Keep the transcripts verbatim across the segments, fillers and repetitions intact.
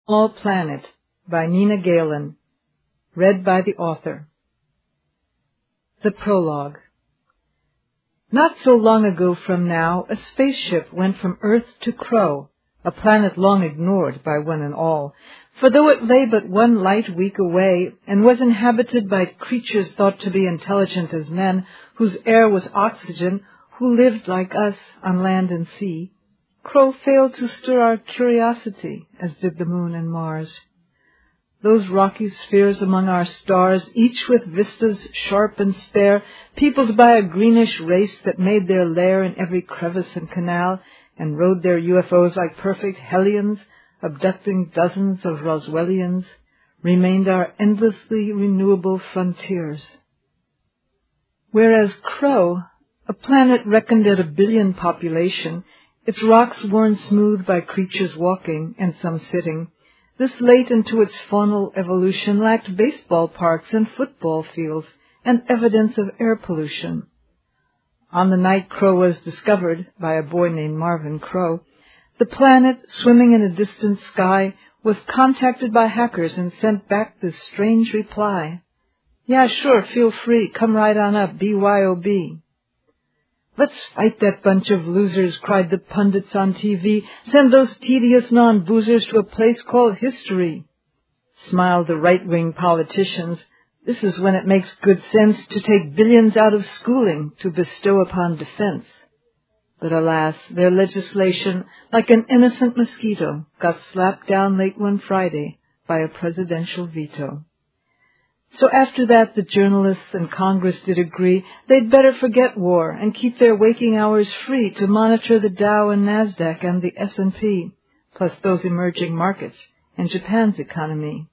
Small Planet by Nina Galen. Read by the author. The Prologue. Not so long ago from now, a spaceship went from Earth to Kro, a planet long ignored by one and all. For though it lay but one light week away, and was inhabited by creatures thought to be intelligent as men, whose air was oxygen, who lived like us on land and sea, Kro failed to stir our curiosity, as did the moon and Mars. Those rocky spheres among our stars, each with vistas sharp and spare, peopled by a greenish race that made their lair in every crevice and canal, and rode their U F Os like perfect hellions, abducting dozens of Roswellians, remained our endlessly renewable frontiers. Whereas Kro, a planet reckoned at a billion population, its rocks worn smooth by creatures walking and some sitting, this late into its faunal evolution lacked baseball parks and football fields and evidence of air pollution. On the night Kro was discovered by a boy named Marvin Kro, the planet, swimming in a distant sky, was contacted by hackers and sent back this strange reply: "Yeah, sure, feel free, come right on up, B Y O B. "Let's fight that bunch of losers," cried the pundits on T V. "Send those tedious non-boozers to a place called history." Smiled the right-wing politicians. This is when it makes good sense to take billions out of schooling to bestow upon defense. But alas, their legislation, like an innocent mosquito, got slapped down late one Friday by a presidential veto. So after that, the journalists and Congress did agree they'd better forget war and keep their waking hours free to monitor the Dow and NASDAQ and the S and P, plus those emerging markets and Japan's economy.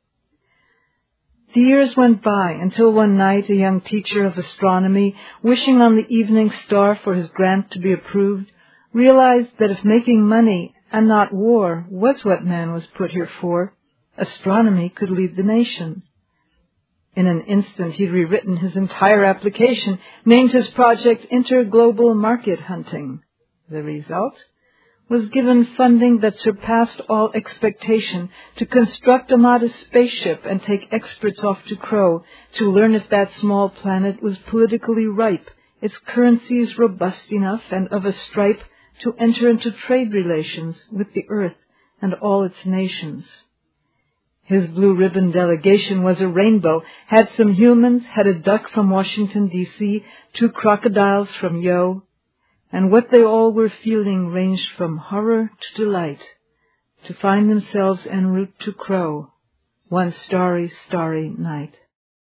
The years went by until one night a young teacher of astronomy, wishing on the evening star for his grant to be approved, realized that if making money and not war was what man was put here for, astronomy could lead the nation. In an instant, he'd rewritten his entire application, named his project Interglobal Market Hunting. The result was given funding that surpassed all expectation to construct a modest spaceship and take experts off to Kro to learn if that small planet was politically ripe, its currencies robust enough and of a stripe to enter into trade relations with the Earth and all its nations. His blue-ribbon delegation was a rainbow, had some humans, had a duck from Washington, D C, two crocodiles from Yo, and what they all were feeling ranged from horror to delight, to find themselves en route to Kro, one starry, starry night.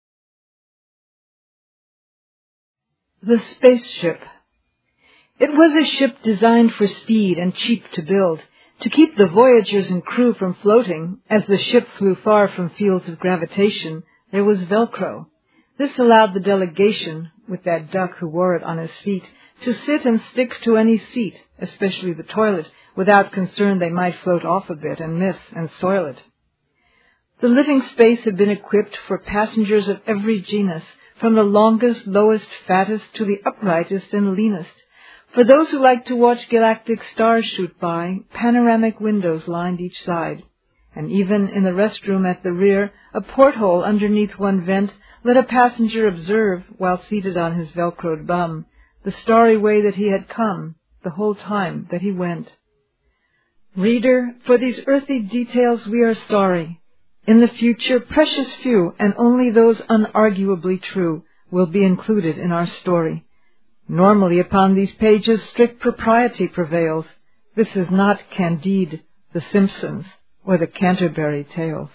The Spaceship. It was a ship designed for speed and cheap to build, to keep the voyagers and crew from floating. As the ship flew far from fields of gravitation, there was Velcro. This allowed the delegation, with that duck who wore it on his feet, to sit and stick to any seat, especially the toilet, without concern they might float off a bit and miss and soil it. The living space had been equipped for passengers of every genus, from the longest, lowest, fattest to the uprightest and leanest. For those who like to watch galactic stars shoot by, panoramic windows lined each side, and even in the restroom at the rear, a porthole underneath one vent let a passenger observe, while seated on his velcroed bum, the starry way that he had come, the whole time that he went. Reader, for these earthy details we are sorry. In the future, precious few, and only those unarguably true, will be included in our story. Normally upon these pages strict propriety prevails. This is not Candide, The Simpsons, or the Canterbury Tales.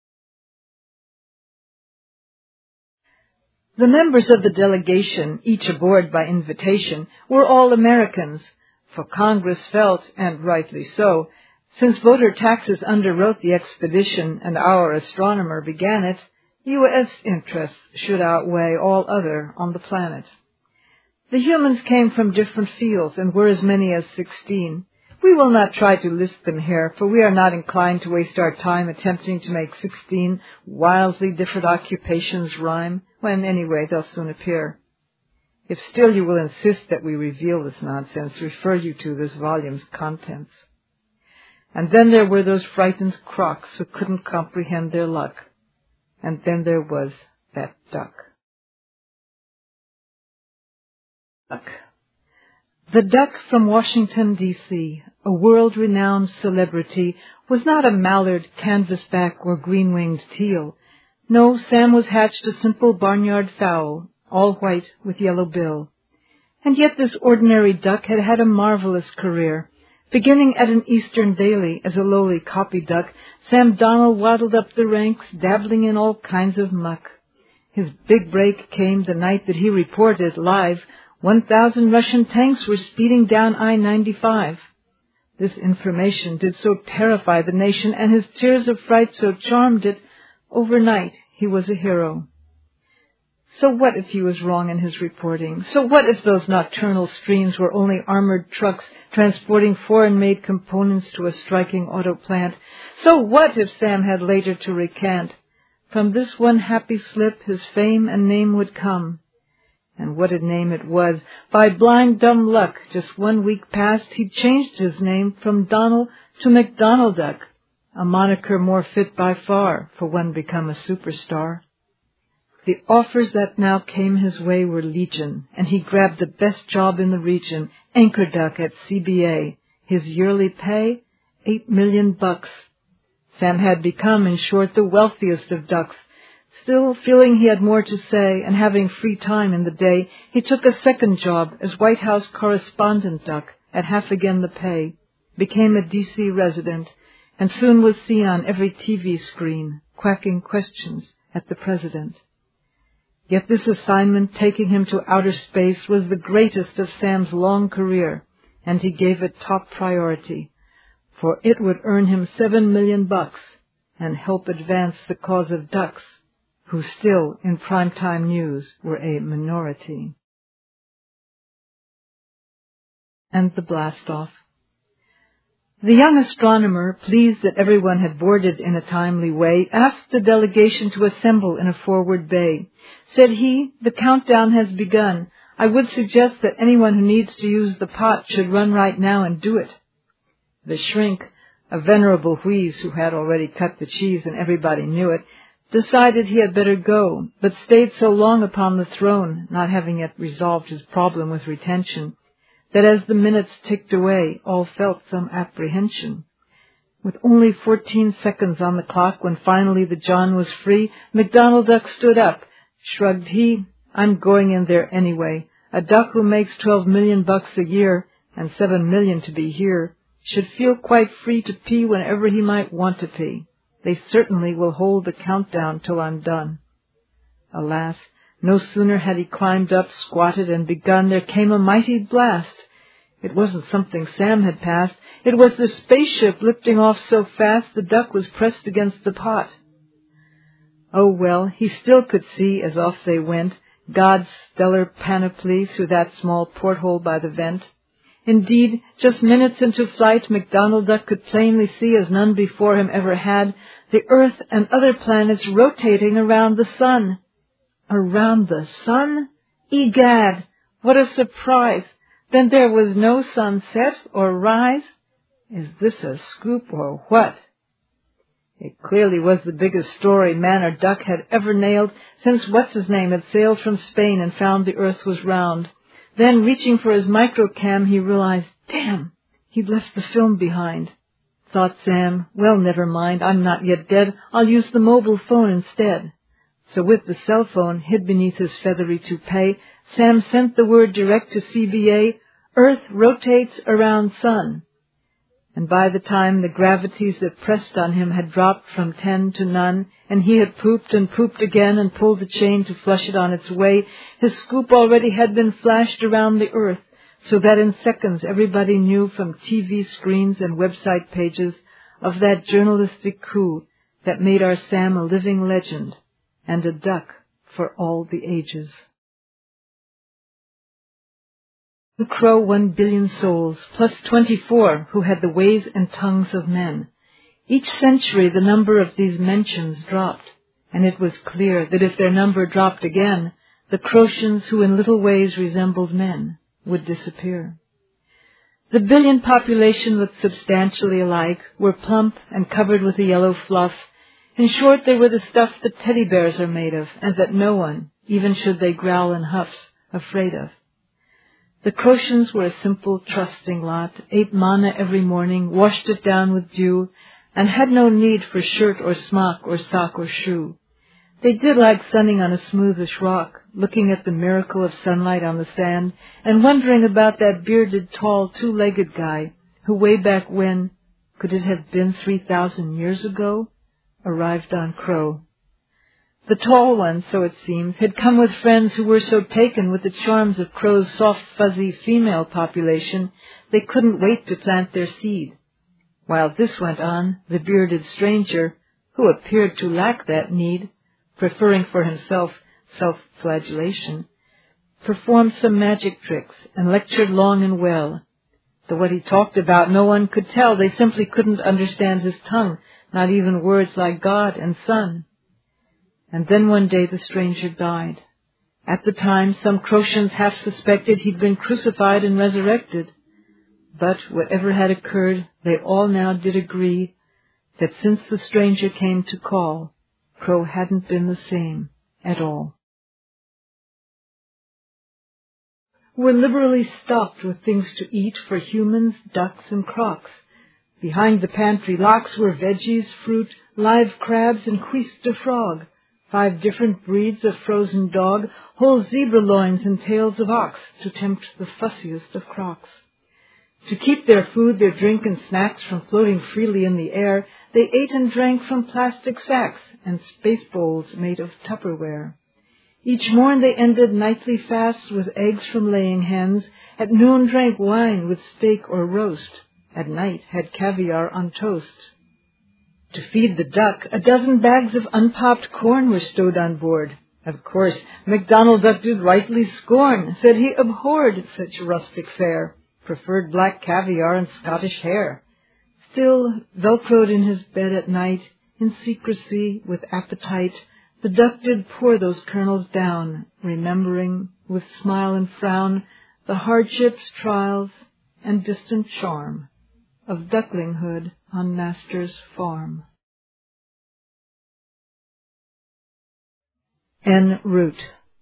The members of the delegation, each aboard by invitation, were all Americans, for Congress felt, and rightly so, since voter taxes underwrote the expedition and our astronomer began it, U S interests should outweigh all other on the planet. The humans came from different fields and were as many as sixteen. We will not try to list them here, for we are not inclined to waste our time attempting to make sixteen wildly different occupations rhyme, when anyway they'll soon appear. If still you will insist that we reveal this nonsense, refer you to this volume's contents. And then there were those frightened crocs who couldn't comprehend their luck. And then there was that duck. Duck. The duck from Washington, D C, a world-renowned celebrity, was not a mallard, canvasback, or green-winged teal. No, Sam was hatched a simple barnyard fowl, all white with yellow bill. And yet this ordinary duck had had a marvelous career. Beginning at an Eastern daily as a lowly copy duck, Sam Donnell waddled up the ranks, dabbling in all kinds of muck. His big break came the night that he reported, live, one thousand Russian tanks were speeding down I ninety-five. This information did so terrify the nation, and his tears of fright so charmed it, overnight he was a hero. So what if he was wrong in his reporting? So what if those nocturnal streams were only armored trucks transporting foreign-made components to a striking auto plant? So what if Sam had later to recant? From this one happy slip his fame and name would come. And what a name it was. By blind dumb luck, just one week past, he'd changed his name from Donnell to McDonalduck, a moniker more fit by far for one become a superstar. The offers that now came his way were legion, and he grabbed the best job in the region, anchor duck at C B A. His yearly pay, eight million bucks. Sam had become, in short, the wealthiest of ducks. Still, feeling he had more to say, and having free time in the day, he took a second job as White House correspondent duck at half again the pay, became a D C resident, and soon was seen on every T V screen, quacking questions at the president. Yet this assignment, taking him to outer space, was the greatest of Sam's long career, and he gave it top priority, for it would earn him seven million bucks and help advance the cause of ducks, who still, in primetime news, were a minority. And the blast-off. The young astronomer, pleased that everyone had boarded in a timely way, asked the delegation to assemble in a forward bay. Said he, "The countdown has begun. I would suggest that anyone who needs to use the pot should run right now and do it." The shrink, a venerable wheeze who had already cut the cheese and everybody knew it, decided he had better go, but stayed so long upon the throne, not having yet resolved his problem with retention, that as the minutes ticked away, all felt some apprehension. With only fourteen seconds on the clock when finally the John was free, McDonalduck stood up. Shrugged he, "I'm going in there anyway. A duck who makes twelve million bucks a year, and seven million to be here, should feel quite free to pee whenever he might want to pee. They certainly will hold the countdown till I'm done." Alas, no sooner had he climbed up, squatted, and begun, there came a mighty blast. It wasn't something Sam had passed. It was the spaceship lifting off so fast the duck was pressed against the pot. Oh well, he still could see, as off they went, God's stellar panoply through that small porthole by the vent. Indeed, just minutes into flight, McDonalduck could plainly see, as none before him ever had, the Earth and other planets rotating around the sun. Around the sun? Egad, what a surprise! Then there was no sunset or rise? Is this a scoop or what? It clearly was the biggest story man or duck had ever nailed since What's-His-Name had sailed from Spain and found the earth was round. Then, reaching for his microcam, he realized, damn, he'd left the film behind. Thought Sam, well, never mind, I'm not yet dead, I'll use the mobile phone instead. So with the cell phone hid beneath his feathery toupee, Sam sent the word direct to C B A, Earth rotates around sun. And by the time the gravities that pressed on him had dropped from ten to none, and he had pooped and pooped again and pulled the chain to flush it on its way, his scoop already had been flashed around the earth, so that in seconds everybody knew from T V screens and website pages of that journalistic coup that made our Sam a living legend and a duck for all the ages. The crow one billion souls, plus twenty-four who had the ways and tongues of men. Each century the number of these mentions dropped, and it was clear that if their number dropped again, the Crocians who in little ways resembled men would disappear. The billion population looked substantially alike, were plump and covered with a yellow fluff. In short, they were the stuff that teddy bears are made of, and that no one, even should they growl and huff, afraid of. The Crotians were a simple, trusting lot, ate manna every morning, washed it down with dew, and had no need for shirt or smock or sock or shoe. They did like sunning on a smoothish rock, looking at the miracle of sunlight on the sand, and wondering about that bearded, tall, two-legged guy, who way back when, could it have been three thousand years ago, arrived on Crow. The tall one, so it seems, had come with friends who were so taken with the charms of Crow's soft, fuzzy female population, they couldn't wait to plant their seed. While this went on, the bearded stranger, who appeared to lack that need, preferring for himself self-flagellation, performed some magic tricks and lectured long and well. Though what he talked about no one could tell, they simply couldn't understand his tongue, not even words like God and Son. And then one day the stranger died. At the time, some Crotians half suspected he'd been crucified and resurrected. But whatever had occurred, they all now did agree that since the stranger came to call, Crow hadn't been the same at all. We're liberally stocked with things to eat for humans, ducks, and crocs. Behind the pantry locks were veggies, fruit, live crabs, and cuisse de frog. Five different breeds of frozen dog, whole zebra loins and tails of ox, to tempt the fussiest of crocs. To keep their food, their drink, and snacks from floating freely in the air, they ate and drank from plastic sacks and space bowls made of Tupperware. Each morn they ended nightly fasts with eggs from laying hens, at noon drank wine with steak or roast, at night had caviar on toast. To feed the duck, a dozen bags of unpopped corn were stowed on board. Of course, MacDonald Duck did rightly scorn, said he abhorred such rustic fare, preferred black caviar and Scottish hare. Still, velcroed in his bed at night, in secrecy, with appetite, the duck did pour those kernels down, remembering, with smile and frown, the hardships, trials, and distant charm of ducklinghood on master's farm. En route.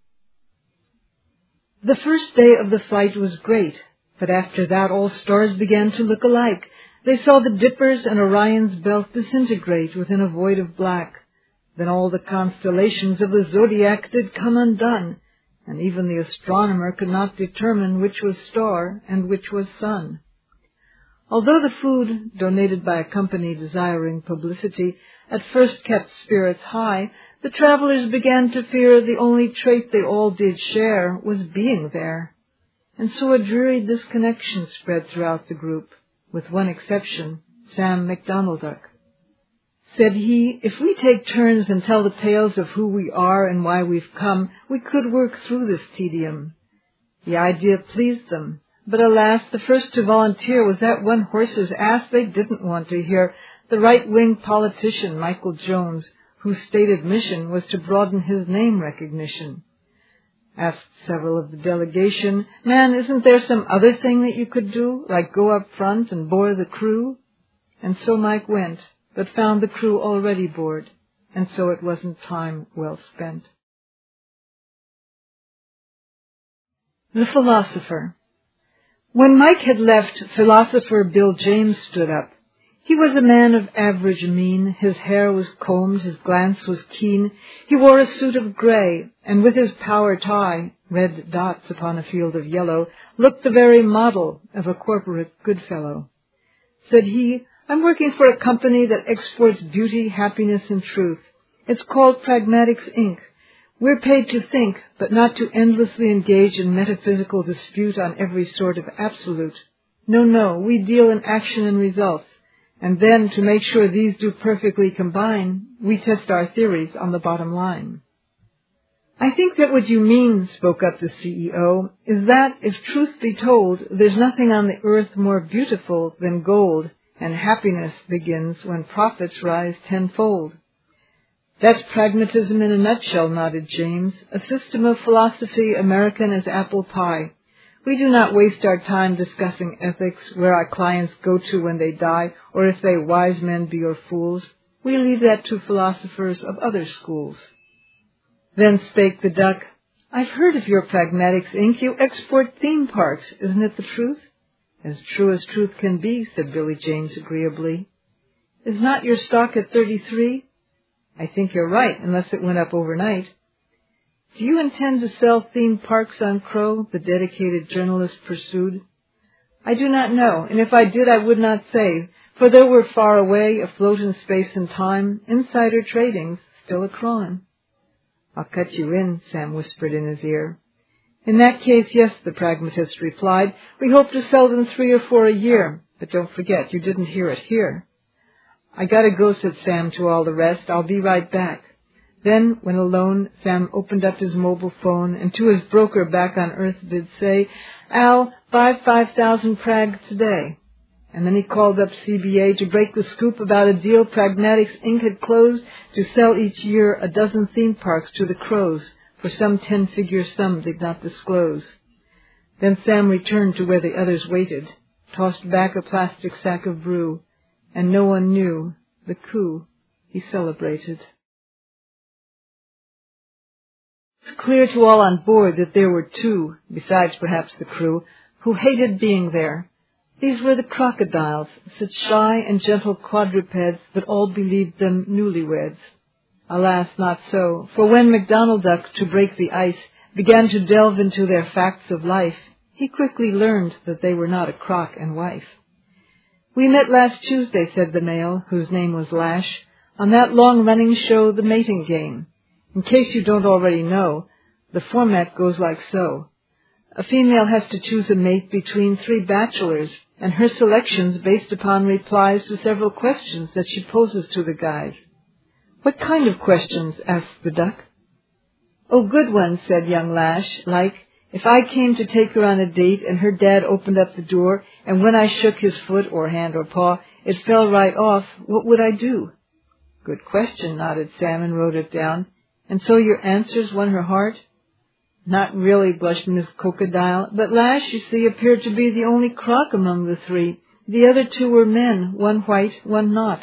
The first day of the flight was great, but after that all stars began to look alike. They saw the Dipper's and Orion's belt disintegrate within a void of black. Then all the constellations of the zodiac did come undone, and even the astronomer could not determine which was star and which was sun. Although the food, donated by a company desiring publicity, at first kept spirits high, the travelers began to fear the only trait they all did share was being there. And so a dreary disconnection spread throughout the group, with one exception, Sam MacDonalduck. Said he, if we take turns and tell the tales of who we are and why we've come, we could work through this tedium. The idea pleased them. But alas, the first to volunteer was that one horse's ass they didn't want to hear, the right-wing politician Michael Jones, whose stated mission was to broaden his name recognition. Asked several of the delegation, man, isn't there some other thing that you could do, like go up front and bore the crew? And so Mike went, but found the crew already bored, and so it wasn't time well spent. The Philosopher. When Mike had left, philosopher Bill James stood up. He was a man of average mien, his hair was combed, his glance was keen. He wore a suit of grey, and with his power tie, red dots upon a field of yellow, looked the very model of a corporate good fellow. Said he, I'm working for a company that exports beauty, happiness, and truth. It's called Pragmatics, Incorporated. We're paid to think, but not to endlessly engage in metaphysical dispute on every sort of absolute. No, no, we deal in action and results. And then, to make sure these do perfectly combine, we test our theories on the bottom line. I think that what you mean, spoke up the C E O, is that, if truth be told, there's nothing on the earth more beautiful than gold, and happiness begins when profits rise tenfold. That's pragmatism in a nutshell, nodded James, a system of philosophy American as apple pie. We do not waste our time discussing ethics, where our clients go to when they die, or if they wise men be or fools. We leave that to philosophers of other schools. Then spake the duck, I've heard of your Pragmatics, Incorporated. You export theme parks. Isn't it the truth? As true as truth can be, said Billy James agreeably. Is not your stock at thirty-three? I think you're right, unless it went up overnight. Do you intend to sell theme parks on Crow? The dedicated journalist pursued. I do not know, and if I did I would not say, for though we're far away, afloat in space and time, insider trading's still a crime. I'll cut you in, Sam whispered in his ear. In that case, yes, the pragmatist replied. We hope to sell them three or four a year, but don't forget, you didn't hear it here. I gotta go, said Sam to all the rest. I'll be right back. Then, when alone, Sam opened up his mobile phone and to his broker back on Earth did say, Al, buy five thousand prag today. And then he called up C B A to break the scoop about a deal Pragmatics Incorporated had closed to sell each year a dozen theme parks to the Crows for some ten-figure sum they'd not disclose. Then Sam returned to where the others waited, tossed back a plastic sack of brew, and no one knew the coup he celebrated. It's clear to all on board that there were two, besides perhaps the crew, who hated being there. These were the crocodiles, such shy and gentle quadrupeds that all believed them newlyweds. Alas, not so, for when MacDonald Duck, to break the ice, began to delve into their facts of life, he quickly learned that they were not a croc and wife. We met last Tuesday, said the male, whose name was Lash, on that long-running show, The Mating Game. In case you don't already know, the format goes like so. A female has to choose a mate between three bachelors, and her selection's based upon replies to several questions that she poses to the guys. What kind of questions? Asked the duck. Oh, good ones, said young Lash, like, if I came to take her on a date and her dad opened up the door, and when I shook his foot or hand or paw, it fell right off, what would I do? Good question, nodded Sam and wrote it down. And so your answers won her heart? Not really, blushed Miss Crocodile, but Lash, you see, appeared to be the only croc among the three. The other two were men, one white, one not.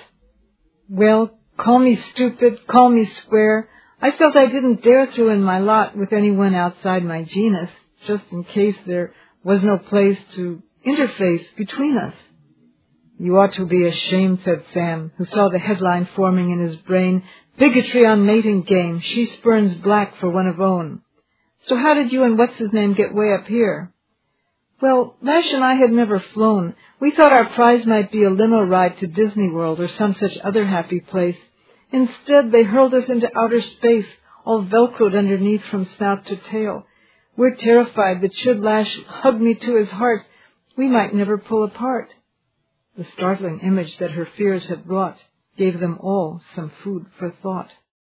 Well, call me stupid, call me square. I felt I didn't dare throw in my lot with anyone outside my genus, just in case there was no place to interface between us. You ought to be ashamed, said Sam, who saw the headline forming in his brain, Bigotry on Mating Game, She Spurns Black for One of Own. So how did you and what's-his-name get way up here? Well, Lash and I had never flown. We thought our prize might be a limo ride to Disney World or some such other happy place. Instead, they hurled us into outer space, all velcroed underneath from snout to tail. We're terrified that should Lash hug me to his heart, we might never pull apart. The startling image that her fears had wrought gave them all some food for thought.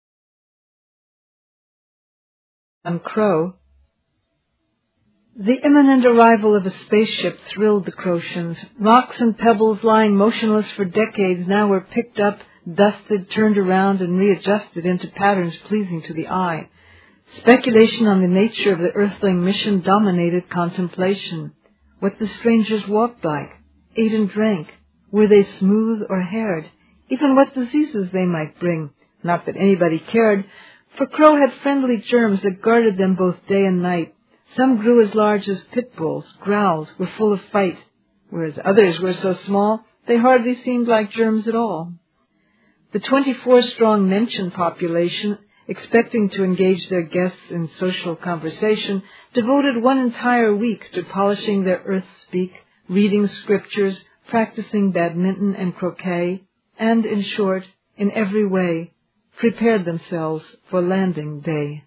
On Crow, the imminent arrival of a spaceship thrilled the Crocians. Rocks and pebbles lying motionless for decades now were picked up, dusted, turned around, and readjusted into patterns pleasing to the eye. Speculation on the nature of the Earthling mission dominated contemplation. What the strangers walked like, ate and drank, were they smooth or haired, even what diseases they might bring, not that anybody cared, for Crow had friendly germs that guarded them both day and night. Some grew as large as pit bulls, growled, were full of fight, whereas others were so small they hardly seemed like germs at all. The twenty-four strong Mention population, expecting to engage their guests in social conversation, devoted one entire week to polishing their earth-speak, reading scriptures, practicing badminton and croquet, and, in short, in every way, prepared themselves for landing day.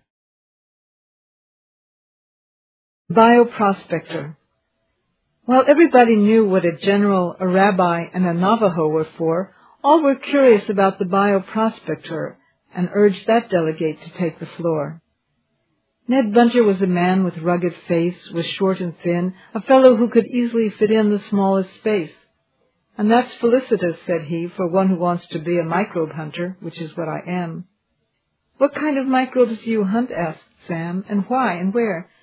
Bioprospector. While everybody knew what a general, a rabbi, and a Navajo were for, all were curious about the bioprospector and urged that delegate to take the floor. Ned Bunter was a man with rugged face, was short and thin, a fellow who could easily fit in the smallest space. And that's felicitous, said he, for one who wants to be a microbe hunter, which is what I am. What kind of microbes do you hunt? Asked Sam, and why and where?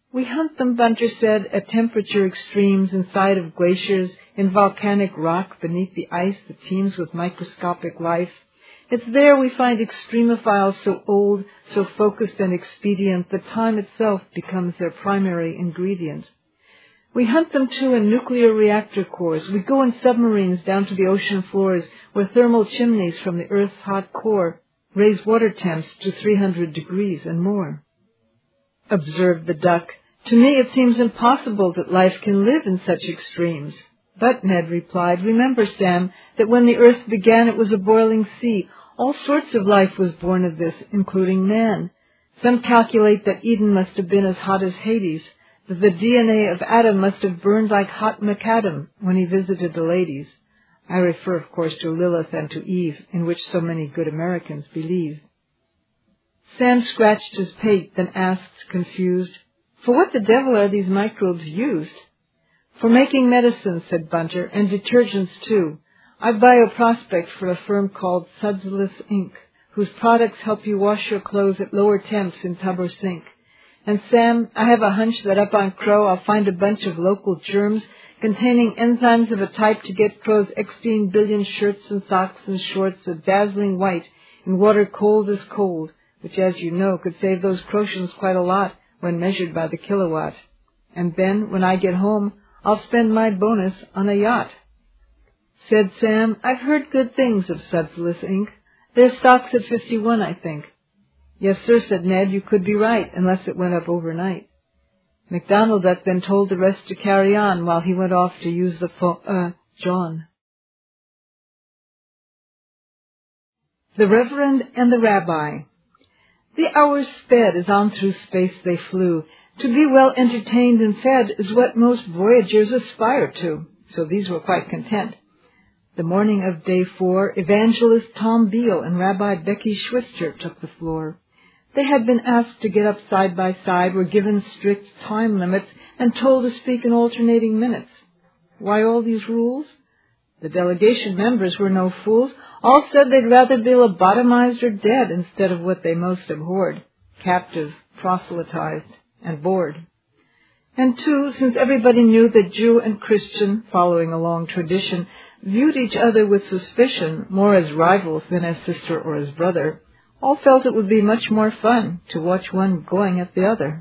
We hunt them, Bunter said, at temperature extremes inside of glaciers, in volcanic rock beneath the ice that teems with microscopic life. It's there we find extremophiles so old, so focused and expedient that time itself becomes their primary ingredient. We hunt them, too, in nuclear reactor cores. We go in submarines down to the ocean floors where thermal chimneys from the Earth's hot core raise water temps to three hundred degrees and more. Observed the duck. To me it seems impossible that life can live in such extremes. But, Ned replied, remember, Sam, that when the Earth began it was a boiling sea. All sorts of life was born of this, including man. Some calculate that Eden must have been as hot as Hades, that the D N A of Adam must have burned like hot macadam when he visited the ladies. I refer, of course, to Lilith and to Eve, in which so many good Americans believe. Sam scratched his pate, then asked, confused, for what the devil are these microbes used? For making medicine, said Bunter, and detergents, too. I bioprospect for a firm called Sudsless Incorporated, whose products help you wash your clothes at lower temps in tub or sink. And, Sam, I have a hunch that up on Crow I'll find a bunch of local germs containing enzymes of a type to get Crow's sixteen billion shirts and socks and shorts a dazzling white in water cold as cold, which, as you know, could save those Crotians quite a lot when measured by the kilowatt. And then, when I get home, I'll spend my bonus on a yacht. Said Sam, I've heard good things of Sudsless Incorporated. Their stock's at fifty-one, I think. Yes, sir, said Ned, you could be right, unless it went up overnight. McDonald Duck then told the rest to carry on while he went off to use the phone, uh, John. The Reverend and the Rabbi. The hours sped as on through space they flew. To be well entertained and fed is what most voyagers aspire to, so these were quite content. The morning of day four, Evangelist Tom Beale and Rabbi Becky Schwister took the floor. They had been asked to get up side by side, were given strict time limits, and told to speak in alternating minutes. Why all these rules? The delegation members were no fools. All said they'd rather be lobotomized or dead instead of what they most abhorred, captive, proselytized, and bored. And two, since everybody knew that Jew and Christian, following a long tradition, viewed each other with suspicion, more as rivals than as sister or as brother, all felt it would be much more fun to watch one going at the other.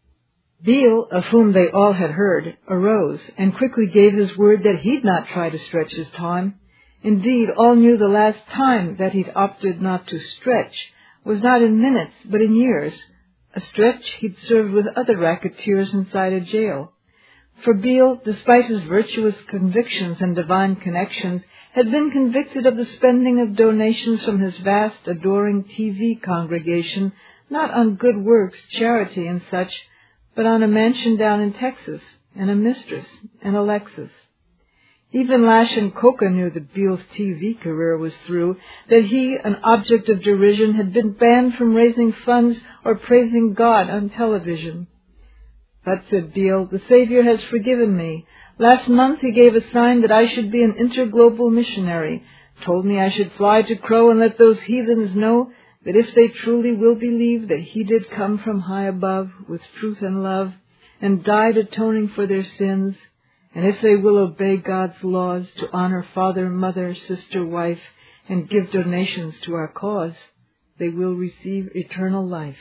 Beale, of whom they all had heard, arose and quickly gave his word that he'd not try to stretch his time. Indeed, all knew the last time that he'd opted not to stretch was not in minutes, but in years, a stretch he'd served with other racketeers inside a jail. For Beale, despite his virtuous convictions and divine connections, had been convicted of the spending of donations from his vast, adoring T V congregation, not on good works, charity, and such, but on a mansion down in Texas, and a mistress, and a Lexus. Even Lash and Coca knew that Beale's T V career was through, that he, an object of derision, had been banned from raising funds or praising God on television. But, said Beale, the Savior has forgiven me. Last month he gave a sign that I should be an interglobal missionary, told me I should fly to Crow and let those heathens know that if they truly will believe that he did come from high above with truth and love, and died atoning for their sins, and if they will obey God's laws to honor father, mother, sister, wife, and give donations to our cause, they will receive eternal life.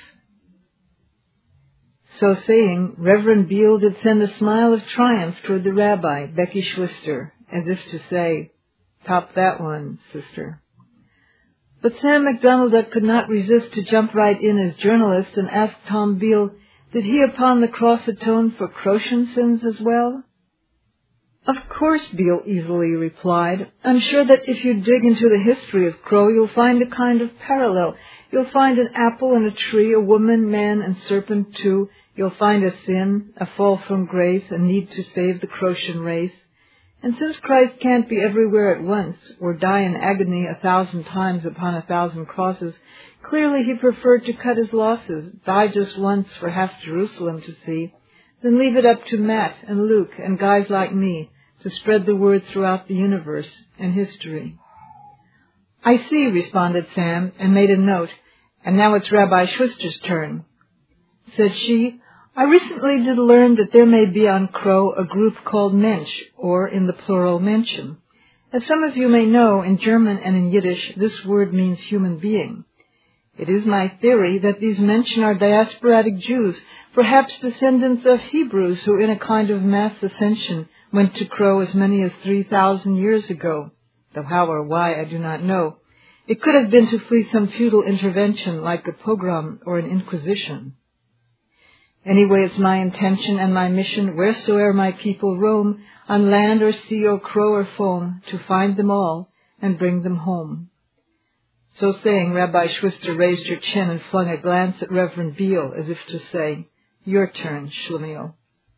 So saying, Reverend Beale did send a smile of triumph toward the rabbi, Becky Schwister, as if to say, top that one, sister. But Sam McDonald Duck could not resist to jump right in as journalist and ask Tom Beale, did he upon the cross atone for Crotian sins as well? Of course, Beale easily replied. I'm sure that if you dig into the history of Crow, you'll find a kind of parallel. You'll find an apple and a tree, a woman, man, and serpent too. You'll find a sin, a fall from grace, a need to save the Crotian race. And since Christ can't be everywhere at once, or die in agony a thousand times upon a thousand crosses, clearly he preferred to cut his losses, die just once for half Jerusalem to see, then leave it up to Matt and Luke and guys like me to spread the word throughout the universe and history. I see, responded Sam, and made a note, and now it's Rabbi Schwister's turn. Said she, I recently did learn that there may be on Crow a group called Mensch, or in the plural Menschen. As some of you may know, in German and in Yiddish, this word means human being. It is my theory that these Menschen are diasporatic Jews, perhaps descendants of Hebrews who in a kind of mass ascension went to Crow as many as three thousand years ago, though how or why I do not know. It could have been to flee some feudal intervention like a pogrom or an inquisition. Anyway, it's my intention and my mission, wheresoe'er my people roam, on land or sea or crow or foam, to find them all and bring them home. So saying, Rabbi Schwister raised her chin and flung a glance at Reverend Beale, as if to say, "Your turn, Schlemiel."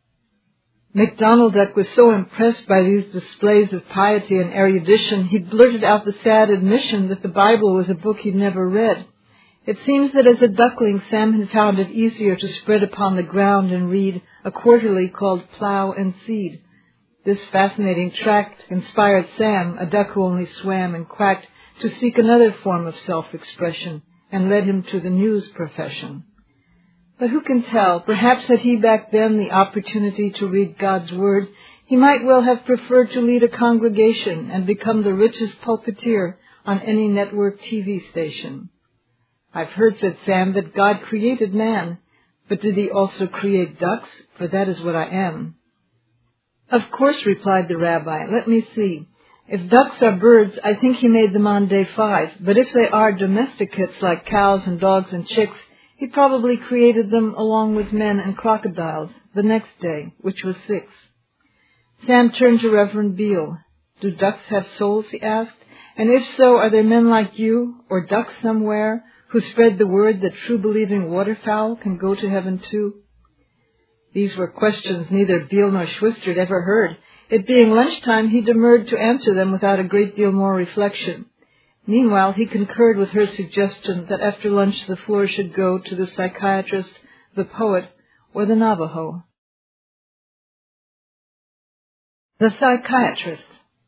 MacDonald was so impressed by these displays of piety and erudition, he blurted out the sad admission that the Bible was a book he'd never read. It seems that as a duckling, Sam had found it easier to spread upon the ground and read a quarterly called Plough and Seed. This fascinating tract inspired Sam, a duck who only swam and quacked, to seek another form of self-expression, and led him to the news profession. But who can tell, perhaps had he back then the opportunity to read God's Word, he might well have preferred to lead a congregation and become the richest pulpiteer on any network T V station. "I've heard," said Sam, "that God created man, but did he also create ducks? For that is what I am." "Of course," replied the rabbi. "Let me see. If ducks are birds, I think he made them on day five, but if they are domesticates like cows and dogs and chicks, he probably created them along with men and crocodiles the next day, which was six." Sam turned to Reverend Beale. "Do ducks have souls?" he asked. "And if so, are there men like you, or ducks somewhere, who spread the word that true-believing waterfowl can go to heaven too?" These were questions neither Beale nor Schwister had ever heard. It being lunchtime, he demurred to answer them without a great deal more reflection. Meanwhile, he concurred with her suggestion that after lunch the floor should go to the psychiatrist, the poet, or the Navajo. The psychiatrist.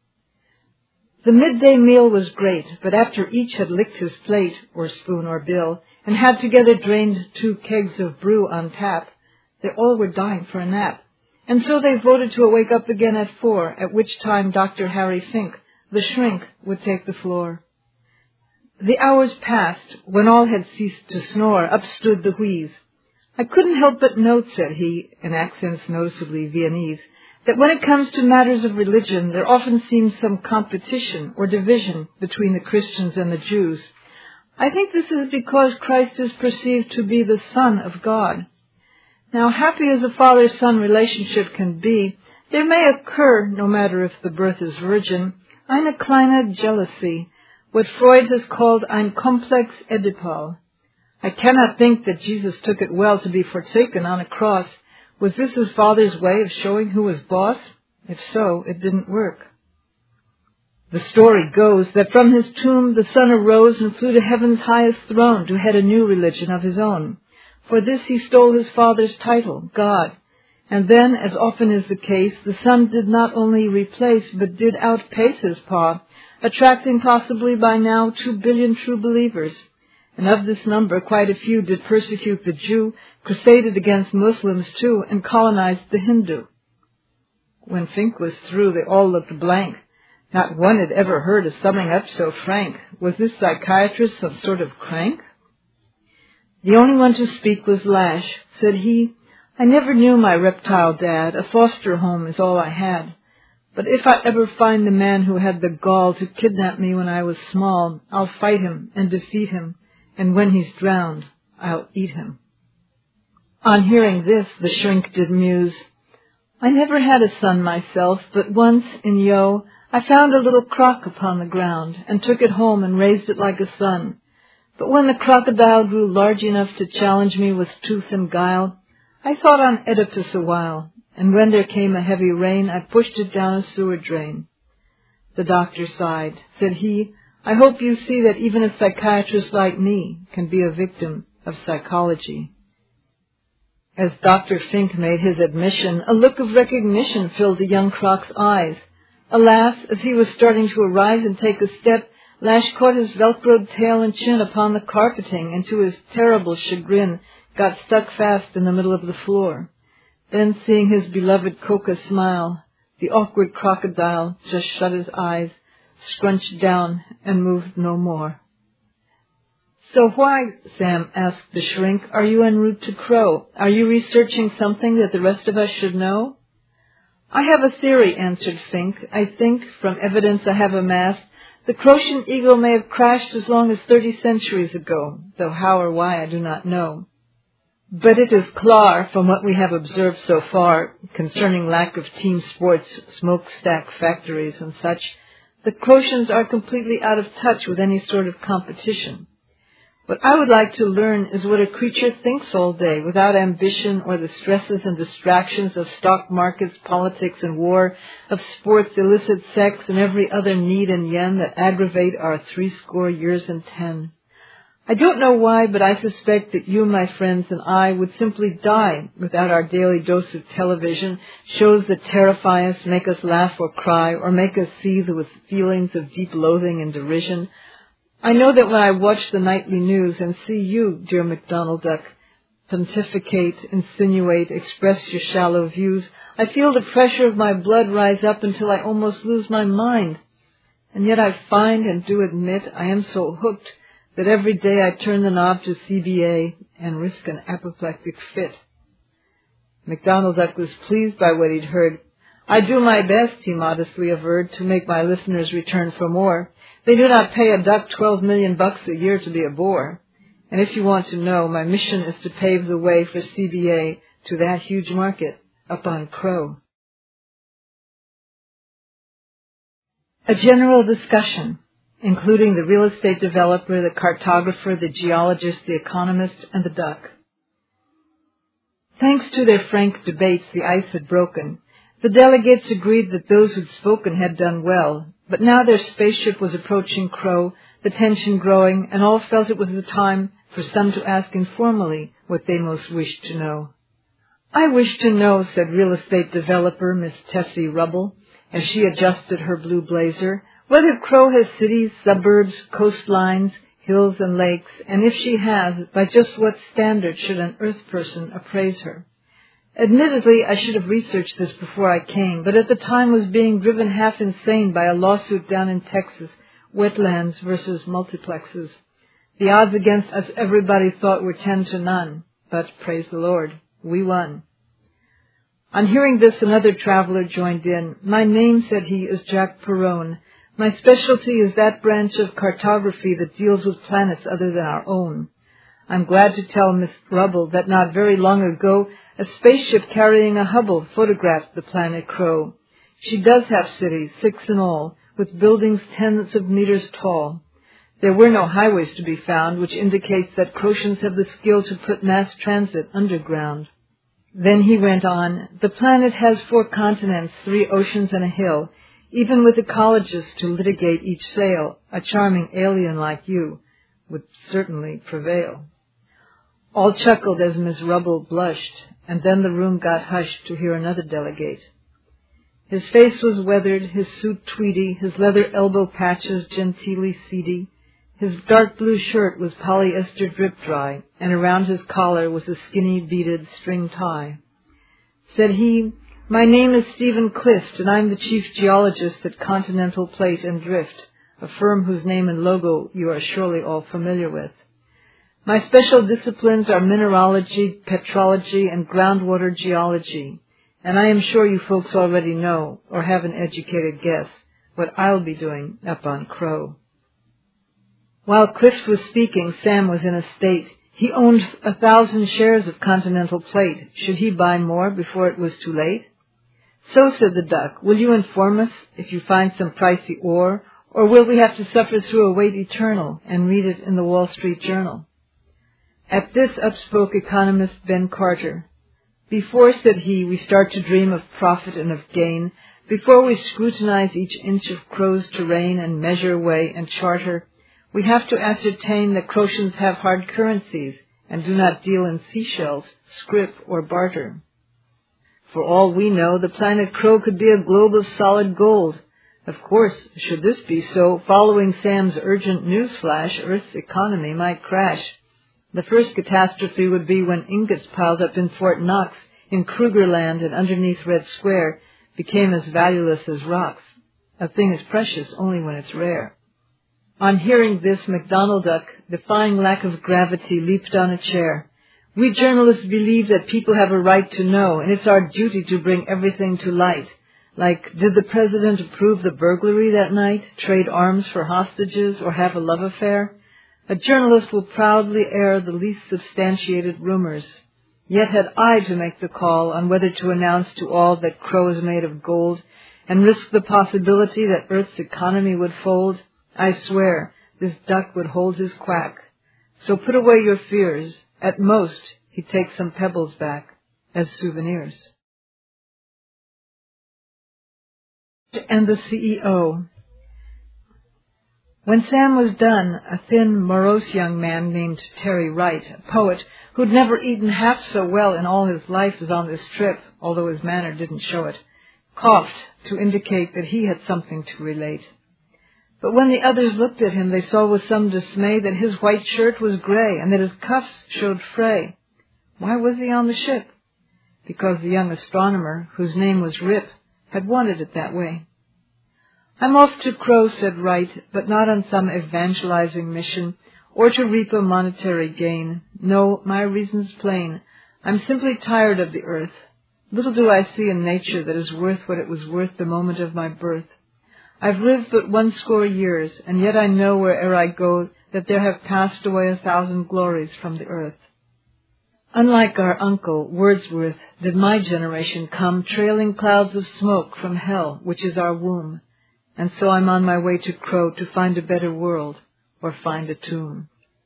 The midday meal was great, but after each had licked his plate, or spoon or bill, and had together drained two kegs of brew on tap, they all were dying for a nap. And so they voted to wake up again at four, at which time Doctor Harry Fink, the shrink, would take the floor. The hours passed. When all had ceased to snore, up stood the wheeze. "I couldn't help but note," said he, in accents noticeably Viennese, "that when it comes to matters of religion, there often seems some competition or division between the Christians and the Jews. I think this is because Christ is perceived to be the Son of God. Now, happy as a father-son relationship can be, there may occur, no matter if the birth is virgin, eine kleine jealousy, what Freud has called ein Komplex Oedipal. I cannot think that Jesus took it well to be forsaken on a cross. Was this his Father's way of showing who was boss? If so, it didn't work." The story goes that from his tomb the Son arose and flew to heaven's highest throne to head a new religion of his own. For this he stole his Father's title, God. And then, as often is the case, the Son did not only replace but did outpace his Pa, attracting possibly by now two billion true believers. And of this number, quite a few did persecute the Jew, crusaded against Muslims too, and colonized the Hindu. When Fink was through, they all looked blank. Not one had ever heard a summing up so frank. Was this psychiatrist some sort of crank? The only one to speak was Lash. Said he, "I never knew my reptile dad. A foster home is all I had. But if I ever find the man who had the gall to kidnap me when I was small, I'll fight him and defeat him, and when he's drowned, I'll eat him." On hearing this, the shrink did muse. "I never had a son myself, but once, in Yo, I found a little croc upon the ground, and took it home and raised it like a son. But when the crocodile grew large enough to challenge me with tooth and guile, I thought on Oedipus a while, and when there came a heavy rain, I pushed it down a sewer drain." The doctor sighed. Said he, "I hope you see that even a psychiatrist like me can be a victim of psychology." As Doctor Fink made his admission, a look of recognition filled the young croc's eyes. Alas, as he was starting to arise and take a step, Lash caught his velcroed tail and chin upon the carpeting, and to his terrible chagrin got stuck fast in the middle of the floor. Then, seeing his beloved Coca smile, the awkward crocodile just shut his eyes, scrunched down, and moved no more. "So why," Sam asked the shrink, "are you en route to Crow? Are you researching something that the rest of us should know?" "I have a theory," answered Fink. "I think, from evidence I have amassed, the Croatian eagle may have crashed as long as thirty centuries ago, though how or why I do not know. But it is clar, from what we have observed so far, concerning lack of team sports, smokestack factories, and such, the Croatians are completely out of touch with any sort of competition. What I would like to learn is what a creature thinks all day, without ambition or the stresses and distractions of stock markets, politics, and war, of sports, illicit sex, and every other need and yen that aggravate our threescore years and ten. I don't know why, but I suspect that you, my friends, and I would simply die without our daily dose of television, shows that terrify us, make us laugh or cry, or make us seethe with feelings of deep loathing and derision. I know that when I watch the nightly news and see you, dear MacDonald Duck, pontificate, insinuate, express your shallow views, I feel the pressure of my blood rise up until I almost lose my mind. And yet I find and do admit I am so hooked that every day I turn the knob to C B A and risk an apoplectic fit." MacDonald Duck was pleased by what he'd heard. "I do my best," he modestly averred, "to make my listeners return for more. They do not pay a duck twelve million bucks a year to be a bore. And if you want to know, my mission is to pave the way for C B A to that huge market up on Crow." A general discussion, including the real estate developer, the cartographer, the geologist, the economist, and the duck. Thanks to their frank debates, the ice had broken. The delegates agreed that those who'd spoken had done well, but now their spaceship was approaching Crow, the tension growing, and all felt it was the time for some to ask informally what they most wished to know. "I wish to know," said real estate developer Miss Tessie Rubble, as she adjusted her blue blazer, "whether Crow has cities, suburbs, coastlines, hills, and lakes, and if she has, by just what standard should an Earth person appraise her? Admittedly, I should have researched this before I came, but at the time was being driven half insane by a lawsuit down in Texas, wetlands versus multiplexes. The odds against us everybody thought were ten to none, but, praise the Lord, we won." On hearing this, another traveler joined in. "My name," said he, "is Jack Perrone. My specialty is that branch of cartography that deals with planets other than our own. I'm glad to tell Miss Rubble that not very long ago, a spaceship carrying a Hubble photographed the planet Crow. She does have cities, six in all, with buildings tens of meters tall. There were no highways to be found, which indicates that Croatians have the skill to put mass transit underground." Then he went on, "The planet has four continents, three oceans, and a hill. Even with ecologists to litigate each sail, a charming alien like you would certainly prevail." All chuckled as Miss Rubble blushed, and then the room got hushed to hear another delegate. His face was weathered, his suit tweedy, his leather elbow patches genteelly seedy. His dark blue shirt was polyester drip-dry, and around his collar was a skinny beaded string tie. Said he, "My name is Stephen Clift, and I'm the chief geologist at Continental Plate and Drift, a firm whose name and logo you are surely all familiar with. My special disciplines are mineralogy, petrology, and groundwater geology, and I am sure you folks already know, or have an educated guess, what I'll be doing up on Crow." While Clift was speaking, Sam was in a state. He owned a thousand shares of Continental Plate. Should he buy more before it was too late? "So," said the duck, "will you inform us if you find some pricey ore, or will we have to suffer through a wait eternal and read it in the Wall Street Journal?" At this upspoke economist Ben Carter. "Before," said he, "we start to dream of profit and of gain, before we scrutinize each inch of Crow's terrain and measure, weigh, and charter, we have to ascertain that Croatians have hard currencies and do not deal in seashells, scrip, or barter. For all we know, the planet Crow could be a globe of solid gold. Of course, should this be so, following Sam's urgent news flash, Earth's economy might crash. The first catastrophe would be when ingots piled up in Fort Knox, in Krugerland and underneath Red Square, became as valueless as rocks. A thing is precious only when it's rare. On hearing this, MacDonald Duck, defying lack of gravity, leaped on a chair. We journalists believe that people have a right to know, and it's our duty to bring everything to light. Like, did the president approve the burglary that night, trade arms for hostages, or have a love affair? A journalist will proudly air the least substantiated rumors. Yet had I to make the call on whether to announce to all that Crow is made of gold, and risk the possibility that Earth's economy would fold, I swear this duck would hold his quack. So put away your fears. At most, he'd take some pebbles back as souvenirs. And the C E O. When Sam was done, a thin, morose young man named Terry Wright, a poet who'd never eaten half so well in all his life as on this trip, although his manner didn't show it, coughed to indicate that he had something to relate. But when the others looked at him, they saw with some dismay that his white shirt was gray and that his cuffs showed fray. Why was he on the ship? Because the young astronomer, whose name was Rip, had wanted it that way. I'm off to Crow, said Wright, but not on some evangelizing mission, or to reap a monetary gain. No, my reason's plain. I'm simply tired of the earth. Little do I see in nature that is worth what it was worth the moment of my birth. I've lived but one score years, and yet I know where'er I go that there have passed away a thousand glories from the earth. Unlike our uncle, Wordsworth, did my generation come trailing clouds of smoke from hell, which is our womb. And so I'm on my way to Crow to find a better world, or find a tomb.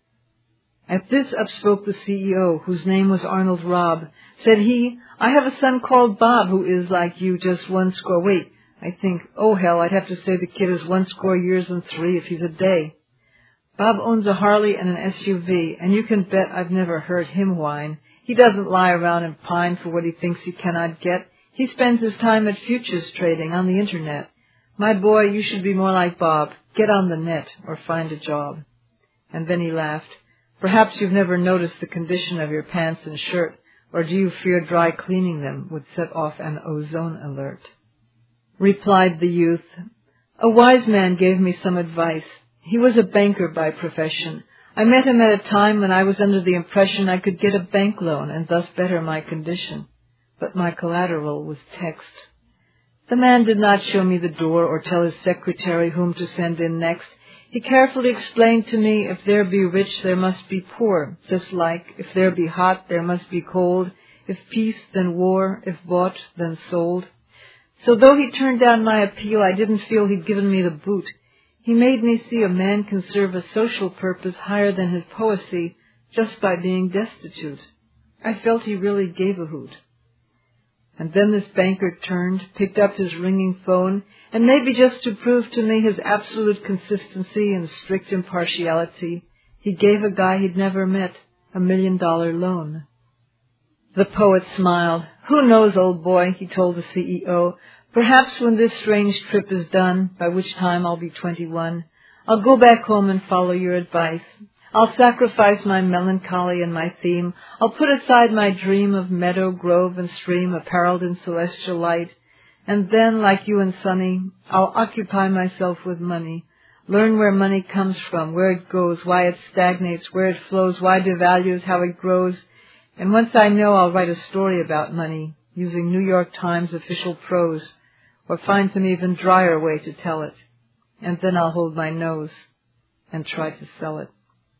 At this upspoke the C E O, whose name was Arnold Robb. Said he, I have a son called Bob who is like you, just one score. Wait, I think, oh hell, I'd have to say the kid is one score years and three if he's a day. Bob owns a Harley and an S U V, and you can bet I've never heard him whine. He doesn't lie around and pine for what he thinks he cannot get. He spends his time at futures trading on the internet. My boy, you should be more like Bob. Get on the net or find a job. And then he laughed. Perhaps you've never noticed the condition of your pants and shirt, or do you fear dry cleaning them would set off an ozone alert? Replied the youth, a wise man gave me some advice. He was a banker by profession. I met him at a time when I was under the impression I could get a bank loan and thus better my condition. But my collateral was text. The man did not show me the door or tell his secretary whom to send in next. He carefully explained to me, if there be rich, there must be poor, just like if there be hot, there must be cold, if peace, then war, if bought, then sold. So though he turned down my appeal, I didn't feel he'd given me the boot. He made me see a man can serve a social purpose higher than his poesy just by being destitute. I felt he really gave a hoot. And then this banker turned, picked up his ringing phone, and maybe just to prove to me his absolute consistency and strict impartiality, he gave a guy he'd never met a million-dollar loan. The poet smiled. Who knows, old boy, he told the C E O. Perhaps when this strange trip is done, by which time I'll be twenty-one, I'll go back home and follow your advice. I'll sacrifice my melancholy and my theme. I'll put aside my dream of meadow, grove, and stream apparelled in celestial light. And then, like you and Sonny, I'll occupy myself with money, learn where money comes from, where it goes, why it stagnates, where it flows, why it devalues, how it grows. And once I know, I'll write a story about money, using New York Times official prose, or find some even drier way to tell it. And then I'll hold my nose and try to sell it.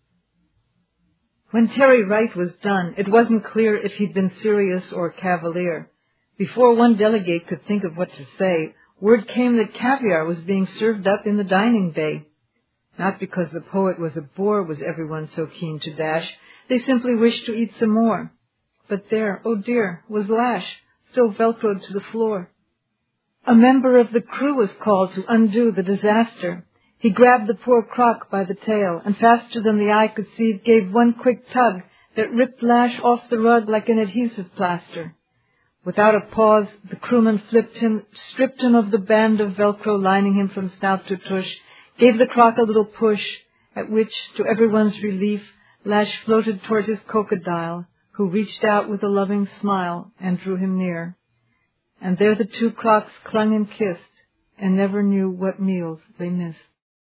When Terry Wright was done, it wasn't clear if he'd been serious or cavalier. Before one delegate could think of what to say, word came that caviar was being served up in the dining bay. Not because the poet was a bore was everyone so keen to dash. They simply wished to eat some more. But there, oh dear, was Lash, still velcroed to the floor. A member of the crew was called to undo the disaster. He grabbed the poor crock by the tail, and faster than the eye could see, gave one quick tug that ripped Lash off the rug like an adhesive plaster. Without a pause, the crewman flipped him, stripped him of the band of Velcro lining him from snout to tush, gave the crock a little push, at which, to everyone's relief, Lash floated toward his crocodile, who reached out with a loving smile and drew him near. And there the two crocs clung and kissed, and never knew what meals they missed.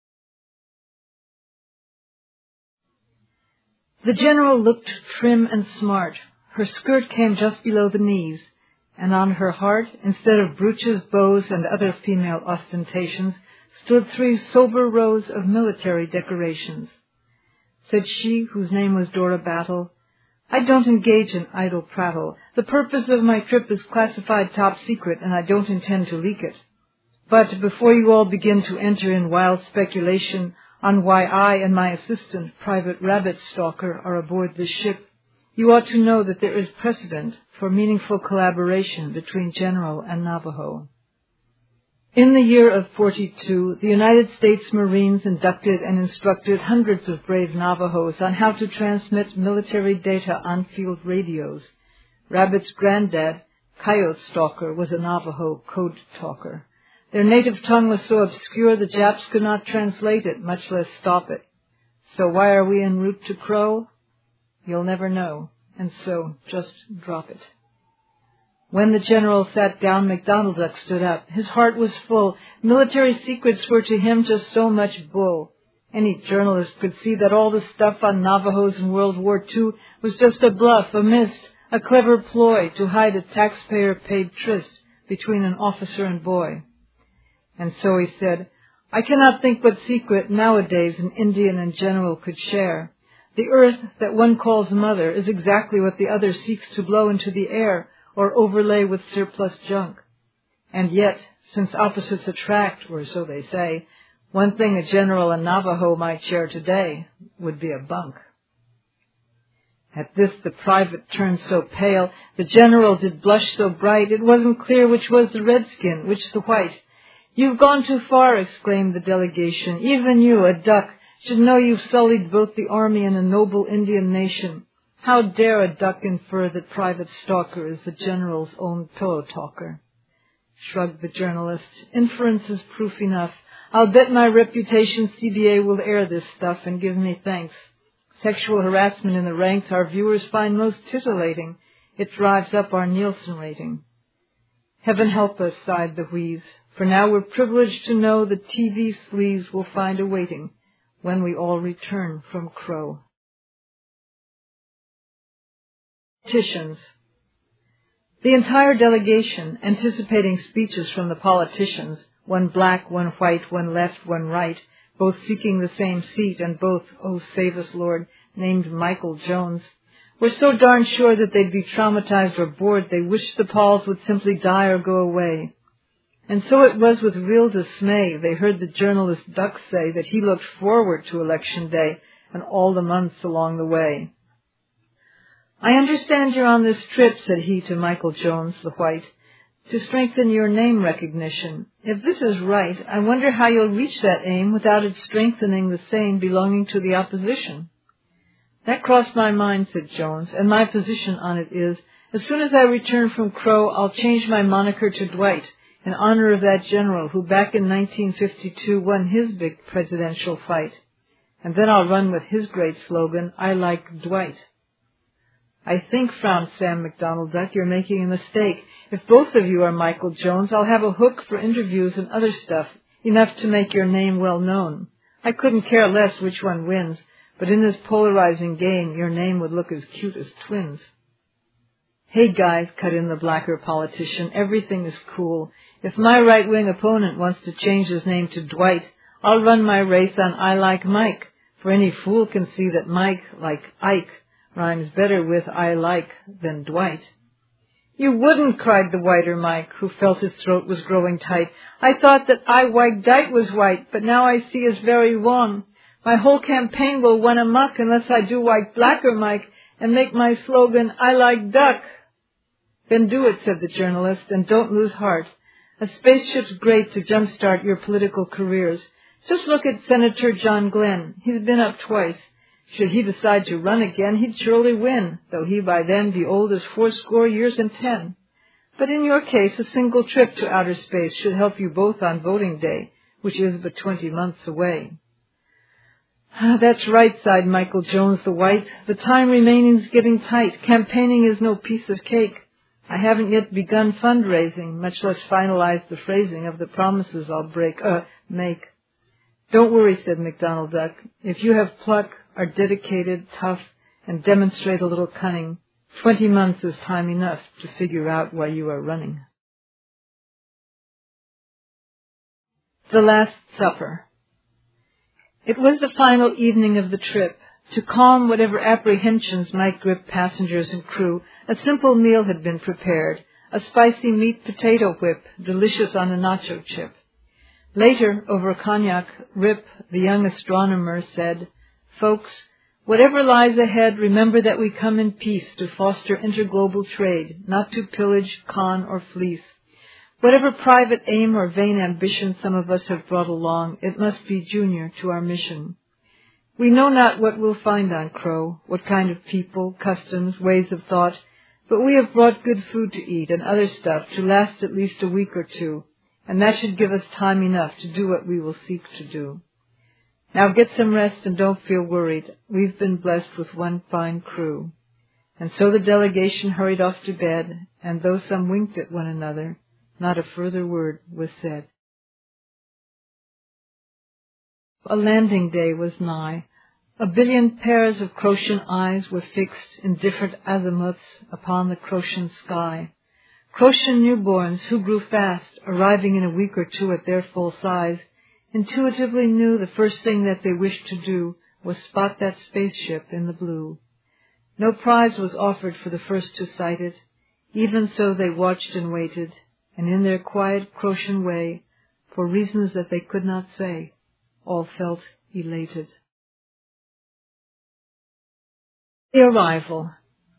The general looked trim and smart. Her skirt came just below the knees, and on her heart, instead of brooches, bows, and other female ostentations, stood three sober rows of military decorations. Said she, whose name was Dora Battle, "I don't engage in idle prattle. The purpose of my trip is classified top secret, and I don't intend to leak it. But before you all begin to enter in wild speculation on why I and my assistant, Private Rabbit Stalker, are aboard this ship, you ought to know that there is precedent for meaningful collaboration between General and Navajo." In the year of forty-two, the United States Marines inducted and instructed hundreds of brave Navajos on how to transmit military data on field radios. Rabbit's granddad, Coyote Stalker, was a Navajo code talker. Their native tongue was so obscure the Japs could not translate it, much less stop it. So why are we en route to Crow? You'll never know, and so just drop it. When the general sat down, McDonald Duck stood up. His heart was full. Military secrets were to him just so much bull. Any journalist could see that all the stuff on Navajos in World War Two was just a bluff, a mist, a clever ploy to hide a taxpayer-paid tryst between an officer and boy. And so he said, "I cannot think what secret nowadays an Indian and general could share. The earth that one calls mother is exactly what the other seeks to blow into the air or overlay with surplus junk. And yet, since opposites attract, or so they say, one thing a general and Navajo might share today would be a bunk." At this the private turned so pale, the general did blush so bright, it wasn't clear which was the redskin, which the white. "You've gone too far," exclaimed the delegation. "Even you, a duck, should know you've sullied both the army and a noble Indian nation. How dare a duck infer that Private Stalker is the general's own pillow talker?" Shrugged the journalist. "Inference is proof enough. I'll bet my reputation C B A will air this stuff and give me thanks. Sexual harassment in the ranks our viewers find most titillating. It drives up our Nielsen rating." "Heaven help us," sighed the wheeze, "for now we're privileged to know the T V sleaze will find a waiting when we all return from Crow." Politicians. The entire delegation, anticipating speeches from the politicians, one black, one white, one left, one right, both seeking the same seat and both, oh save us Lord, named Michael Jones, were so darn sure that they'd be traumatized or bored they wished the Pauls would simply die or go away. And so it was with real dismay they heard the journalist Duck say that he looked forward to Election Day and all the months along the way. "I understand you're on this trip," said he to Michael Jones, the white, "to strengthen your name recognition. If this is right, I wonder how you'll reach that aim without it strengthening the sane belonging to the opposition." "That crossed my mind," said Jones, "and my position on it is, as soon as I return from Crow, I'll change my moniker to Dwight, in honor of that general who back in nineteen fifty-two won his big presidential fight. And then I'll run with his great slogan, 'I like Dwight.'" "I think," frowned Sam McDonald Duck, "you're making a mistake. If both of you are Michael Jones, I'll have a hook for interviews and other stuff, enough to make your name well known. I couldn't care less which one wins, but in this polarizing game, your name would look as cute as twins." "Hey guys," cut in the blacker politician, "everything is cool. If my right-wing opponent wants to change his name to Dwight, I'll run my race on 'I like Mike,' for any fool can see that Mike, like Ike, rhymes better with 'I like' than Dwight." "You wouldn't," cried the whiter Mike, who felt his throat was growing tight. "I thought that 'I like Dite' was white, but now I see is very wrong. My whole campaign will run amok unless I do like blacker Mike and make my slogan 'I like Duck.'" "Then do it," said the journalist, "and don't lose heart. A spaceship's great to jumpstart your political careers. Just look at Senator John Glenn. He's been up twice. Should he decide to run again, he'd surely win, though he by then be old as fourscore years and ten. But in your case, a single trip to outer space should help you both on voting day, which is but twenty months away." Ah, that's right, sighed Michael Jones the White. The time remaining's getting tight. Campaigning is no piece of cake. I haven't yet begun fundraising, much less finalized the phrasing of the promises I'll break, uh, make. Don't worry, said MacDonald Duck. If you have pluck, are dedicated, tough, and demonstrate a little cunning, twenty months is time enough to figure out why you are running. The Last Supper. It was the final evening of the trip. To calm whatever apprehensions might grip passengers and crew, a simple meal had been prepared, a spicy meat potato whip, delicious on a nacho chip. Later, over cognac, Rip, the young astronomer, said, "Folks, whatever lies ahead, remember that we come in peace to foster interglobal trade, not to pillage, con, or fleece. Whatever private aim or vain ambition some of us have brought along, it must be junior to our mission. We know not what we'll find on Crow, what kind of people, customs, ways of thought, but we have brought good food to eat and other stuff to last at least a week or two, and that should give us time enough to do what we will seek to do. Now get some rest and don't feel worried. We've been blessed with one fine crew." And so the delegation hurried off to bed, and though some winked at one another, not a further word was said. A landing day was nigh. A billion pairs of Crotian eyes were fixed in different azimuths upon the Crotian sky. Crotian newborns who grew fast, arriving in a week or two at their full size, intuitively knew the first thing that they wished to do was spot that spaceship in the blue. No prize was offered for the first to sight it. Even so they watched and waited, and in their quiet Crotian way, for reasons that they could not say, all felt elated. The arrival.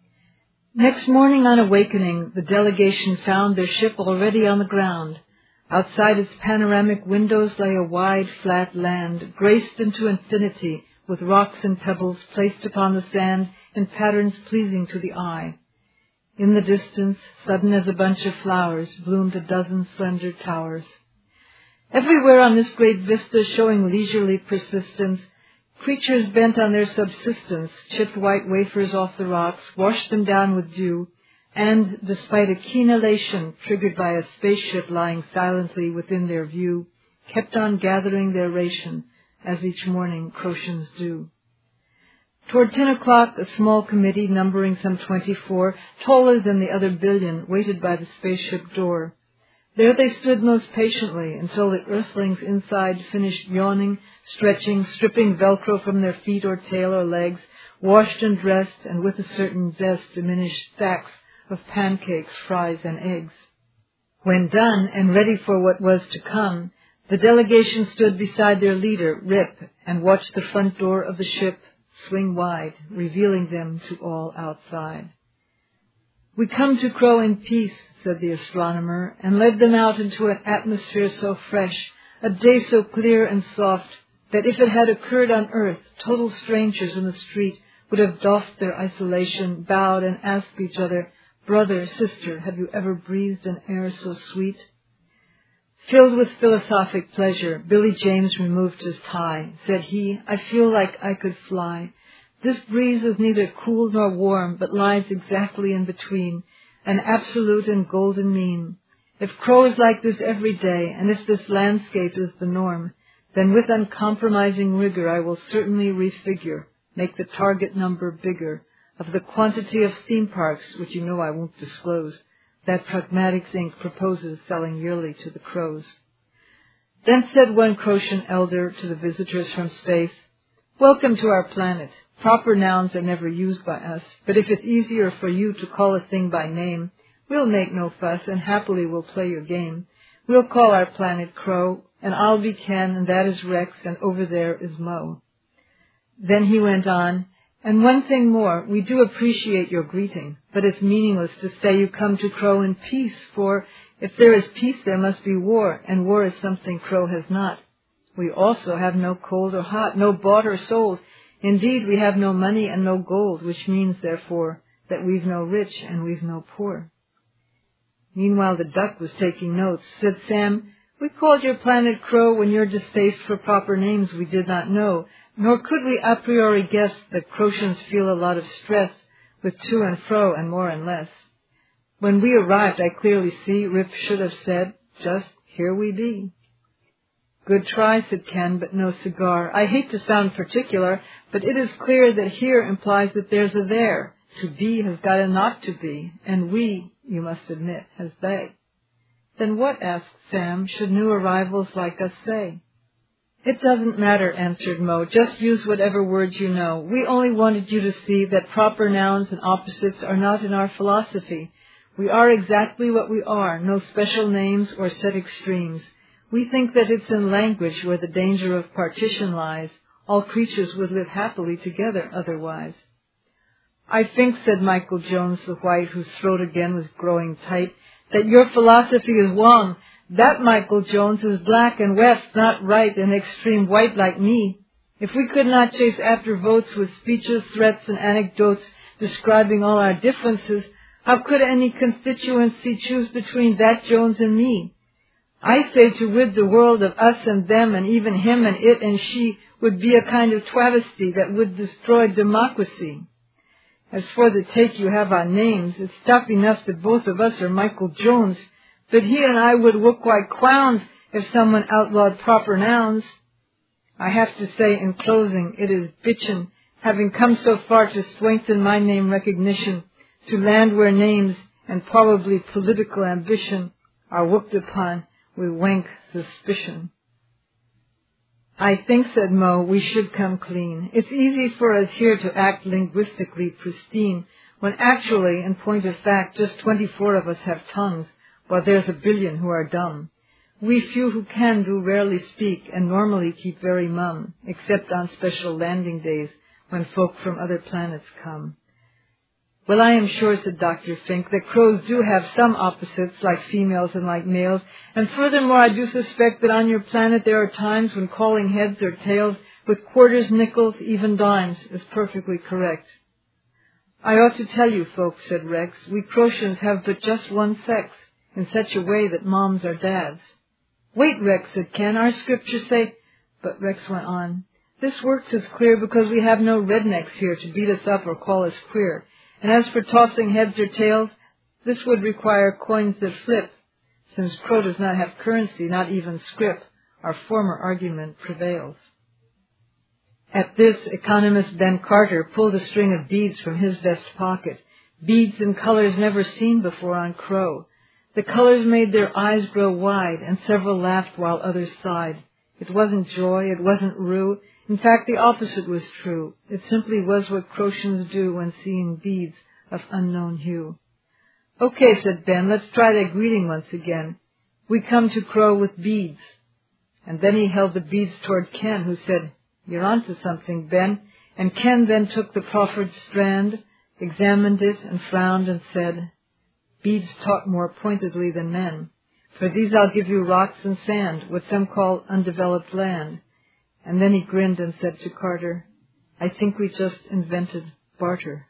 Next morning on awakening, the delegation found their ship already on the ground. Outside its panoramic windows lay a wide, flat land, graced into infinity with rocks and pebbles placed upon the sand in patterns pleasing to the eye. In the distance, sudden as a bunch of flowers, bloomed a dozen slender towers. Everywhere on this great vista, showing leisurely persistence, creatures bent on their subsistence chipped white wafers off the rocks, washed them down with dew, and, despite a keen elation triggered by a spaceship lying silently within their view, kept on gathering their ration, as each morning Crotians do. Toward ten o'clock, a small committee numbering some twenty-four, taller than the other billion, waited by the spaceship door. There they stood most patiently until the earthlings inside finished yawning, stretching, stripping Velcro from their feet or tail or legs, washed and dressed, and with a certain zest diminished stacks of pancakes, fries, and eggs. When done and ready for what was to come, the delegation stood beside their leader, Rip, and watched the front door of the ship swing wide, revealing them to all outside. "We come to Crow in peace," said the astronomer, and led them out into an atmosphere so fresh, a day so clear and soft, that if it had occurred on Earth, total strangers in the street would have doffed their isolation, bowed, and asked each other, "Brother, sister, have you ever breathed an air so sweet?" Filled with philosophic pleasure, Billy James removed his tie. Said he, "I feel like I could fly. This breeze is neither cool nor warm, but lies exactly in between, an absolute and golden mean. If Crow is like this every day, and if this landscape is the norm, then with uncompromising rigor I will certainly refigure, make the target number bigger, of the quantity of theme parks, which you know I won't disclose, that Pragmatics Incorporated proposes selling yearly to the Crows." Then said one Crotian elder to the visitors from space, "Welcome to our planet. Proper nouns are never used by us, but if it's easier for you to call a thing by name, we'll make no fuss and happily we'll play your game. We'll call our planet Crow, and I'll be Ken, and that is Rex, and over there is Mo." Then he went on, "And one thing more, we do appreciate your greeting, but it's meaningless to say you come to Crow in peace, for if there is peace there must be war, and war is something Crow has not. We also have no cold or hot, no bought or sold. Indeed, we have no money and no gold, which means, therefore, that we've no rich and we've no poor." Meanwhile the duck was taking notes. Said Sam, "We called your planet Crow when your distaste for proper names we did not know. Nor could we a priori guess that Crotians feel a lot of stress with to and fro and more and less. When we arrived, I clearly see Rip should have said, just here we be. Good try, said Ken, but no cigar. I hate to sound particular, but it is clear that here implies that there's a there. To be has got a not to be, and we, you must admit, has they. Then what, asked Sam, should new arrivals like us say? It doesn't matter, answered Mo. Just use whatever words you know. We only wanted you to see that proper nouns and opposites are not in our philosophy. We are exactly what we are, no special names or set extremes. We think that it's in language where the danger of partition lies. All creatures would live happily together otherwise. I think, said Michael Jones the White, whose throat again was growing tight, that your philosophy is wrong. That Michael Jones is black and west, not right and extreme white like me. If we could not chase after votes with speeches, threats, and anecdotes describing all our differences, how could any constituency choose between that Jones and me? I say to rid the world of us and them and even him and it and she would be a kind of travesty that would destroy democracy. As for the take you have on names, it's tough enough that both of us are Michael Jones, but he and I would look like clowns if someone outlawed proper nouns. I have to say in closing, it is bitchin', having come so far to strengthen my name recognition, to land where names and probably political ambition are looked upon with wank suspicion. I think, said Mo, we should come clean. It's easy for us here to act linguistically pristine, when actually, in point of fact, just twenty-four of us have tongues, while there's a billion who are dumb. We few who can do rarely speak and normally keep very mum, except on special landing days when folk from other planets come. Well, I am sure, said Doctor Fink, that crows do have some opposites, like females and like males, and furthermore I do suspect that on your planet there are times when calling heads or tails with quarters, nickels, even dimes is perfectly correct. I ought to tell you folks, said Rex, we Crotians have but just one sex, in such a way that moms are dads. Wait, Rex, said Ken, our scriptures say... But Rex went on, this works as clear because we have no rednecks here to beat us up or call us queer. And as for tossing heads or tails, this would require coins that flip. Since Crow does not have currency, not even scrip, our former argument prevails. At this, economist Ben Carter pulled a string of beads from his vest pocket, beads in colors never seen before on Crow. The colors made their eyes grow wide, and several laughed while others sighed. It wasn't joy, it wasn't rue. In fact, the opposite was true. It simply was what Crotians do when seeing beads of unknown hue. Okay, said Ben, let's try that greeting once again. We come to Crow with beads. And then he held the beads toward Ken, who said, you're onto something, Ben. And Ken then took the proffered strand, examined it, and frowned and said, beads talk more pointedly than men. For these I'll give you rocks and sand, what some call undeveloped land. And then he grinned and said to Carter, I think we just invented barter.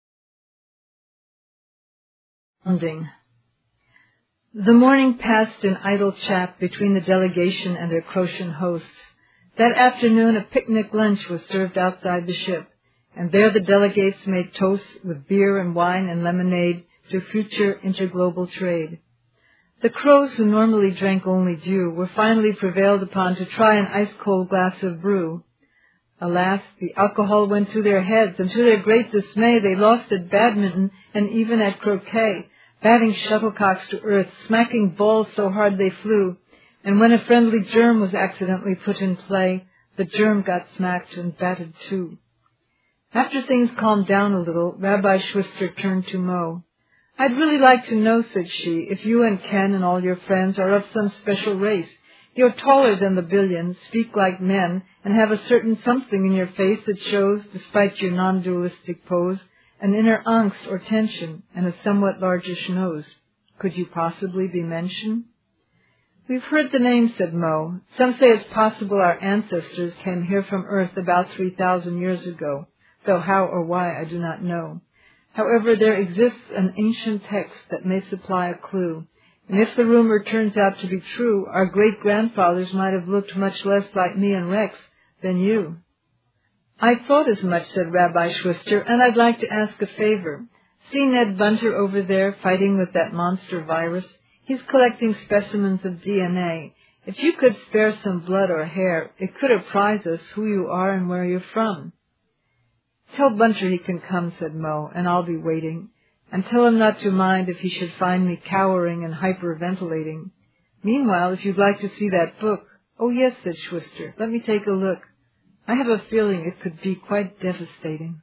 Ending. The morning passed in idle chat between the delegation and their Croatian hosts. That afternoon a picnic lunch was served outside the ship, and there the delegates made toasts with beer and wine and lemonade to future interglobal trade. The Crows, who normally drank only dew, were finally prevailed upon to try an ice-cold glass of brew. Alas, the alcohol went to their heads, and to their great dismay they lost at badminton and even at croquet, batting shuttlecocks to earth, smacking balls so hard they flew, and when a friendly germ was accidentally put in play, the germ got smacked and batted too. After things calmed down a little, Rabbi Schwister turned to Mo. I'd really like to know, said she, if you and Ken and all your friends are of some special race. You're taller than the billions, speak like men, and have a certain something in your face that shows, despite your non-dualistic pose, an inner angst or tension and a somewhat largish nose. Could you possibly be mentioned? We've heard the name, said Mo. Some say it's possible our ancestors came here from Earth about three thousand years ago, though how or why I do not know. However, there exists an ancient text that may supply a clue, and if the rumor turns out to be true, our great-grandfathers might have looked much less like me and Rex than you. "I thought as much," said Rabbi Schwister, "and I'd like to ask a favor. See Ned Bunter over there fighting with that monster virus? He's collecting specimens of D N A. If you could spare some blood or hair, it could apprise us who you are and where you're from." "Tell Bunter he can come," said Mo, "and I'll be waiting. And tell him not to mind if he should find me cowering and hyperventilating. Meanwhile, if you'd like to see that book—" "Oh, yes," said Schwister. "Let me take a look. I have a feeling it could be quite devastating."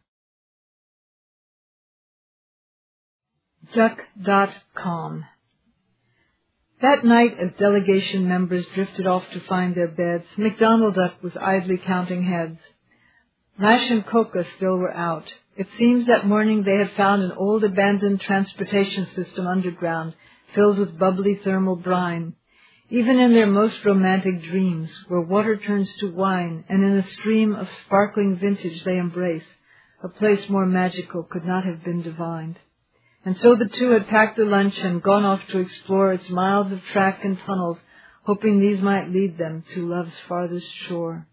Duck dot com. That night, as delegation members drifted off to find their beds, McDonald Duck was idly counting heads. Lash and Coca still were out. It seems that morning they had found an old abandoned transportation system underground, filled with bubbly thermal brine. Even in their most romantic dreams, where water turns to wine, and in a stream of sparkling vintage they embrace, a place more magical could not have been divined. And so the two had packed the lunch and gone off to explore its miles of track and tunnels, hoping these might lead them to love's farthest shore.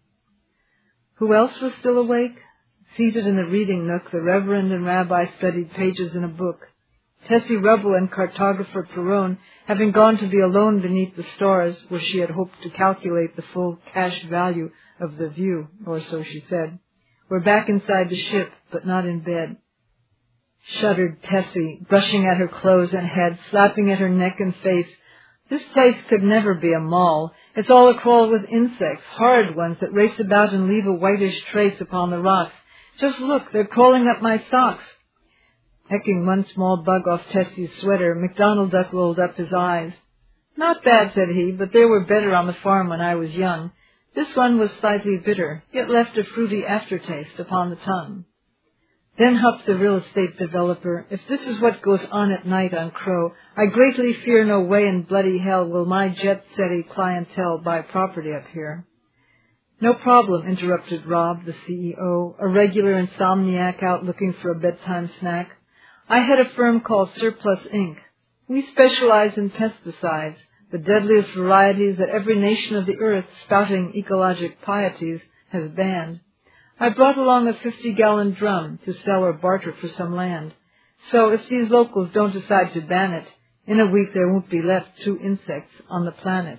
Who else was still awake? Seated in the reading nook, the Reverend and Rabbi studied pages in a book. Tessie Rubble and cartographer Perrone, having gone to be alone beneath the stars, where she had hoped to calculate the full cash value of the view, or so she said, were back inside the ship, but not in bed. Shuddered Tessie, brushing at her clothes and head, slapping at her neck and face. "This place could never be a mall. It's all a-crawl with insects, horrid ones that race about and leave a whitish trace upon the rocks. Just look, they're crawling up my socks." Pecking one small bug off Tessie's sweater, McDonald Duck rolled up his eyes. "Not bad," said he, "but they were better on the farm when I was young. This one was slightly bitter, yet left a fruity aftertaste upon the tongue." Then huffed the real estate developer, "If this is what goes on at night on Crow, I greatly fear no way in bloody hell will my jet-setty clientele buy property up here." "No problem," interrupted Rob, the C E O, a regular insomniac out looking for a bedtime snack. "I head a firm called Surplus Incorporated. We specialize in pesticides, the deadliest varieties that every nation of the earth spouting ecologic pieties has banned. I brought along a fifty-gallon drum to sell or barter for some land. So if these locals don't decide to ban it, in a week there won't be left two insects on the planet."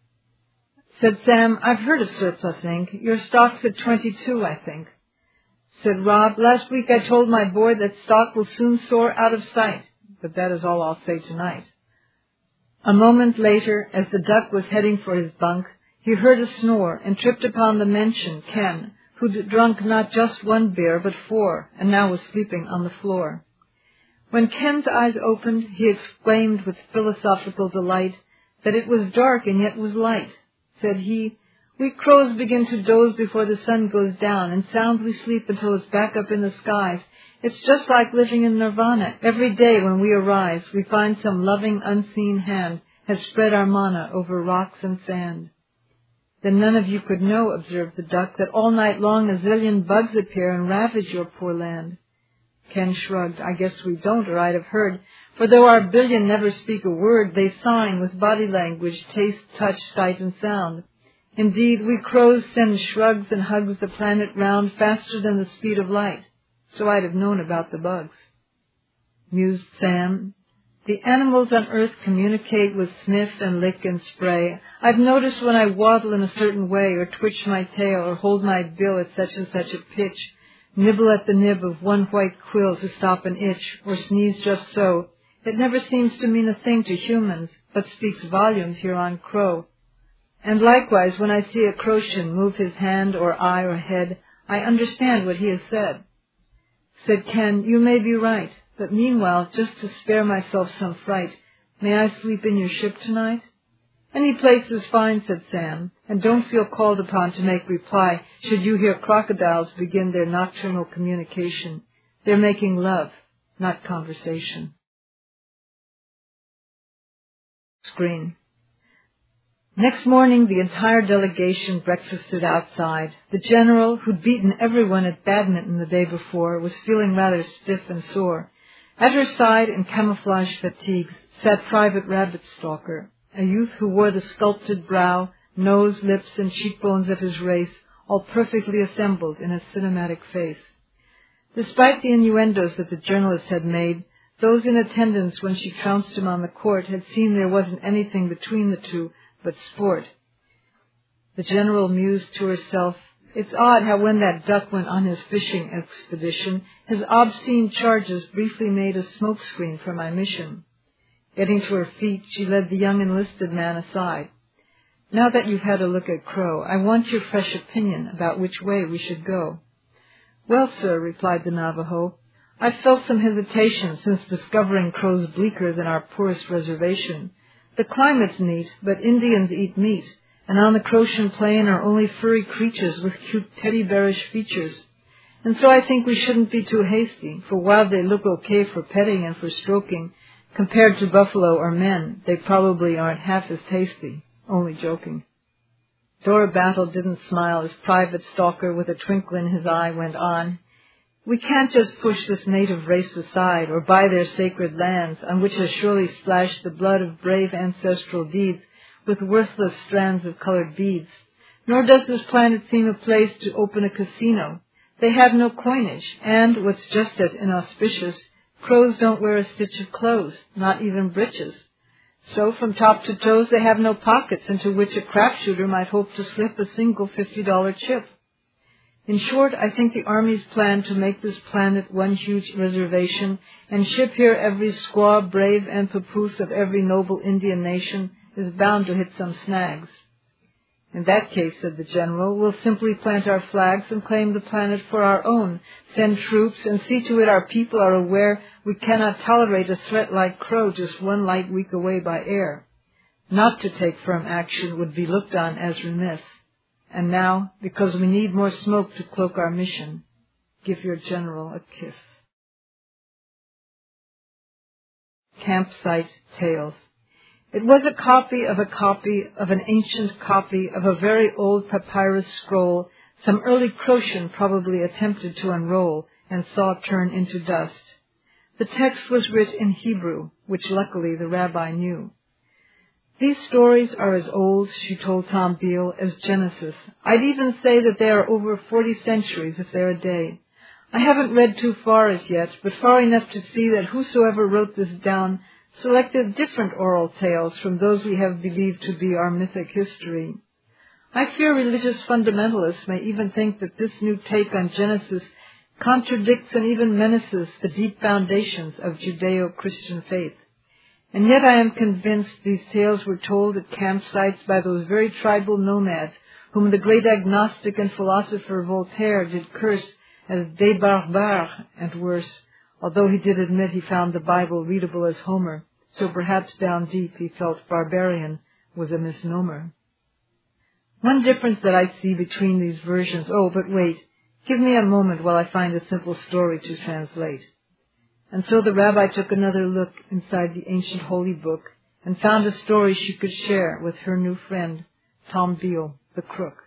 Said Sam, "I've heard of Surplus Incorporated. Your stock's at twenty-two, I think." Said Rob, "Last week I told my boy that stock will soon soar out of sight, but that is all I'll say tonight." A moment later, as the duck was heading for his bunk, he heard a snore and tripped upon the mention, Ken, who'd drunk not just one beer, but four, and now was sleeping on the floor. When Ken's eyes opened, he exclaimed with philosophical delight that it was dark and yet was light. Said he, "We crows begin to doze before the sun goes down and soundly sleep until it's back up in the skies. It's just like living in nirvana. Every day when we arise, we find some loving unseen hand has spread our manna over rocks and sand." "Then none of you could know," observed the duck, "that all night long a zillion bugs appear and ravage your poor land." Ken shrugged. "I guess we don't, or I'd have heard. For though our billion never speak a word, they sign with body language, taste, touch, sight, and sound. Indeed, we crows send shrugs and hugs the planet round faster than the speed of light. So I'd have known about the bugs." Mused Sam. "The animals on Earth communicate with sniff and lick and spray. I've noticed when I waddle in a certain way, or twitch my tail, or hold my bill at such and such a pitch, nibble at the nib of one white quill to stop an itch, or sneeze just so, it never seems to mean a thing to humans, but speaks volumes here on Crow. And likewise, when I see a Crowshan move his hand or eye or head, I understand what he has said." Said Ken, "You may be right. But meanwhile, just to spare myself some fright, may I sleep in your ship tonight?" "Any place is fine," said Sam, "and don't feel called upon to make reply should you hear crocodiles begin their nocturnal communication. They're making love, not conversation." Screen. Next morning, the entire delegation breakfasted outside. The general, who'd beaten everyone at badminton the day before, was feeling rather stiff and sore. At her side, in camouflage fatigues, sat Private Rabbit Stalker, a youth who wore the sculpted brow, nose, lips, and cheekbones of his race, all perfectly assembled in a cinematic face. Despite the innuendos that the journalist had made, those in attendance when she trounced him on the court had seen there wasn't anything between the two but sport. The general mused to herself, "It's odd how when that duck went on his fishing expedition, his obscene charges briefly made a smokescreen for my mission." Getting to her feet, she led the young enlisted man aside. "Now that you've had a look at Crow, I want your fresh opinion about which way we should go." "Well, sir," replied the Navajo, "I've felt some hesitation since discovering Crow's bleaker than our poorest reservation. The climate's neat, but Indians eat meat, and on the Croatian plain are only furry creatures with cute teddy bearish features. And so I think we shouldn't be too hasty, for while they look okay for petting and for stroking, compared to buffalo or men, they probably aren't half as tasty." Only joking. Dora Battle didn't smile as Private Stalker, with a twinkle in his eye, went on, "We can't just push this native race aside or buy their sacred lands, on which has surely splashed the blood of brave ancestral deeds, with worthless strands of colored beads. Nor does this planet seem a place to open a casino. They have no coinage, and, what's just as inauspicious, Crows don't wear a stitch of clothes, not even breeches. So from top to toes they have no pockets into which a crapshooter might hope to slip a single fifty dollar chip. In short, I think the Army's plan to make this planet one huge reservation and ship here every squaw, brave, and papoose of every noble Indian nation is bound to hit some snags." "In that case," said the general, "we'll simply plant our flags and claim the planet for our own, send troops, and see to it our people are aware we cannot tolerate a threat like Crow just one light week away by air. Not to take firm action would be looked on as remiss. And now, because we need more smoke to cloak our mission, give your general a kiss." Campsite Tales. It was a copy of a copy of an ancient copy of a very old papyrus scroll some early Croatian probably attempted to unroll and saw turn into dust. The text was writ in Hebrew, which luckily the rabbi knew. "These stories are as old," she told Tom Beale, "as Genesis. I'd even say that they are over forty centuries if they're a day. I haven't read too far as yet, but far enough to see that whosoever wrote this down selected different oral tales from those we have believed to be our mythic history. I fear religious fundamentalists may even think that this new take on Genesis contradicts and even menaces the deep foundations of Judeo-Christian faith. And yet I am convinced these tales were told at campsites by those very tribal nomads whom the great agnostic and philosopher Voltaire did curse as des barbares and worse, although he did admit he found the Bible readable as Homer, so perhaps down deep he felt barbarian was a misnomer. One difference that I see between these versions— oh, but wait, give me a moment while I find a simple story to translate." And so the rabbi took another look inside the ancient holy book and found a story she could share with her new friend, Tom Beale, the crook.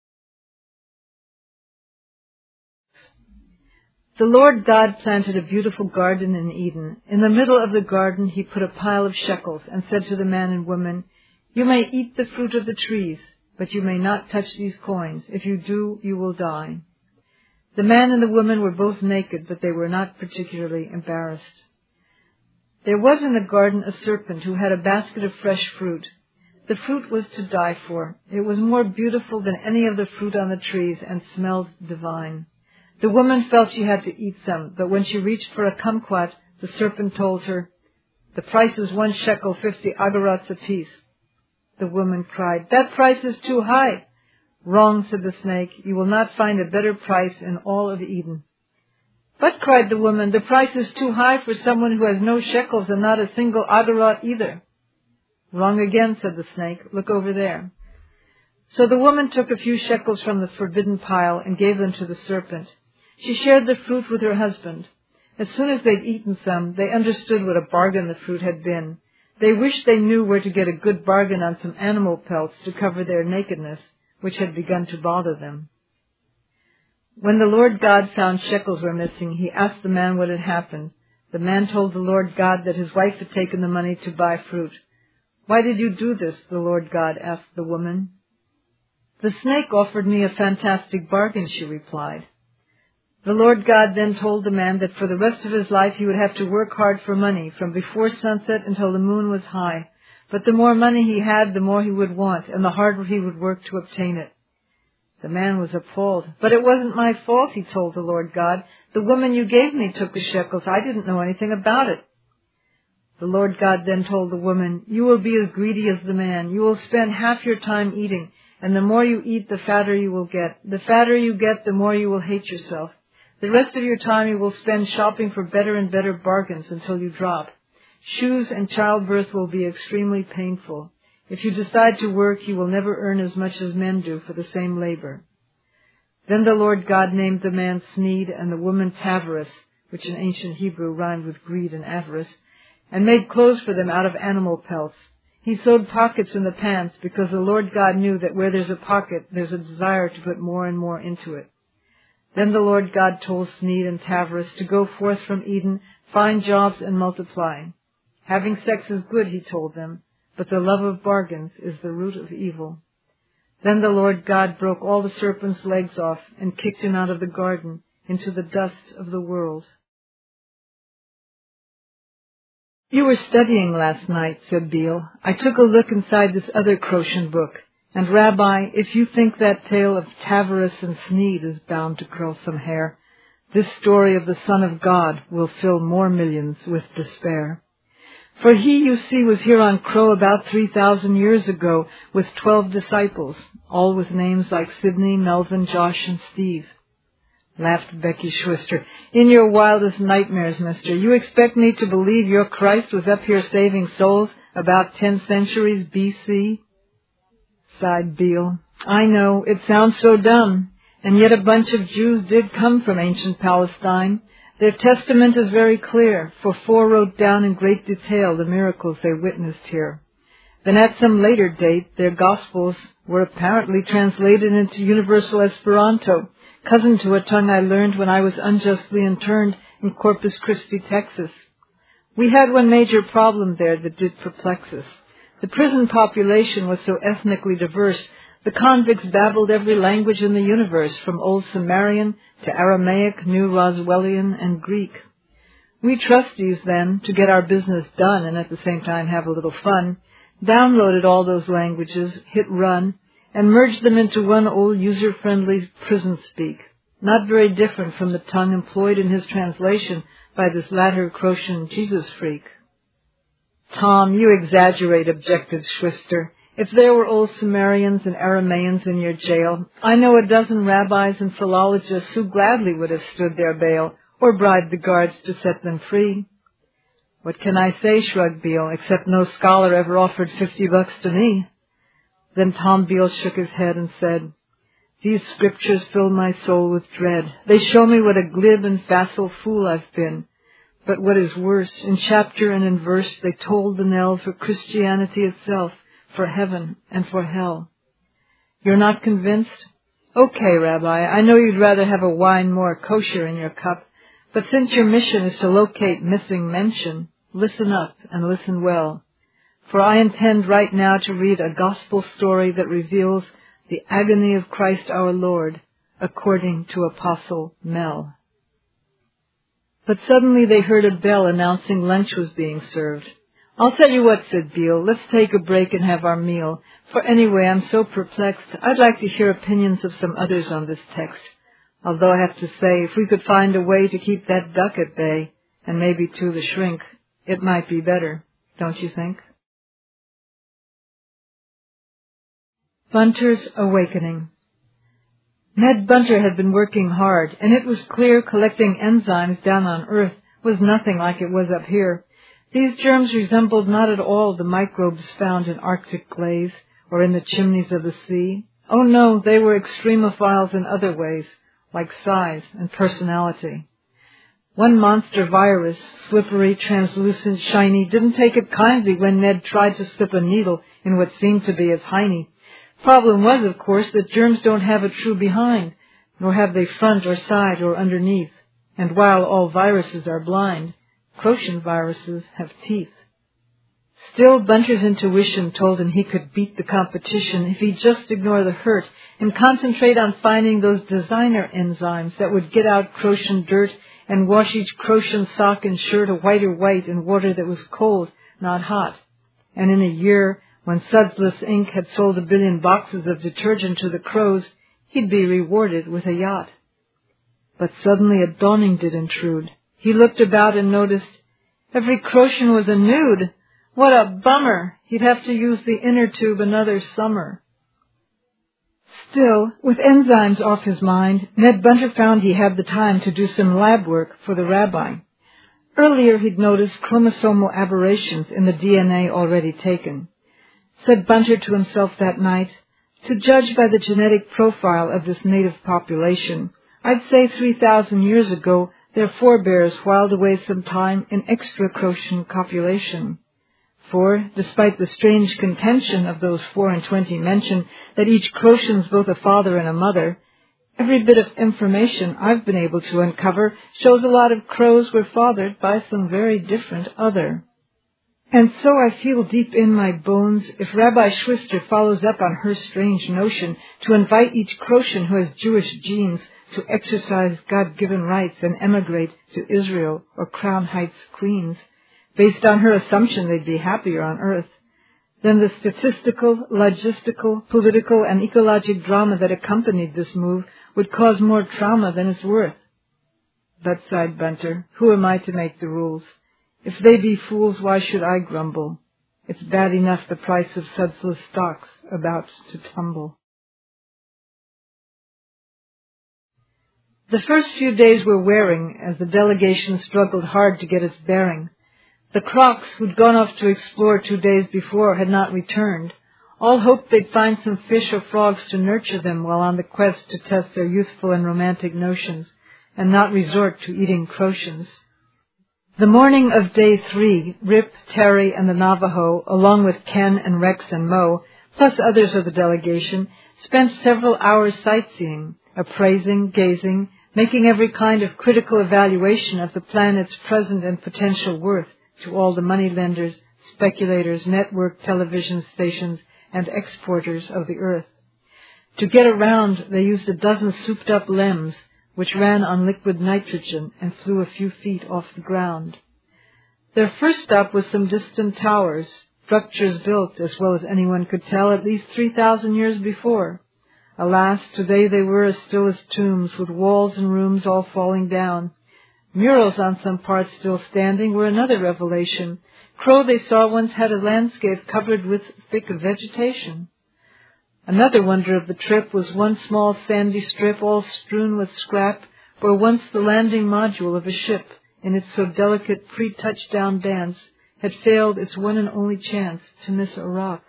The Lord God planted a beautiful garden in Eden. In the middle of the garden he put a pile of shekels and said to the man and woman, "You may eat the fruit of the trees, but you may not touch these coins. If you do, you will die." The man and the woman were both naked, but they were not particularly embarrassed. There was in the garden a serpent who had a basket of fresh fruit. The fruit was to die for. It was more beautiful than any of the fruit on the trees and smelled divine. The woman felt she had to eat some, but when she reached for a kumquat, the serpent told her, "The price is one shekel fifty agorots apiece." The woman cried, "That price is too high." "Wrong," said the snake. "You will not find a better price in all of Eden." "But," cried the woman, "the price is too high for someone who has no shekels and not a single agorot either." "Wrong again," said the snake. "Look over there." So the woman took a few shekels from the forbidden pile and gave them to the serpent. She shared the fruit with her husband. As soon as they'd eaten some, they understood what a bargain the fruit had been. They wished they knew where to get a good bargain on some animal pelts to cover their nakedness, which had begun to bother them. When the Lord God found shekels were missing, he asked the man what had happened. The man told the Lord God that his wife had taken the money to buy fruit. "Why did you do this?" the Lord God asked the woman. "The snake offered me a fantastic bargain," she replied. The Lord God then told the man that for the rest of his life he would have to work hard for money from before sunset until the moon was high. But the more money he had, the more he would want, and the harder he would work to obtain it. The man was appalled. "But it wasn't my fault," he told the Lord God. "The woman you gave me took the shekels. I didn't know anything about it." The Lord God then told the woman, "You will be as greedy as the man. You will spend half your time eating, and the more you eat, the fatter you will get. The fatter you get, the more you will hate yourself. The rest of your time you will spend shopping for better and better bargains until you drop. Shoes and childbirth will be extremely painful. If you decide to work, you will never earn as much as men do for the same labor." Then the Lord God named the man Sneed and the woman Tavarus, which in ancient Hebrew rhymed with greed and avarice, and made clothes for them out of animal pelts. He sewed pockets in the pants because the Lord God knew that where there's a pocket, there's a desire to put more and more into it. Then the Lord God told Sneed and Tavarus to go forth from Eden, find jobs, and multiply. Having sex is good, he told them, but the love of bargains is the root of evil. Then the Lord God broke all the serpent's legs off and kicked him out of the garden into the dust of the world. "You were studying last night," said Beale. "I took a look inside this other Croshen book. And, Rabbi, if you think that tale of Tavarus and Sneed is bound to curl some hair, this story of the Son of God will fill more millions with despair. For he, you see, was here on Crow about three thousand years ago with twelve disciples, all with names like Sidney, Melvin, Josh, and Steve." Laughed Becky Schwister. "In your wildest nightmares, mister, you expect me to believe your Christ was up here saving souls about ten centuries B C? Sighed Beale. "I know, it sounds so dumb, and yet a bunch of Jews did come from ancient Palestine. Their testament is very clear, for four wrote down in great detail the miracles they witnessed here. Then at some later date, their Gospels were apparently translated into Universal Esperanto, cousin to a tongue I learned when I was unjustly interned in Corpus Christi, Texas. We had one major problem there that did perplex us. The prison population was so ethnically diverse, the convicts babbled every language in the universe, from Old Sumerian to Aramaic, New Roswellian, and Greek. We trustees then, to get our business done and at the same time have a little fun, downloaded all those languages, hit run, and merged them into one old user-friendly prison speak, not very different from the tongue employed in his translation by this latter Croshen Jesus freak." "Tom, you exaggerate," objected Schwister. "If there were old Sumerians and Arameans in your jail, I know a dozen rabbis and philologists who gladly would have stood their bail or bribed the guards to set them free." "What can I say," shrugged Beale, "except no scholar ever offered fifty bucks to me." Then Tom Beale shook his head and said, "These scriptures fill my soul with dread. They show me what a glib and facile fool I've been. But what is worse, in chapter and in verse they tolled the knell for Christianity itself, for heaven and for hell. You're not convinced? Okay, Rabbi, I know you'd rather have a wine more kosher in your cup, but since your mission is to locate missing mention, listen up and listen well. For I intend right now to read a gospel story that reveals the agony of Christ our Lord, according to Apostle Mel. But suddenly they heard a bell announcing lunch was being served. "I'll tell you what," said Beale, "let's take a break and have our meal, for anyway I'm so perplexed I'd like to hear opinions of some others on this text. Although I have to say, if we could find a way to keep that duck at bay, and maybe too the shrink, it might be better, don't you think?" Bunter's Awakening. Ned Bunter had been working hard, and it was clear collecting enzymes down on Earth was nothing like it was up here. These germs resembled not at all the microbes found in Arctic glaze or in the chimneys of the sea. Oh no, they were extremophiles in other ways, like size and personality. One monster virus, slippery, translucent, shiny, didn't take it kindly when Ned tried to slip a needle in what seemed to be its hiney. Problem was, of course, that germs don't have a true behind, nor have they front or side or underneath. And while all viruses are blind, Croshen viruses have teeth. Still, Bunter's intuition told him he could beat the competition if he'd just ignore the hurt and concentrate on finding those designer enzymes that would get out Croatian dirt and wash each Croatian sock and shirt a whiter white in water that was cold, not hot. And in a year, when Sudsless Incorporated had sold a billion boxes of detergent to the Crows, he'd be rewarded with a yacht. But suddenly a dawning did intrude. He looked about and noticed every Croatian was a nude. What a bummer! He'd have to use the inner tube another summer. Still, with enzymes off his mind, Ned Bunter found he had the time to do some lab work for the rabbi. Earlier he'd noticed chromosomal aberrations in the D N A already taken. Said Bunter to himself that night, to judge by the genetic profile of this native population, I'd say three thousand years ago their forebears whiled away some time in extra-Croatian copulation. For, despite the strange contention of those four and twenty mentioned that each Croatian's both a father and a mother, every bit of information I've been able to uncover shows a lot of Crows were fathered by some very different other. And so I feel deep in my bones, if Rabbi Schwister follows up on her strange notion to invite each Croatian who has Jewish genes to exercise God-given rights and emigrate to Israel or Crown Heights, Queens, based on her assumption they'd be happier on Earth, then the statistical, logistical, political, and ecologic drama that accompanied this move would cause more trauma than it's worth. But, sighed Bunter, who am I to make the rules? If they be fools, why should I grumble? It's bad enough the price of Sudsless stock's about to tumble. The first few days were wearing as the delegation struggled hard to get its bearing. The Crocs, who'd gone off to explore two days before, had not returned. All hoped they'd find some fish or frogs to nurture them while on the quest to test their youthful and romantic notions, and not resort to eating Croatians. The morning of day three, Rip, Terry, and the Navajo, along with Ken and Rex and Mo, plus others of the delegation, spent several hours sightseeing, appraising, gazing, making every kind of critical evaluation of the planet's present and potential worth to all the moneylenders, speculators, network television stations, and exporters of the earth. To get around, they used a dozen souped-up Lems, which ran on liquid nitrogen and flew a few feet off the ground. Their first stop was some distant towers, structures built, as well as anyone could tell, at least three thousand years before. Alas, today they were as still as tombs, with walls and rooms all falling down. Murals on some parts still standing were another revelation. Crow they saw once had a landscape covered with thick vegetation. Another wonder of the trip was one small sandy strip all strewn with scrap, where once the landing module of a ship, in its so delicate pre-touchdown dance, had failed its one and only chance to miss a rock.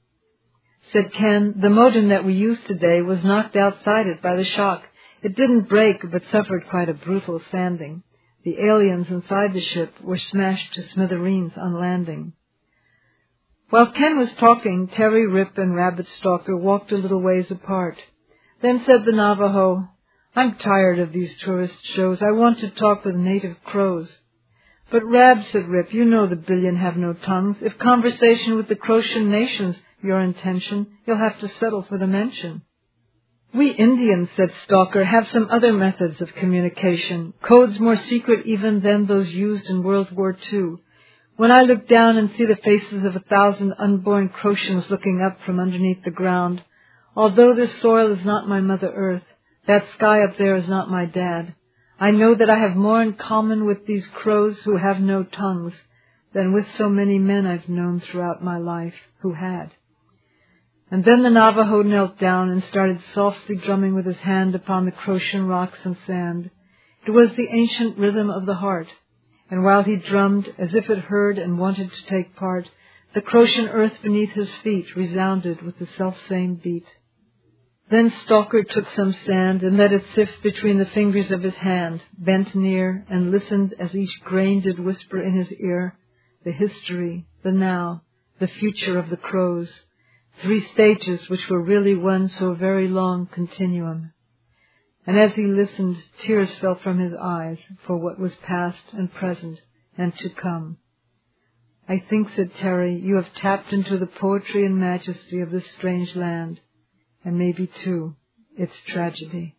Said Ken, the modem that we used today was knocked outside it by the shock. It didn't break, but suffered quite a brutal sanding. The aliens inside the ship were smashed to smithereens on landing. While Ken was talking, Terry, Rip, and Rabbit Stalker walked a little ways apart. Then said the Navajo, I'm tired of these tourist shows. I want to talk with native Crows. But Rab, said Rip, you know the billion have no tongues. If conversation with the Croatian nations your intention, you'll have to settle for the mention. We Indians, said Stalker, have some other methods of communication, codes more secret even than those used in World War Two. When I look down and see the faces of a thousand unborn Croatians looking up from underneath the ground, although this soil is not my Mother Earth, that sky up there is not my dad, I know that I have more in common with these Crows who have no tongues than with so many men I've known throughout my life who had. And then the Navajo knelt down and started softly drumming with his hand upon the Croatian rocks and sand. It was the ancient rhythm of the heart, and while he drummed, as if it heard and wanted to take part, the Croatian earth beneath his feet resounded with the selfsame beat. Then Stalker took some sand and let it sift between the fingers of his hand, bent near, and listened as each grain did whisper in his ear, the history, the now, the future of the Crows, three stages which were really one so very long continuum. And as he listened, tears fell from his eyes for what was past and present and to come. "I think," said Terry, "you have tapped into the poetry and majesty of this strange land, and maybe, too, its tragedy."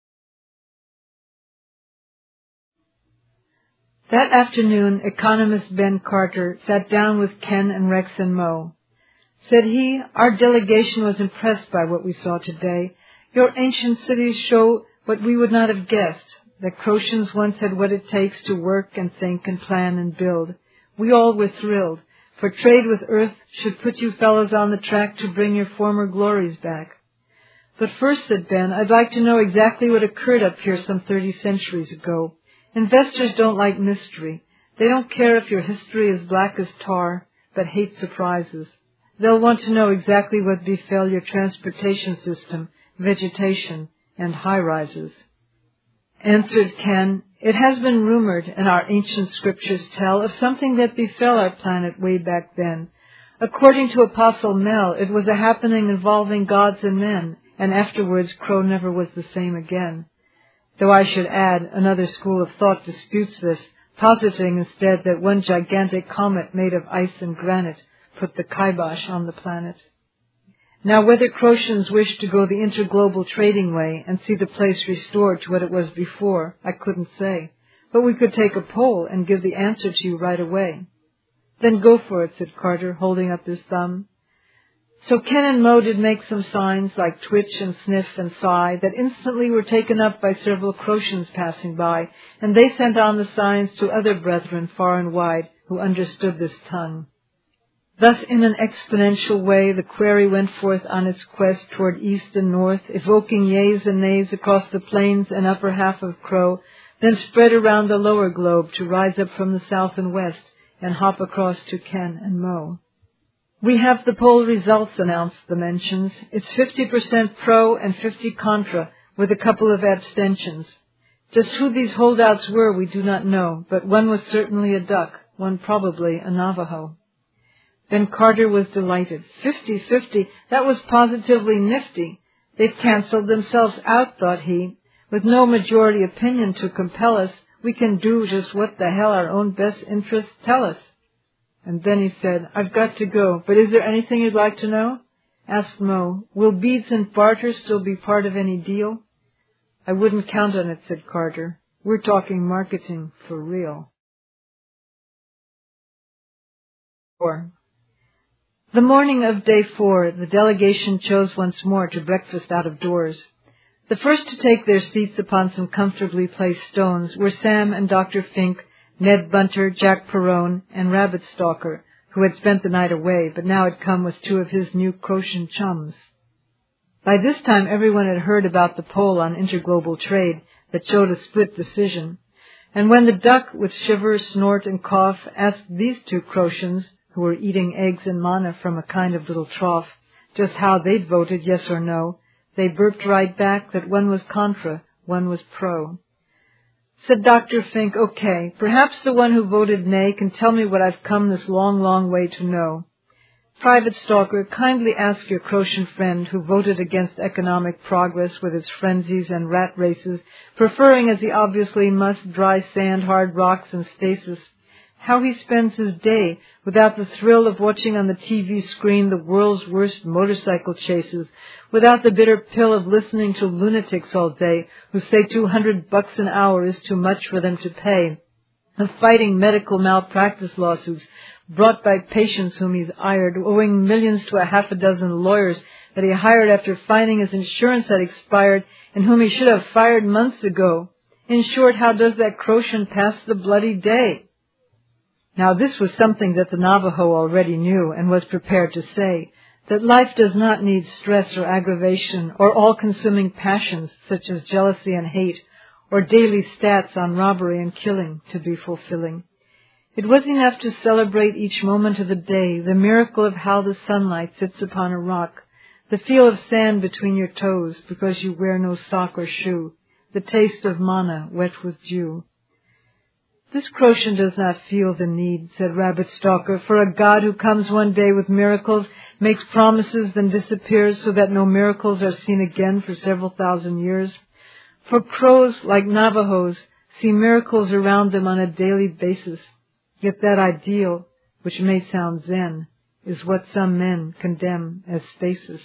That afternoon, economist Ben Carter sat down with Ken and Rex and Mo. Said he, "Our delegation was impressed by what we saw today. Your ancient cities show what we would not have guessed, that Crotians once had what it takes to work and think and plan and build. We all were thrilled, for trade with Earth should put you fellows on the track to bring your former glories back." "But first," said Ben, "I'd like to know exactly what occurred up here some thirty centuries ago. Investors don't like mystery. They don't care if your history is black as tar, but hate surprises. They'll want to know exactly what befell your transportation system, vegetation, and high-rises." Answered Ken, "It has been rumored, and our ancient scriptures tell, of something that befell our planet way back then. According to Apostle Mel, it was a happening involving gods and men, and afterwards Crow never was the same again. Though I should add, another school of thought disputes this, positing instead that one gigantic comet made of ice and granite put the kibosh on the planet. Now, whether Crotians wish to go the interglobal trading way and see the place restored to what it was before, I couldn't say. But we could take a poll and give the answer to you right away." "Then go for it," said Carter, holding up his thumb. So Ken and Mo did make some signs like twitch and sniff and sigh that instantly were taken up by several Crotians passing by, and they sent on the signs to other brethren far and wide who understood this tongue. Thus, in an exponential way, the query went forth on its quest toward east and north, evoking yeas and nays across the plains and upper half of Crow, then spread around the lower globe to rise up from the south and west and hop across to Ken and Mo. "We have the poll results," announced the mentions. "It's fifty percent pro and fifty contra, with a couple of abstentions. Just who these holdouts were we do not know, but one was certainly a duck, one probably a Navajo." Then Carter was delighted. Fifty-fifty, that was positively nifty. "They've canceled themselves out," thought he. "With no majority opinion to compel us, we can do just what the hell our own best interests tell us." And then he said, "I've got to go, but is there anything you'd like to know?" Asked Mo, "Will beads and barter still be part of any deal?" "I wouldn't count on it," said Carter. "We're talking marketing for real." Four. The morning of day four, the delegation chose once more to breakfast out of doors. The first to take their seats upon some comfortably placed stones were Sam and Doctor Fink, Ned Bunter, Jack Perrone, and Rabbit Stalker, who had spent the night away, but now had come with two of his new Crotian chums. By this time, everyone had heard about the poll on interglobal trade that showed a split decision, and when the duck, with shiver, snort, and cough, asked these two Crotians, who were eating eggs and manna from a kind of little trough, just how they'd voted, yes or no, they burped right back that one was contra, one was pro. Said Doctor Fink, "Okay, perhaps the one who voted nay can tell me what I've come this long, long way to know. Private Stalker, kindly ask your Crotian friend who voted against economic progress with its frenzies and rat races, preferring, as he obviously must, dry sand, hard rocks, and stasis, how he spends his day without the thrill of watching on the T V screen the world's worst motorcycle chases, without the bitter pill of listening to lunatics all day who say two hundred bucks an hour is too much for them to pay, of fighting medical malpractice lawsuits brought by patients whom he's hired, owing millions to a half a dozen lawyers that he hired after finding his insurance had expired and whom he should have fired months ago. In short, how does that Crotian pass the bloody day?" Now this was something that the Navajo already knew and was prepared to say, that life does not need stress or aggravation or all-consuming passions such as jealousy and hate or daily stats on robbery and killing to be fulfilling. It was enough to celebrate each moment of the day, the miracle of how the sunlight sits upon a rock, the feel of sand between your toes because you wear no sock or shoe, the taste of manna wet with dew. "This Crotian does not feel the need," said Rabbit Stalker, "for a God who comes one day with miracles, makes promises, then disappears so that no miracles are seen again for several thousand years. For Crows, like Navajos, see miracles around them on a daily basis. Yet that ideal, which may sound zen, is what some men condemn as stasis.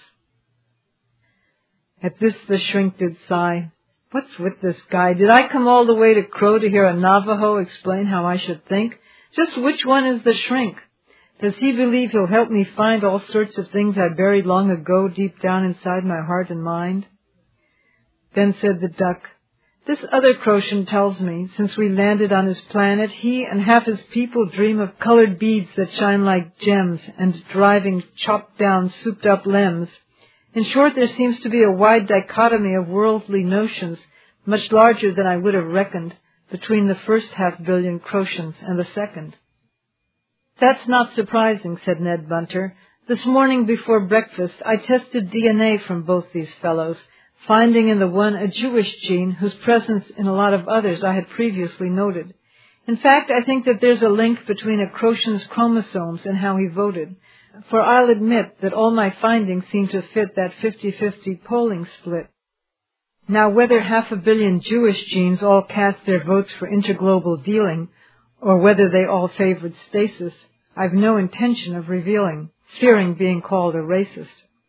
At this the shrink did sigh. What's with this guy? Did I come all the way to Crow to hear a Navajo explain how I should think? Just which one is the shrink? Does he believe he'll help me find all sorts of things I buried long ago deep down inside my heart and mind? Then said the duck, this other Crochan tells me, since we landed on his planet, he and half his people dream of colored beads that shine like gems and driving chopped-down, souped-up limbs. In short, there seems to be a wide dichotomy of worldly notions, much larger than I would have reckoned, between the first half-billion Crochans and the second. That's not surprising, said Ned Bunter. This morning before breakfast, I tested D N A from both these fellows, finding in the one a Jewish gene whose presence in a lot of others I had previously noted. In fact, I think that there's a link between a Crochan's chromosomes and how he voted, for I'll admit that all my findings seem to fit that fifty-fifty polling split. Now, whether half a billion Jewish genes all cast their votes for interglobal dealing, or whether they all favored stasis, I've no intention of revealing, fearing being called a racist.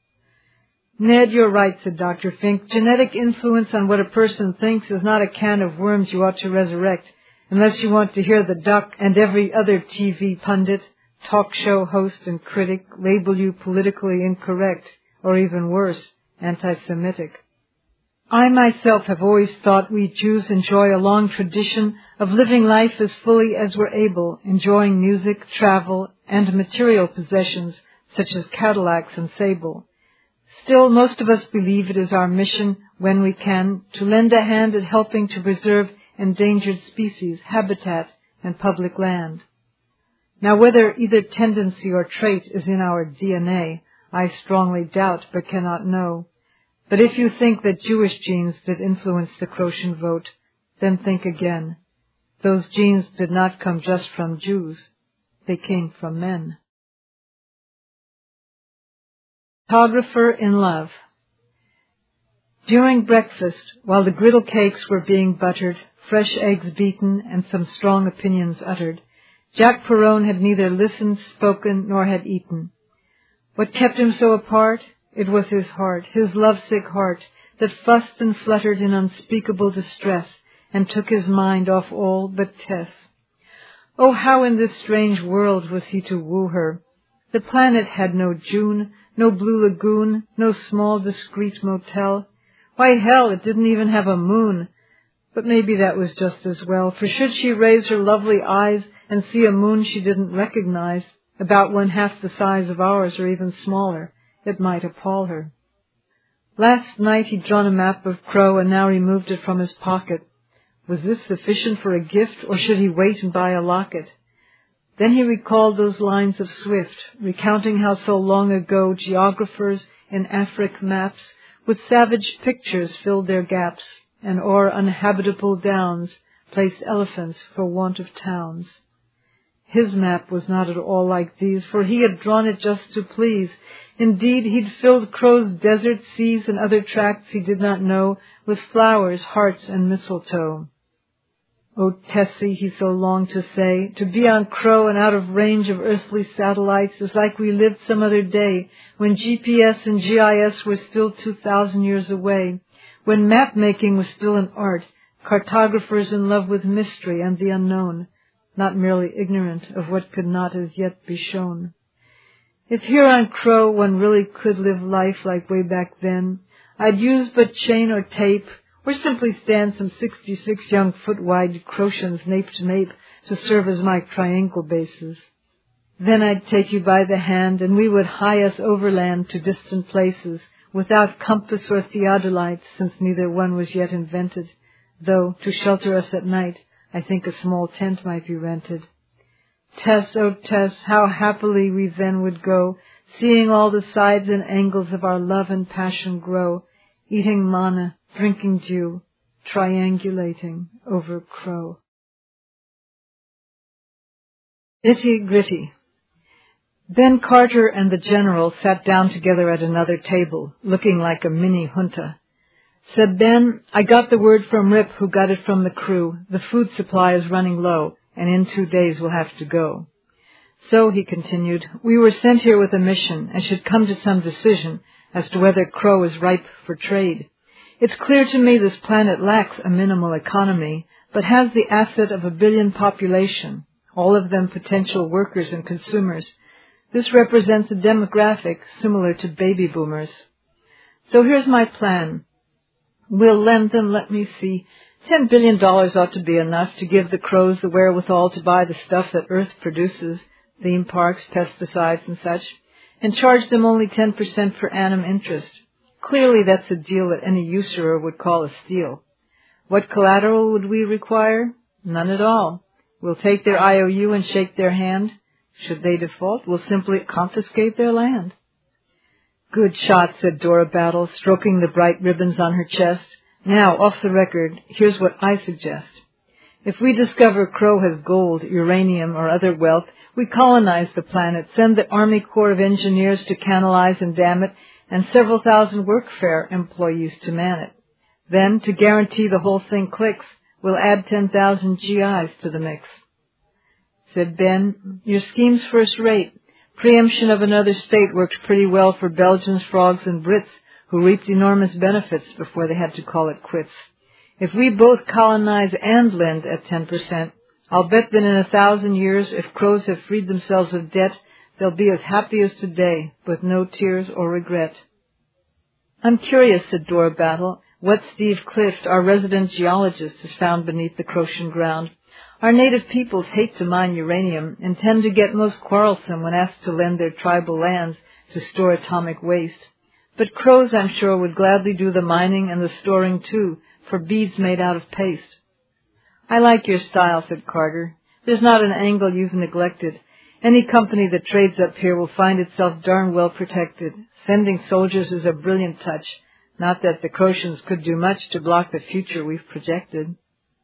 Ned, you're right, said Doctor Fink. Genetic influence on what a person thinks is not a can of worms you ought to resurrect, unless you want to hear the duck and every other T V pundit, talk show host and critic label you politically incorrect, or even worse, anti-Semitic. I myself have always thought we Jews enjoy a long tradition of living life as fully as we're able, enjoying music, travel, and material possessions such as Cadillacs and sable. Still, most of us believe it is our mission, when we can, to lend a hand at helping to preserve endangered species, habitat, and public land. Now, whether either tendency or trait is in our D N A, I strongly doubt but cannot know. But if you think that Jewish genes did influence the Crochan vote, then think again. Those genes did not come just from Jews. They came from men. Photographer in love. During breakfast, while the griddle cakes were being buttered, fresh eggs beaten, and some strong opinions uttered, Jack Perrone had neither listened, spoken, nor had eaten. What kept him so apart? It was his heart, his lovesick heart, that fussed and fluttered in unspeakable distress, and took his mind off all but Tess. Oh, how in this strange world was he to woo her? The planet had no June, no blue lagoon, no small discreet motel. Why, hell, it didn't even have a moon. But maybe that was just as well, for should she raise her lovely eyes and see a moon she didn't recognize, about one half the size of ours or even smaller, it might appall her. Last night he'd drawn a map of Crow and now removed it from his pocket. Was this sufficient for a gift, or should he wait and buy a locket? Then he recalled those lines of Swift, recounting how so long ago geographers in Afric maps with savage pictures filled their gaps, and o'er unhabitable downs placed elephants for want of towns. His map was not at all like these, for he had drawn it just to please. Indeed, he'd filled Crow's desert seas and other tracts he did not know with flowers, hearts, and mistletoe. Oh, Tessie, he so longed to say, to be on Crow and out of range of earthly satellites is like we lived some other day, when G P S and G I S were still two thousand years away, when map-making was still an art, cartographers in love with mystery and the unknown, not merely ignorant of what could not as yet be shown. If here on Crow one really could live life like way back then, I'd use but chain or tape, or simply stand some sixty-six young foot-wide Crochans nape to nape to serve as my triangle bases. Then I'd take you by the hand, and we would hie us overland to distant places, without compass or theodolite, since neither one was yet invented, though, to shelter us at night, I think a small tent might be rented. Tess, oh Tess, how happily we then would go, seeing all the sides and angles of our love and passion grow, eating manna, drinking dew, triangulating over Crow. Itty Gritty. Then Carter and the General sat down together at another table, looking like a mini junta. Said Ben, I got the word from Rip, who got it from the crew. The food supply is running low, and in two days we'll have to go. So, he continued, we were sent here with a mission and should come to some decision as to whether Crow is ripe for trade. It's clear to me this planet lacks a minimal economy, but has the asset of a billion population, all of them potential workers and consumers. This represents a demographic similar to baby boomers. So here's my plan. We'll lend them, let me see, ten billion dollars ought to be enough to give the Crows the wherewithal to buy the stuff that Earth produces, theme parks, pesticides, and such, and charge them only ten percent per annum interest. Clearly that's a deal that any usurer would call a steal. What collateral would we require? None at all. We'll take their I O U and shake their hand. Should they default, we'll simply confiscate their land. Good shot, said Dora Battle, stroking the bright ribbons on her chest. Now, off the record, here's what I suggest. If we discover Crow has gold, uranium, or other wealth, we colonize the planet, send the Army Corps of Engineers to canalize and dam it, and several thousand workfare employees to man it. Then, to guarantee the whole thing clicks, we'll add ten thousand G Is to the mix. Said Ben, your scheme's first rate. Preemption of another state worked pretty well for Belgians, frogs, and Brits, who reaped enormous benefits before they had to call it quits. If we both colonize and lend at ten percent, I'll bet that in a thousand years, if Crows have freed themselves of debt, they'll be as happy as today, with no tears or regret. I'm curious, said Dora Battle, what Steve Clift, our resident geologist, has found beneath the Crocian ground. Our native peoples hate to mine uranium and tend to get most quarrelsome when asked to lend their tribal lands to store atomic waste. But Crows, I'm sure, would gladly do the mining and the storing, too, for beads made out of paste. I like your style, said Carter. There's not an angle you've neglected. Any company that trades up here will find itself darn well protected. Sending soldiers is a brilliant touch. Not that the Crocians could do much to block the future we've projected.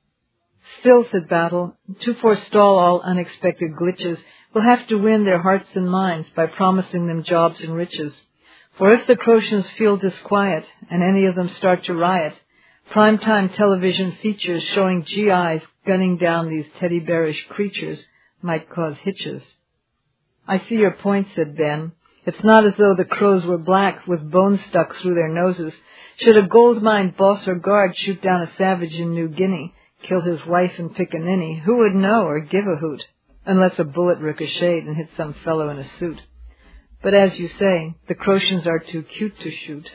Still, said Battle, to forestall all unexpected glitches, we'll have to win their hearts and minds by promising them jobs and riches. For if the Crocians feel disquiet, and any of them start to riot, primetime television features showing G Is gunning down these teddy bearish creatures might cause hitches. I see your point, said Ben. It's not as though the Crows were black with bones stuck through their noses. Should a gold mine boss or guard shoot down a savage in New Guinea, kill his wife and pick a ninny, who would know or give a hoot, unless a bullet ricocheted and hit some fellow in a suit. But as you say, the Crocians are too cute to shoot.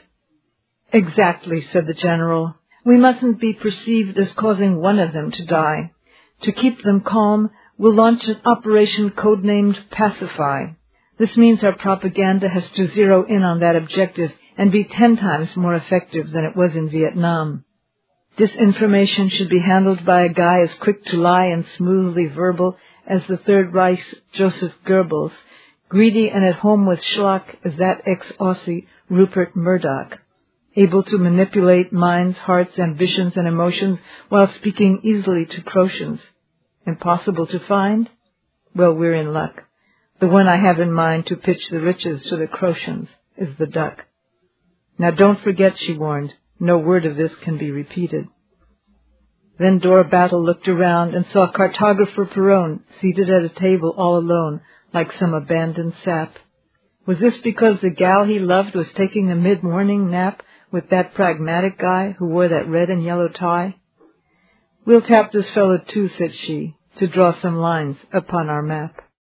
Exactly, said the General. We mustn't be perceived as causing one of them to die. To keep them calm, we'll launch an operation codenamed Pacify. This means our propaganda has to zero in on that objective and be ten times more effective than it was in Vietnam. Disinformation should be handled by a guy as quick to lie and smoothly verbal as the Third Reich's Joseph Goebbels, greedy and at home with schlock as that ex-Aussie Rupert Murdoch, able to manipulate minds, hearts, ambitions, and emotions while speaking easily to Crocians. Impossible to find? Well, we're in luck. The one I have in mind to pitch the riches to the Crocians is the duck. Now don't forget, she warned, no word of this can be repeated. Then Dora Battle looked around and saw Cartographer Perron seated at a table all alone, like some abandoned sap. Was this because the gal he loved was taking a mid-morning nap with that pragmatic guy who wore that red and yellow tie? We'll tap this fellow too, said she, to draw some lines upon our map.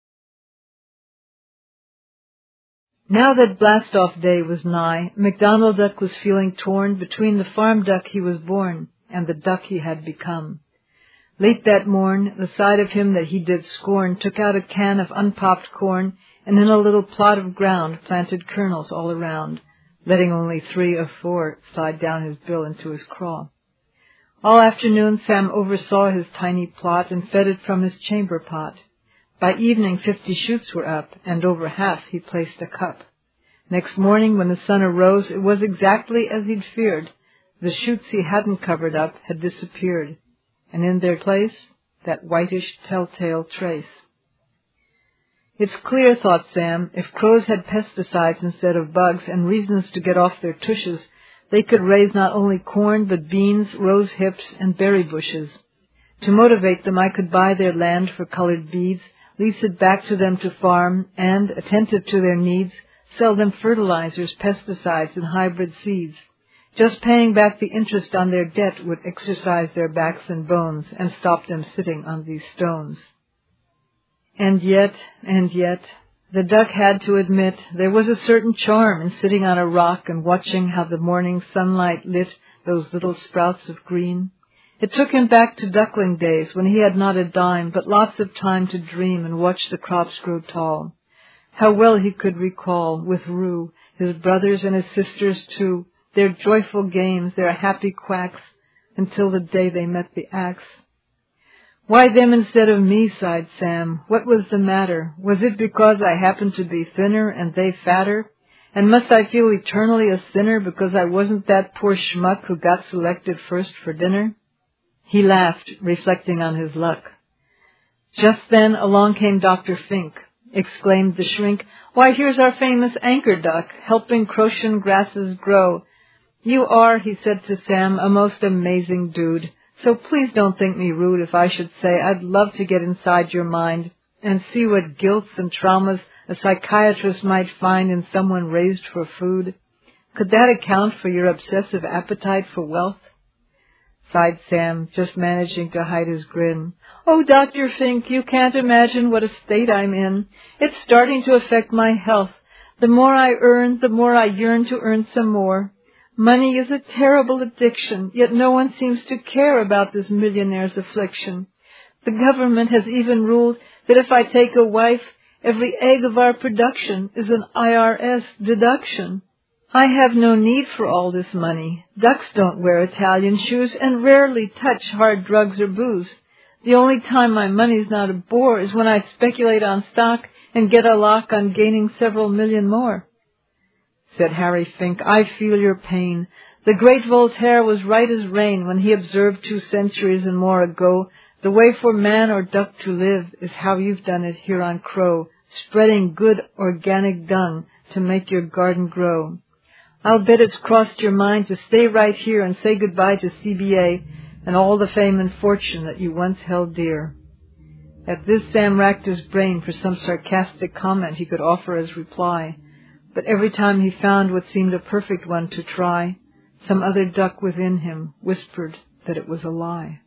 Now that blast-off day was nigh, MacDonald Duck was feeling torn between the farm duck he was born and the duck he had become. Late that morn, the side of him that he did scorn took out a can of unpopped corn, and in a little plot of ground planted kernels all around, letting only three of four slide down his bill into his craw. All afternoon Sam oversaw his tiny plot and fed it from his chamber pot. By evening fifty shoots were up, and over half he placed a cup. Next morning when the sun arose, it was exactly as he'd feared. The shoots he hadn't covered up had disappeared, and in their place, that whitish telltale trace. It's clear, thought Sam, if crows had pesticides instead of bugs and reasons to get off their tushes, they could raise not only corn but beans, rose hips, and berry bushes. To motivate them, I could buy their land for colored beads, lease it back to them to farm, and, attentive to their needs, sell them fertilizers, pesticides, and hybrid seeds. Just paying back the interest on their debt would exercise their backs and bones and stop them sitting on these stones. And yet, and yet, the duck had to admit there was a certain charm in sitting on a rock and watching how the morning sunlight lit those little sprouts of green. It took him back to duckling days when he had not a dime but lots of time to dream and watch the crops grow tall. How well he could recall, with Roo, his brothers and his sisters too, their joyful games, their happy quacks, until the day they met the axe. Why them instead of me, sighed Sam. What was the matter? Was it because I happened to be thinner and they fatter? And must I feel eternally a sinner because I wasn't that poor schmuck who got selected first for dinner? He laughed, reflecting on his luck. Just then along came Doctor Fink. Exclaimed the shrink, "Why, here's our famous anchor duck, helping Crotian grasses grow." "You are," he said to Sam, "a most amazing dude. So please don't think me rude if I should say I'd love to get inside your mind and see what guilts and traumas a psychiatrist might find in someone raised for food. Could that account for your obsessive appetite for wealth?" Sighed Sam, just managing to hide his grin. "Oh, Doctor Fink, you can't imagine what a state I'm in. It's starting to affect my health. The more I earn, the more I yearn to earn some more. Money is a terrible addiction, yet no one seems to care about this millionaire's affliction. The government has even ruled that if I take a wife, every egg of our production is an I R S deduction. I have no need for all this money. Ducks don't wear Italian shoes and rarely touch hard drugs or booze. The only time my money's not a bore is when I speculate on stock and get a lock on gaining several million more." Said Harry Fink, "I feel your pain. The great Voltaire was right as rain when he observed two centuries and more ago, the way for man or duck to live is how you've done it here on Crow, spreading good organic dung to make your garden grow. I'll bet it's crossed your mind to stay right here and say goodbye to C B A and all the fame and fortune that you once held dear." At this, Sam racked his brain for some sarcastic comment he could offer as reply, but every time he found what seemed a perfect one to try, some other duck within him whispered that it was a lie.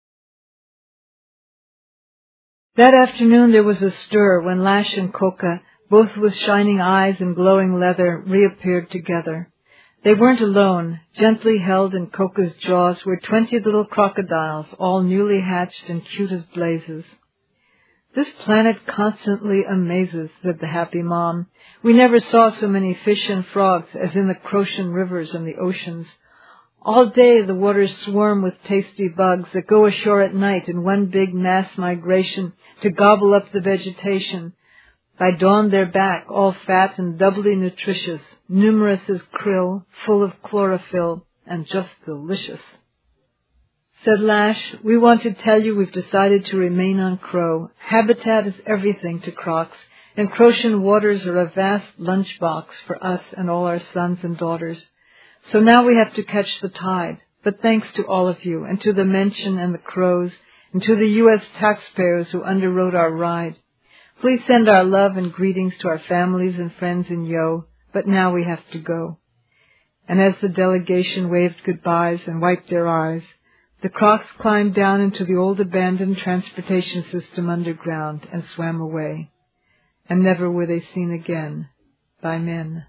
That afternoon there was a stir when Lash and Coca, both with shining eyes and glowing leather, reappeared together. They weren't alone. Gently held in Coca's jaws were twenty little crocodiles, all newly hatched and cute as blazes. "This planet constantly amazes," said the happy mom. "We never saw so many fish and frogs as in the Crotian rivers and the oceans. All day the waters swarm with tasty bugs that go ashore at night in one big mass migration to gobble up the vegetation. By dawn they're back, all fat and doubly nutritious, numerous as krill, full of chlorophyll, and just delicious." Said Lash, "We want to tell you we've decided to remain on Crow. Habitat is everything to crocs, and Crotian waters are a vast lunchbox for us and all our sons and daughters. So now we have to catch the tide. But thanks to all of you, and to the Mention and the Crows, and to the U S taxpayers who underwrote our ride. Please send our love and greetings to our families and friends in Yo, but now we have to go." And as the delegation waved goodbyes and wiped their eyes, the crocs climbed down into the old abandoned transportation system underground and swam away. And never were they seen again by men.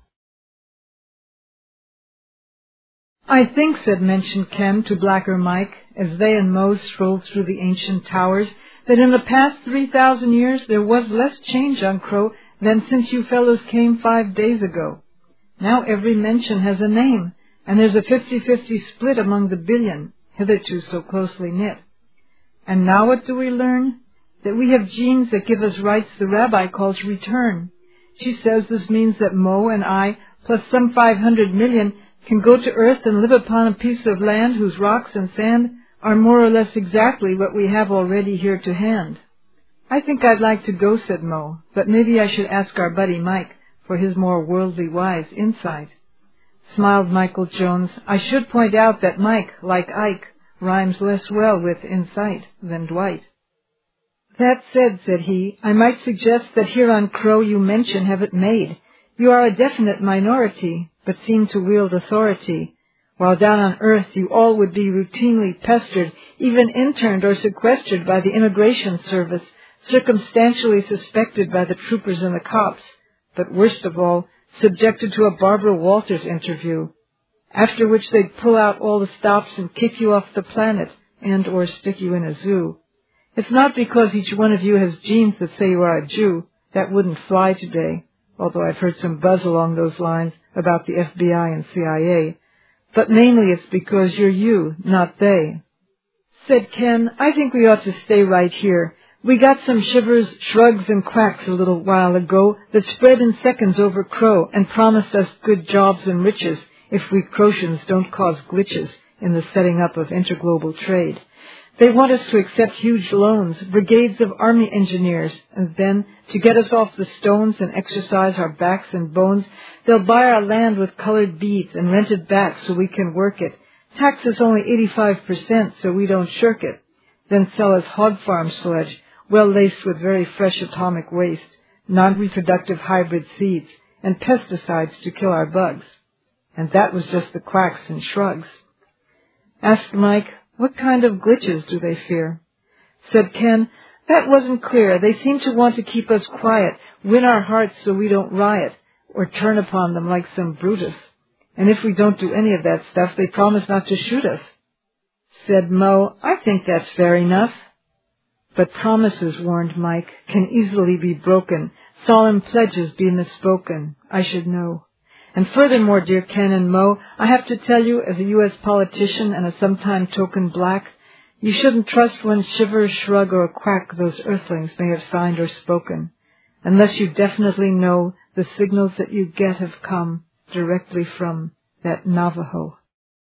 "I think," said Mention Ken to Blacker Mike, as they and Mose strolled through the ancient towers, "that in the past three thousand years there was less change on Crow than since you fellows came five days ago. Now every Mention has a name, and there's a fifty-fifty split among the billion, hitherto so closely knit. And now what do we learn? That we have genes that give us rights the rabbi calls return. She says this means that Mo and I, plus some five hundred million, can go to Earth and live upon a piece of land whose rocks and sand are more or less exactly what we have already here to hand." "I think I'd like to go," said Mo, "but maybe I should ask our buddy Mike for his more worldly wise insight." Smiled Michael Jones. "I should point out that Mike, like Ike, rhymes less well with insight than Dwight." That said, said he, I might suggest that here on Crow you mention have it made. You are a definite minority, but seem to wield authority, while down on Earth you all would be routinely pestered, even interned or sequestered by the Immigration Service, circumstantially suspected by the troopers and the cops, but worst of all, subjected to a Barbara Walters interview, after which they'd pull out all the stops and kick you off the planet, and or stick you in a zoo. It's not because each one of you has genes that say you are a Jew. That wouldn't fly today, although I've heard some buzz along those lines about the F B I and C I A. But mainly it's because you're you, not they. Said Ken, I think we ought to stay right here. We got some shivers, shrugs, and quacks a little while ago that spread in seconds over Crow and promised us good jobs and riches if we Crowtians don't cause glitches in the setting up of interglobal trade. They want us to accept huge loans, brigades of army engineers, and then, to get us off the stones and exercise our backs and bones, they'll buy our land with colored beads and rent it back so we can work it. Tax us only eighty-five percent so we don't shirk it. Then sell us hog farm sludge, well laced with very fresh atomic waste, non-reproductive hybrid seeds, and pesticides to kill our bugs. And that was just the quacks and shrugs. Asked Mike, what kind of glitches do they fear? Said Ken, that wasn't clear. They seem to want to keep us quiet, win our hearts so we don't riot, or turn upon them like some Brutus. And if we don't do any of that stuff, they promise not to shoot us. Said Mo, I think that's fair enough. But promises, warned Mike, can easily be broken. Solemn pledges be misspoken. I should know. And furthermore, dear Ken and Mo, I have to tell you, as a U S politician and a sometime token black, you shouldn't trust one shiver, shrug, or quack those earthlings may have signed or spoken, unless you definitely know the signals that you get have come directly from that Navajo.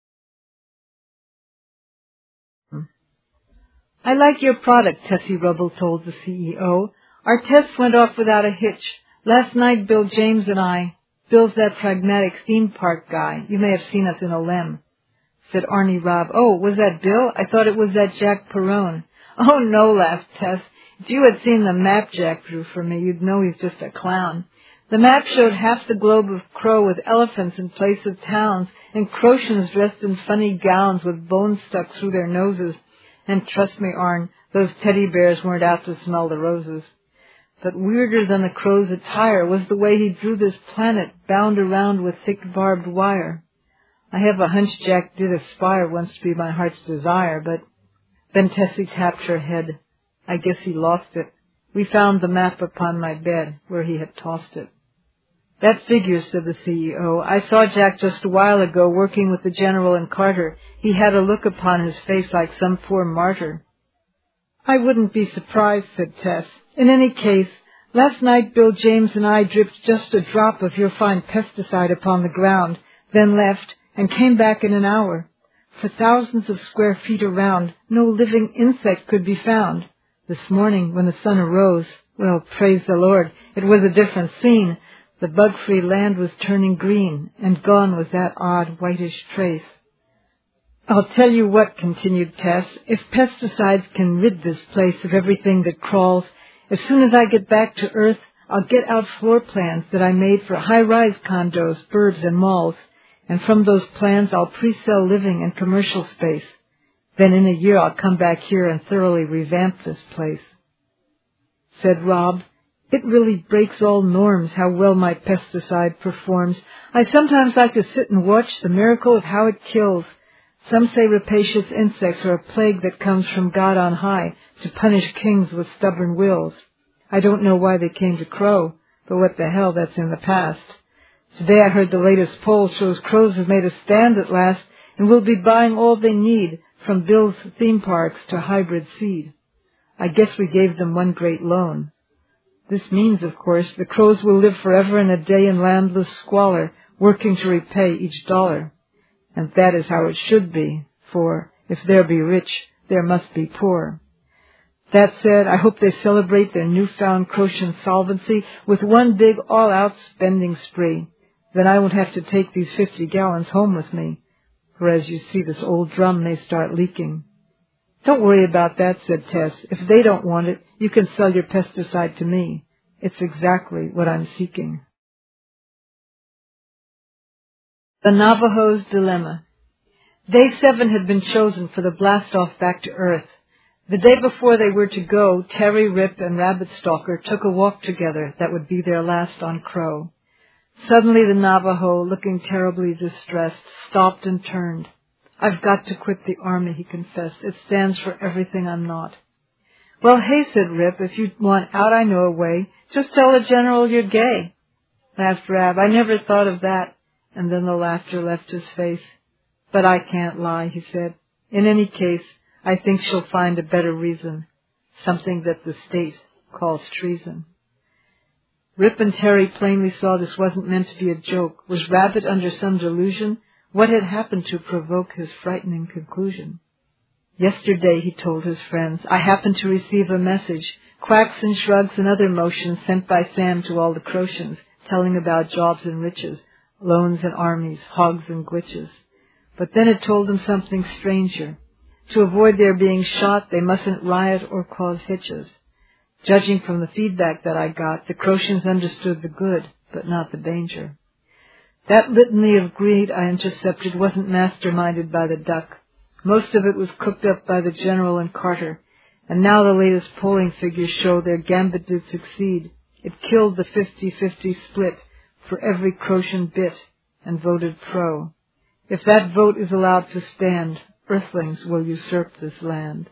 I like your product, Tessie Rubble told the C E O. Our test went off without a hitch. Last night, Bill James and I... Bill's that pragmatic theme park guy. You may have seen us in a lem. Said Arnie Robb. Oh, was that Bill? I thought it was that Jack Perrone. Oh, no, laughed Tess. If you had seen the map Jack drew for me, you'd know he's just a clown. The map showed half the globe of Crow with elephants in place of towns, and Crowtians dressed in funny gowns with bones stuck through their noses. And trust me, Arn, those teddy bears weren't out to smell the roses. But weirder than the Crow's attire was the way he drew this planet bound around with thick barbed wire. I have a hunch Jack did aspire once to be my heart's desire, but... Then Tessie tapped her head. I guess he lost it. We found the map upon my bed, where he had tossed it. That figures, said the C E O. I saw Jack just a while ago working with the General and Carter. He had a look upon his face like some poor martyr. I wouldn't be surprised, said Tess. In any case, last night Bill James and I dripped just a drop of your fine pesticide upon the ground, then left, and came back in an hour. For thousands of square feet around, no living insect could be found. This morning, when the sun arose, well, praise the Lord, it was a different scene. The bug-free land was turning green, and gone was that odd whitish trace. I'll tell you what, continued Tess, if pesticides can rid this place of everything that crawls, as soon as I get back to Earth, I'll get out floor plans that I made for high-rise condos, burbs, and malls, and from those plans I'll pre-sell living and commercial space. Then in a year I'll come back here and thoroughly revamp this place. Said Rob, it really breaks all norms how well my pesticide performs. I sometimes like to sit and watch the miracle of how it kills. Some say rapacious insects are a plague that comes from God on high to punish kings with stubborn wills. I don't know why they came to Crow, but what the hell, that's in the past. Today I heard the latest poll shows Crows have made a stand at last and will be buying all they need, from Bill's theme parks to hybrid seed. I guess we gave them one great loan. This means, of course, the Crows will live forever and a day in landless squalor, working to repay each dollar. And that is how it should be, for if there be rich, there must be poor. That said, I hope they celebrate their newfound Crowtian solvency with one big all-out spending spree. Then I won't have to take these fifty gallons home with me, for as you see, this old drum may start leaking. Don't worry about that, said Tess. If they don't want it, you can sell your pesticide to me. It's exactly what I'm seeking. The Navajo's Dilemma. Day seven had been chosen for the blast-off back to Earth. The day before they were to go, Terry, Rip, and Rabbit Stalker took a walk together that would be their last on Crow. Suddenly the Navajo, looking terribly distressed, stopped and turned. I've got to quit the army, he confessed. It stands for everything I'm not. Well, hey, said Rip, if you want out, I know a way. Just tell the general you're gay. Laughed Rab. I never thought of that. And then the laughter left his face. But I can't lie, he said. In any case, I think she'll find a better reason. Something that the state calls treason. Rip and Terry plainly saw this wasn't meant to be a joke. Was Rabbit under some delusion? What had happened to provoke his frightening conclusion? Yesterday, he told his friends, I happened to receive a message, quacks and shrugs and other motions sent by Sam to all the Crotians, telling about jobs and riches, loans and armies, hogs and glitches. But then it told them something stranger. To avoid their being shot, they mustn't riot or cause hitches. Judging from the feedback that I got, the Crotians understood the good, but not the danger. That litany of greed I intercepted wasn't masterminded by the duck. Most of it was cooked up by the general and Carter, and now the latest polling figures show their gambit did succeed. It killed the fifty-fifty split for every Crotian bit and voted pro. If that vote is allowed to stand, Earthlings will usurp this land.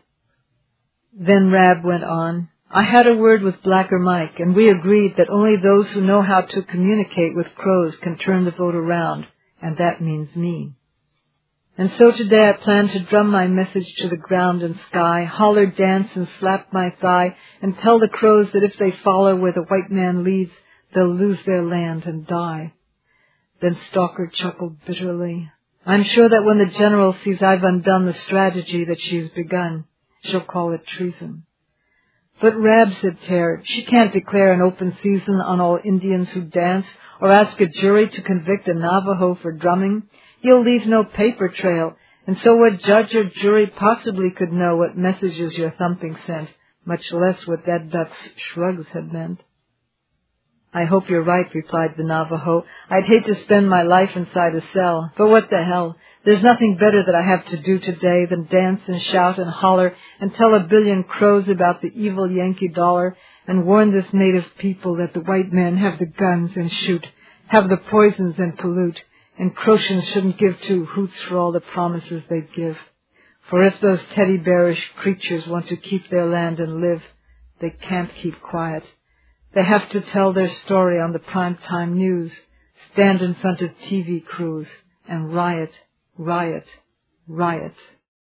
Then Rab went on. I had a word with Blacker Mike, and we agreed that only those who know how to communicate with crows can turn the vote around, and that means me. And so today I plan to drum my message to the ground and sky, holler, dance, and slap my thigh, and tell the crows that if they follow where the white man leads, they'll lose their land and die. Then Stalker chuckled bitterly. I'm sure that when the general sees I've undone the strategy that she's begun, she'll call it treason. But Rab, said Terre, she can't declare an open season on all Indians who dance, or ask a jury to convict a Navajo for drumming. He'll leave no paper trail, and so what judge or jury possibly could know what messages your thumping sent, much less what that duck's shrugs had meant? I hope you're right, replied the Navajo. I'd hate to spend my life inside a cell, but what the hell? There's nothing better that I have to do today than dance and shout and holler and tell a billion crows about the evil Yankee dollar and warn this native people that the white men have the guns and shoot, have the poisons and pollute, and Crotians shouldn't give two hoots for all the promises they give. For if those teddy bearish creatures want to keep their land and live, they can't keep quiet. They have to tell their story on the primetime news, stand in front of T V crews, and riot, riot, riot.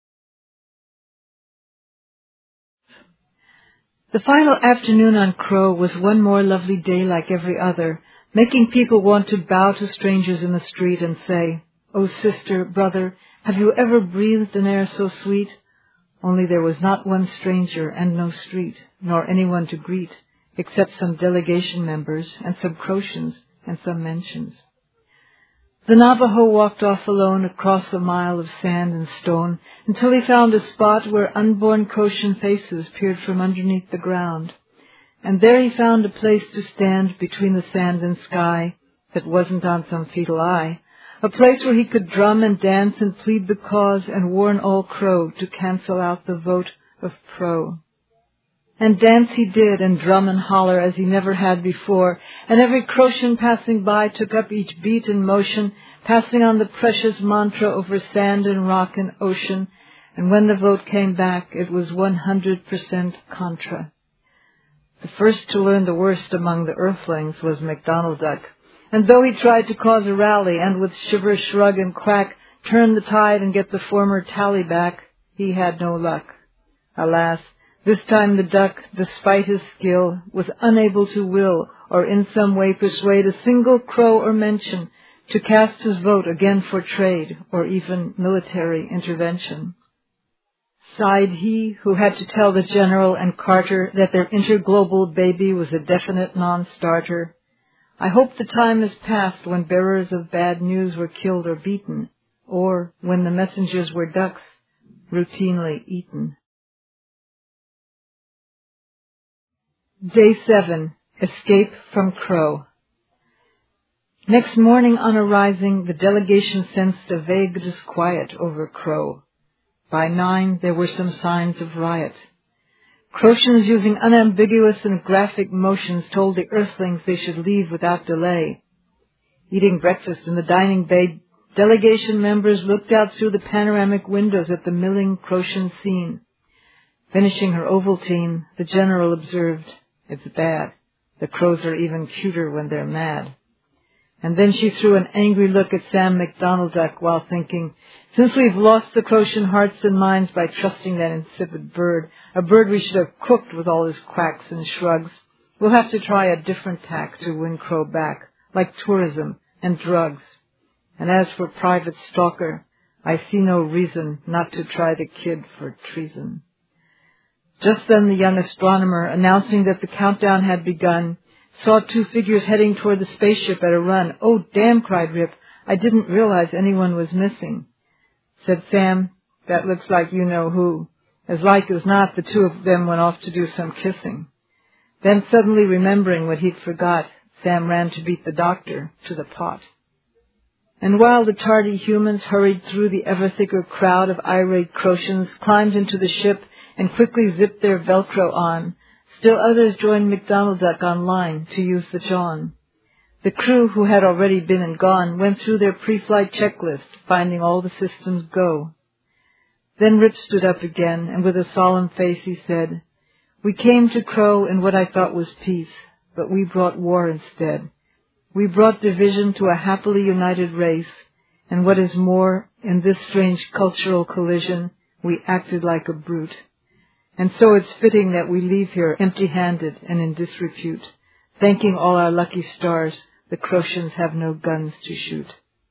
The final afternoon on Crow was one more lovely day like every other, making people want to bow to strangers in the street and say, "Oh, sister, brother, have you ever breathed an air so sweet?" Only there was not one stranger and no street, nor anyone to greet, except some delegation members and some Crotians and some mentions. The Navajo walked off alone across a mile of sand and stone until he found a spot where unborn Crotian faces peered from underneath the ground. And there he found a place to stand between the sand and sky that wasn't on some fetal eye, a place where he could drum and dance and plead the cause and warn all Crow to cancel out the vote of pro. And dance he did, and drum and holler as he never had before, and every Crotian passing by took up each beat and motion, passing on the precious mantra over sand and rock and ocean, and when the vote came back, it was one hundred percent contra. The first to learn the worst among the Earthlings was McDonald Duck, and though he tried to cause a rally, and with shiver, shrug, and quack, turn the tide and get the former tally back, he had no luck. Alas, this time the duck, despite his skill, was unable to will or in some way persuade a single Crow or mention to cast his vote again for trade or even military intervention. Sighed he, who had to tell the General and Carter that their interglobal baby was a definite non-starter. I hope the time is past when bearers of bad news were killed or beaten, or when the messengers were ducks routinely eaten. Day seven. Escape from Crow. Next morning on arising, the delegation sensed a vague disquiet over Crow. By nine, there were some signs of riot. Crotians, using unambiguous and graphic motions, told the Earthlings they should leave without delay. Eating breakfast in the dining bay, delegation members looked out through the panoramic windows at the milling Crotian scene. Finishing her Ovaltine, the general observed, "It's bad. The crows are even cuter when they're mad." And then she threw an angry look at Sam McDonald's while thinking, "Since we've lost the Crotian hearts and minds by trusting that insipid bird, a bird we should have cooked with all his quacks and shrugs, we'll have to try a different tack to win Crow back, like tourism and drugs. And as for Private Stalker, I see no reason not to try the kid for treason." Just then the young astronomer, announcing that the countdown had begun, saw two figures heading toward the spaceship at a run. "Oh, damn," cried Rip. "I didn't realize anyone was missing." Said Sam, "That looks like you-know-who. As like as not, the two of them went off to do some kissing." Then suddenly remembering what he'd forgot, Sam ran to beat the doctor to the pot. And while the tardy humans hurried through the ever-thicker crowd of irate Crotians, climbed into the ship, and quickly zipped their Velcro on, still others joined McDonald Duck on line to use the John. The crew, who had already been and gone, went through their pre-flight checklist, finding all the systems go. Then Rip stood up again, and with a solemn face he said, "We came to Crow in what I thought was peace, but we brought war instead. We brought division to a happily united race, and what is more, in this strange cultural collision, we acted like a brute. And so it's fitting that we leave here empty-handed and in disrepute, thanking all our lucky stars the Crotians have no guns to shoot.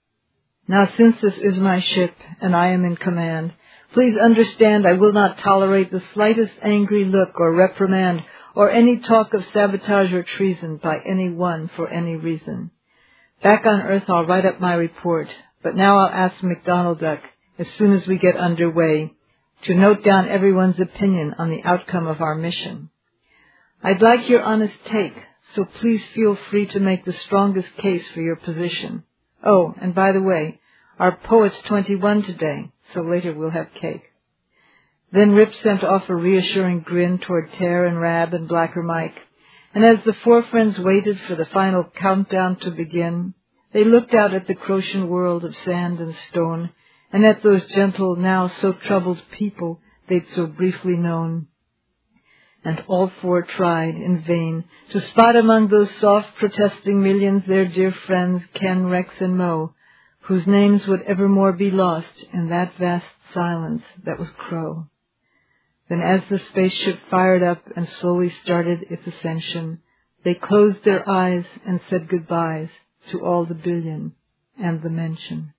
Now since this is my ship, and I am in command, please understand I will not tolerate the slightest angry look or reprimand or any talk of sabotage or treason by any one for any reason. Back on Earth I'll write up my report, but now I'll ask McDonald Duck, as soon as we get underway, to note down everyone's opinion on the outcome of our mission. I'd like your honest take, so please feel free to make the strongest case for your position. Oh, and by the way, our poet's twenty-one today, so later we'll have cake." Then Rip sent off a reassuring grin toward Tear and Rab and Blacker Mike, and as the four friends waited for the final countdown to begin, they looked out at the Crotian world of sand and stone, and at those gentle, now so troubled people they'd so briefly known. And all four tried, in vain, to spot among those soft, protesting millions their dear friends Ken, Rex, and Mo, whose names would evermore be lost in that vast silence that was Crow. Then as the spaceship fired up and slowly started its ascension, they closed their eyes and said goodbyes to all the billion and the mention.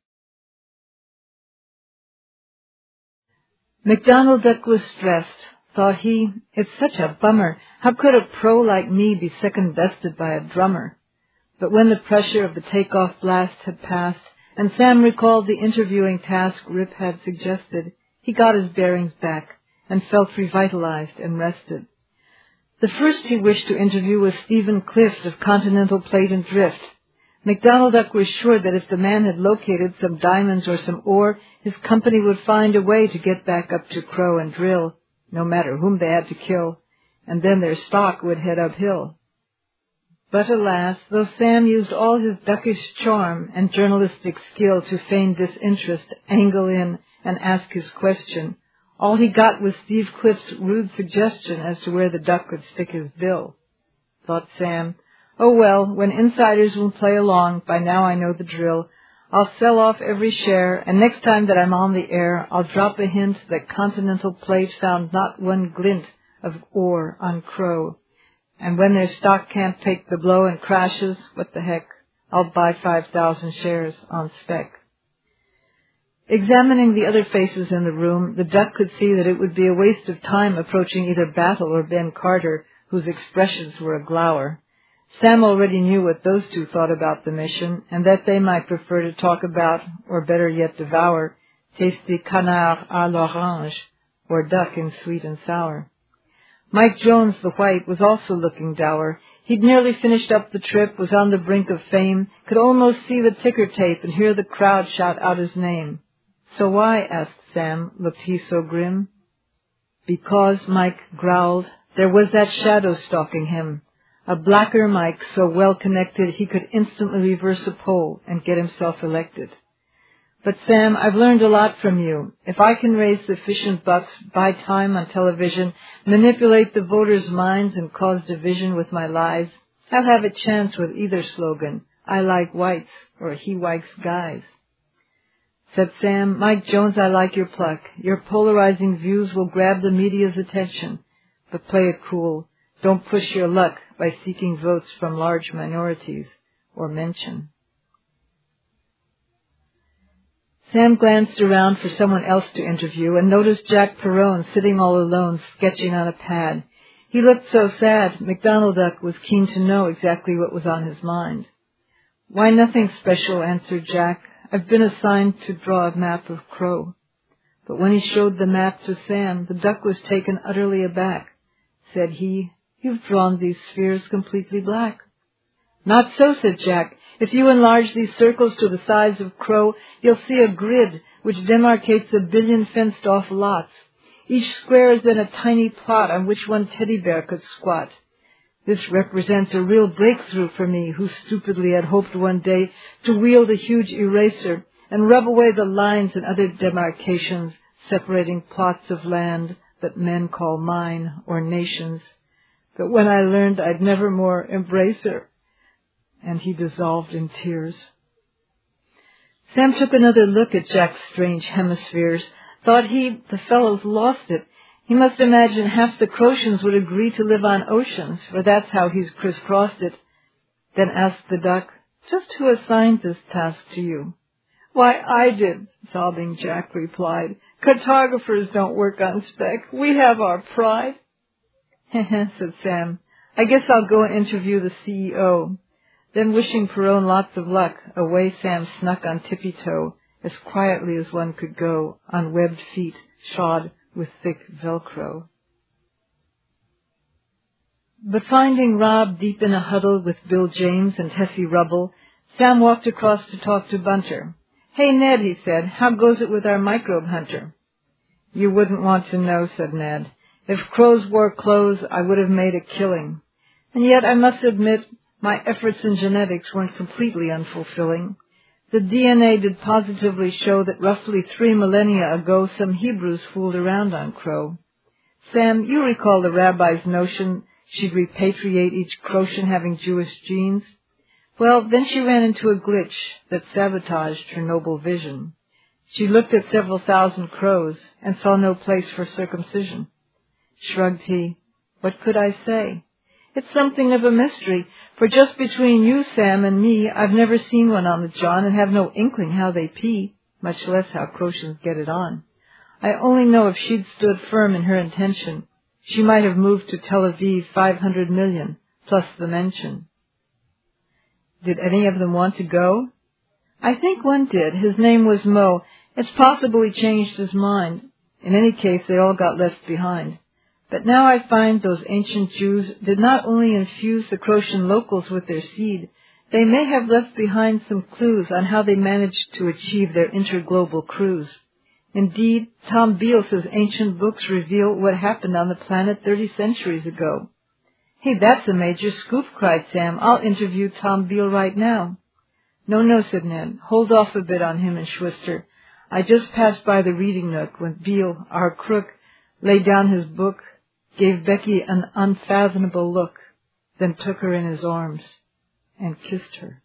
McDonald Duck was stressed. Thought he, "It's such a bummer. How could a pro like me be second-bested by a drummer?" But when the pressure of the takeoff blast had passed, and Sam recalled the interviewing task Rip had suggested, he got his bearings back and felt revitalized and rested. The first he wished to interview was Stephen Clift of Continental Plate and Drift. McDonald Duck was sure that if the man had located some diamonds or some ore, his company would find a way to get back up to Crow and drill, no matter whom they had to kill, and then their stock would head uphill. But alas, though Sam used all his duckish charm and journalistic skill to feign disinterest, angle in, and ask his question, all he got was Steve Clift's rude suggestion as to where the duck would stick his bill. Thought Sam, "Oh well, when insiders will play along, by now I know the drill. I'll sell off every share, and next time that I'm on the air, I'll drop a hint that Continental Plate found not one glint of ore on Crow. And when their stock can't take the blow and crashes, what the heck, I'll buy five thousand shares on spec." Examining the other faces in the room, the duck could see that it would be a waste of time approaching either Battle or Ben Carter, whose expressions were a glower. Sam already knew what those two thought about the mission, and that they might prefer to talk about, or better yet devour, tasty canard à l'orange, or duck in sweet and sour. Mike Jones, the white, was also looking dour. He'd nearly finished up the trip, was on the brink of fame, could almost see the ticker tape and hear the crowd shout out his name. "So why?" asked Sam. Looked he so grim? "Because," Mike growled, "there was that shadow stalking him. A blacker Mike, so well connected he could instantly reverse a poll and get himself elected. But Sam, I've learned a lot from you. If I can raise sufficient bucks, buy time on television, manipulate the voters' minds and cause division with my lies, I'll have a chance with either slogan, I like whites or he likes guys." Said Sam, "Mike Jones, I like your pluck. Your polarizing views will grab the media's attention. But play it cool. Don't push your luck by seeking votes from large minorities or mention." Sam glanced around for someone else to interview and noticed Jack Perrone sitting all alone, sketching on a pad. He looked so sad, McDonald Duck was keen to know exactly what was on his mind. "Why, nothing special," answered Jack. "I've been assigned to draw a map of Crow." But when he showed the map to Sam, the duck was taken utterly aback. Said he, "You've drawn these spheres completely black." "Not so," said Jack. "If you enlarge these circles to the size of Crow, you'll see a grid which demarcates a billion fenced-off lots. Each square is then a tiny plot on which one teddy bear could squat. This represents a real breakthrough for me, who stupidly had hoped one day to wield a huge eraser and rub away the lines and other demarcations separating plots of land that men call mine or nations. But when I learned I'd never more embrace her," and he dissolved in tears. Sam took another look at Jack's strange hemispheres. Thought he, the fellow's lost it. He must imagine half the Crocians would agree to live on oceans, for that's how he's crisscrossed it. Then asked the duck, "Just who assigned this task to you?" "Why, I did," sobbing Jack replied. "Cartographers don't work on spec. We have our pride." "Heh-heh," said Sam. "I guess I'll go and interview the C E O. Then, wishing Perrone lots of luck, away Sam snuck on tippy-toe, as quietly as one could go, on webbed feet shod with thick Velcro. But finding Rob deep in a huddle with Bill James and Tessie Rubble, Sam walked across to talk to Bunter. "Hey, Ned," he said, "how goes it with our microbe hunter?" "You wouldn't want to know," said Ned. "If crows wore clothes, I would have made a killing. And yet I must admit my efforts in genetics weren't completely unfulfilling. The D N A did positively show that roughly three millennia ago some Hebrews fooled around on Crow. Sam, you recall the rabbi's notion she'd repatriate each Crocian having Jewish genes? Well, then she ran into a glitch that sabotaged her noble vision. She looked at several thousand crows and saw no place for circumcision." Shrugged he. "What could I say? It's something of a mystery, for just between you, Sam, and me, I've never seen one on the John and have no inkling how they pee, much less how Crocians get it on. I only know if she'd stood firm in her intention, she might have moved to Tel Aviv five hundred million, plus the mention." "Did any of them want to go?" "I think one did. His name was Mo. It's possible he changed his mind. In any case, they all got left behind. But now I find those ancient Jews did not only infuse the Crocian locals with their seed, they may have left behind some clues on how they managed to achieve their interglobal cruise. Indeed, Tom Beale says ancient books reveal what happened on the planet thirty centuries ago." "Hey, that's a major scoop," cried Sam. "I'll interview Tom Beale right now." "No, no," said Ned. "Hold off a bit on him and Schwister. I just passed by the reading nook when Beale, our crook, laid down his book, gave Becky an unfathomable look, then took her in his arms and kissed her."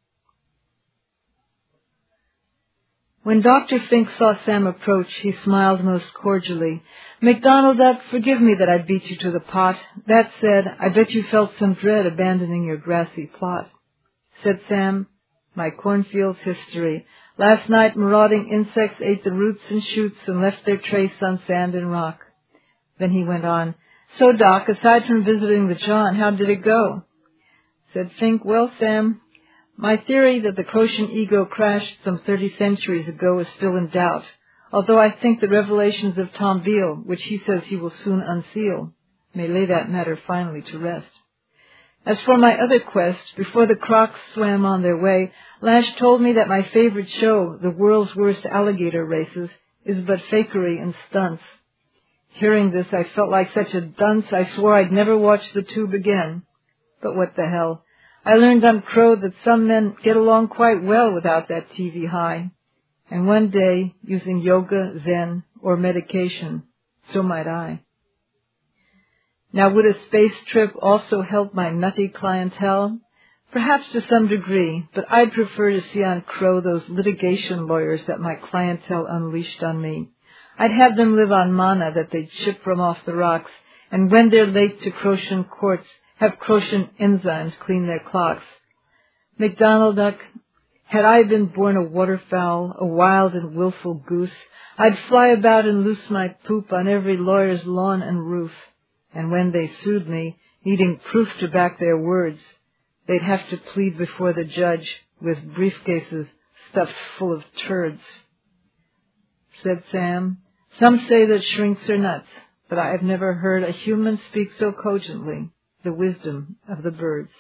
When Doctor Fink saw Sam approach, he smiled most cordially. "McDonald Duck, forgive me that I beat you to the pot. That said, I bet you felt some dread abandoning your grassy plot." Said Sam, "My cornfield's history. Last night marauding insects ate the roots and shoots and left their trace on sand and rock." Then he went on, "So, Doc, aside from visiting the John, how did it go?" Said Fink, "Well, Sam, my theory that the Crocian ego crashed some thirty centuries ago is still in doubt, although I think the revelations of Tom Beale, which he says he will soon unseal, may lay that matter finally to rest. As for my other quest, before the crocs swam on their way, Lash told me that my favorite show, The World's Worst Alligator Races, is but fakery and stunts. Hearing this, I felt like such a dunce I swore I'd never watch the tube again. But what the hell? I learned on Crow that some men get along quite well without that T V high. And one day, using yoga, Zen, or medication, so might I. Now, would a space trip also help my nutty clientele? Perhaps to some degree, but I'd prefer to see on Crow those litigation lawyers that my clientele unleashed on me. I'd have them live on mana that they'd ship from off the rocks, and when they're late to Crotian courts, have Crotian enzymes clean their clocks. McDonald Duck, had I been born a waterfowl, a wild and willful goose, I'd fly about and loose my poop on every lawyer's lawn and roof. And when they sued me, needing proof to back their words, they'd have to plead before the judge with briefcases stuffed full of turds. Said Sam, some say that shrinks are nuts, but I have never heard a human speak so cogently the wisdom of the birds.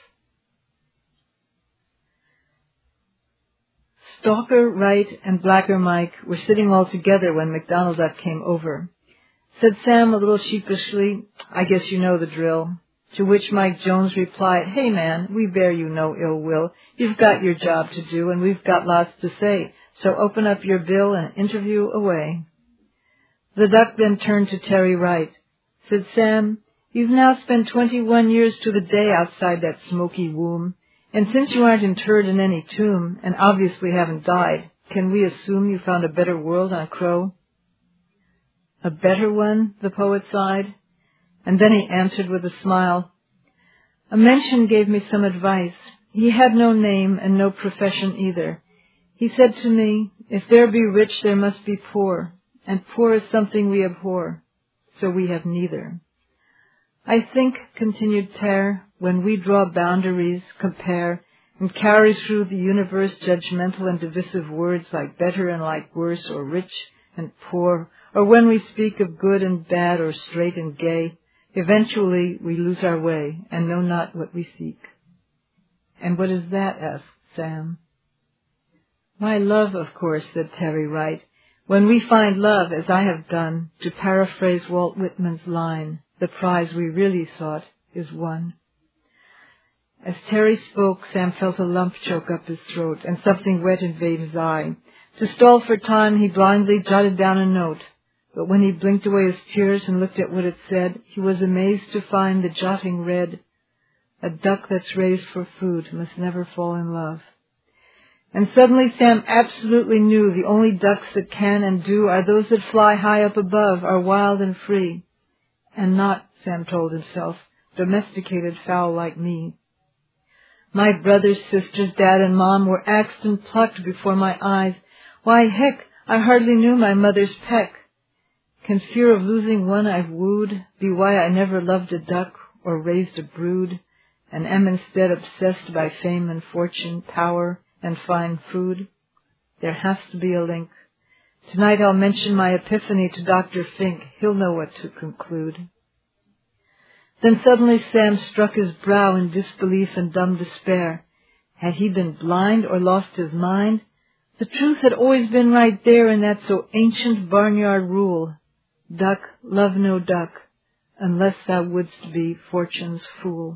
Stalker, Wright, and Blacker Mike were sitting all together when McDonald Duck came over. Said Sam a little sheepishly, I guess you know the drill. To which Mike Jones replied, hey man, we bear you no ill will. You've got your job to do and we've got lots to say. So open up your bill and interview away. The duck then turned to Terry Wright. Said Sam, you've now spent twenty-one years to the day outside that smoky womb. And since you aren't interred in any tomb and obviously haven't died, can we assume you found a better world on Crow? A better one, the poet sighed. And then he answered with a smile. A mention gave me some advice. He had no name and no profession either. He said to me, if there be rich, there must be poor, and poor is something we abhor, so we have neither. I think, continued Ter, when we draw boundaries, compare, and carry through the universe judgmental and divisive words like better and like worse, or rich and poor, or when we speak of good and bad, or straight and gay, eventually we lose our way and know not what we seek. And what is that? Asked Sam. My love, of course, said Terry Wright. When we find love, as I have done, to paraphrase Walt Whitman's line, the prize we really sought is won. As Terry spoke, Sam felt a lump choke up his throat, and something wet invade his eye. To stall for time, he blindly jotted down a note. But when he blinked away his tears and looked at what it said, he was amazed to find the jotting read, a duck that's raised for food must never fall in love. And suddenly Sam absolutely knew the only ducks that can and do are those that fly high up above, are wild and free, and not, Sam told himself, domesticated fowl like me. My brothers, sisters, dad, and mom were axed and plucked before my eyes. Why, heck, I hardly knew my mother's peck. Can fear of losing one I've wooed be why I never loved a duck or raised a brood, and am instead obsessed by fame and fortune, power, and fine food? There has to be a link. Tonight I'll mention my epiphany to Doctor Fink. He'll know what to conclude. Then suddenly Sam struck his brow in disbelief and dumb despair. Had he been blind or lost his mind? The truth had always been right there in that so ancient barnyard rule. Duck, love no duck, unless thou wouldst be fortune's fool.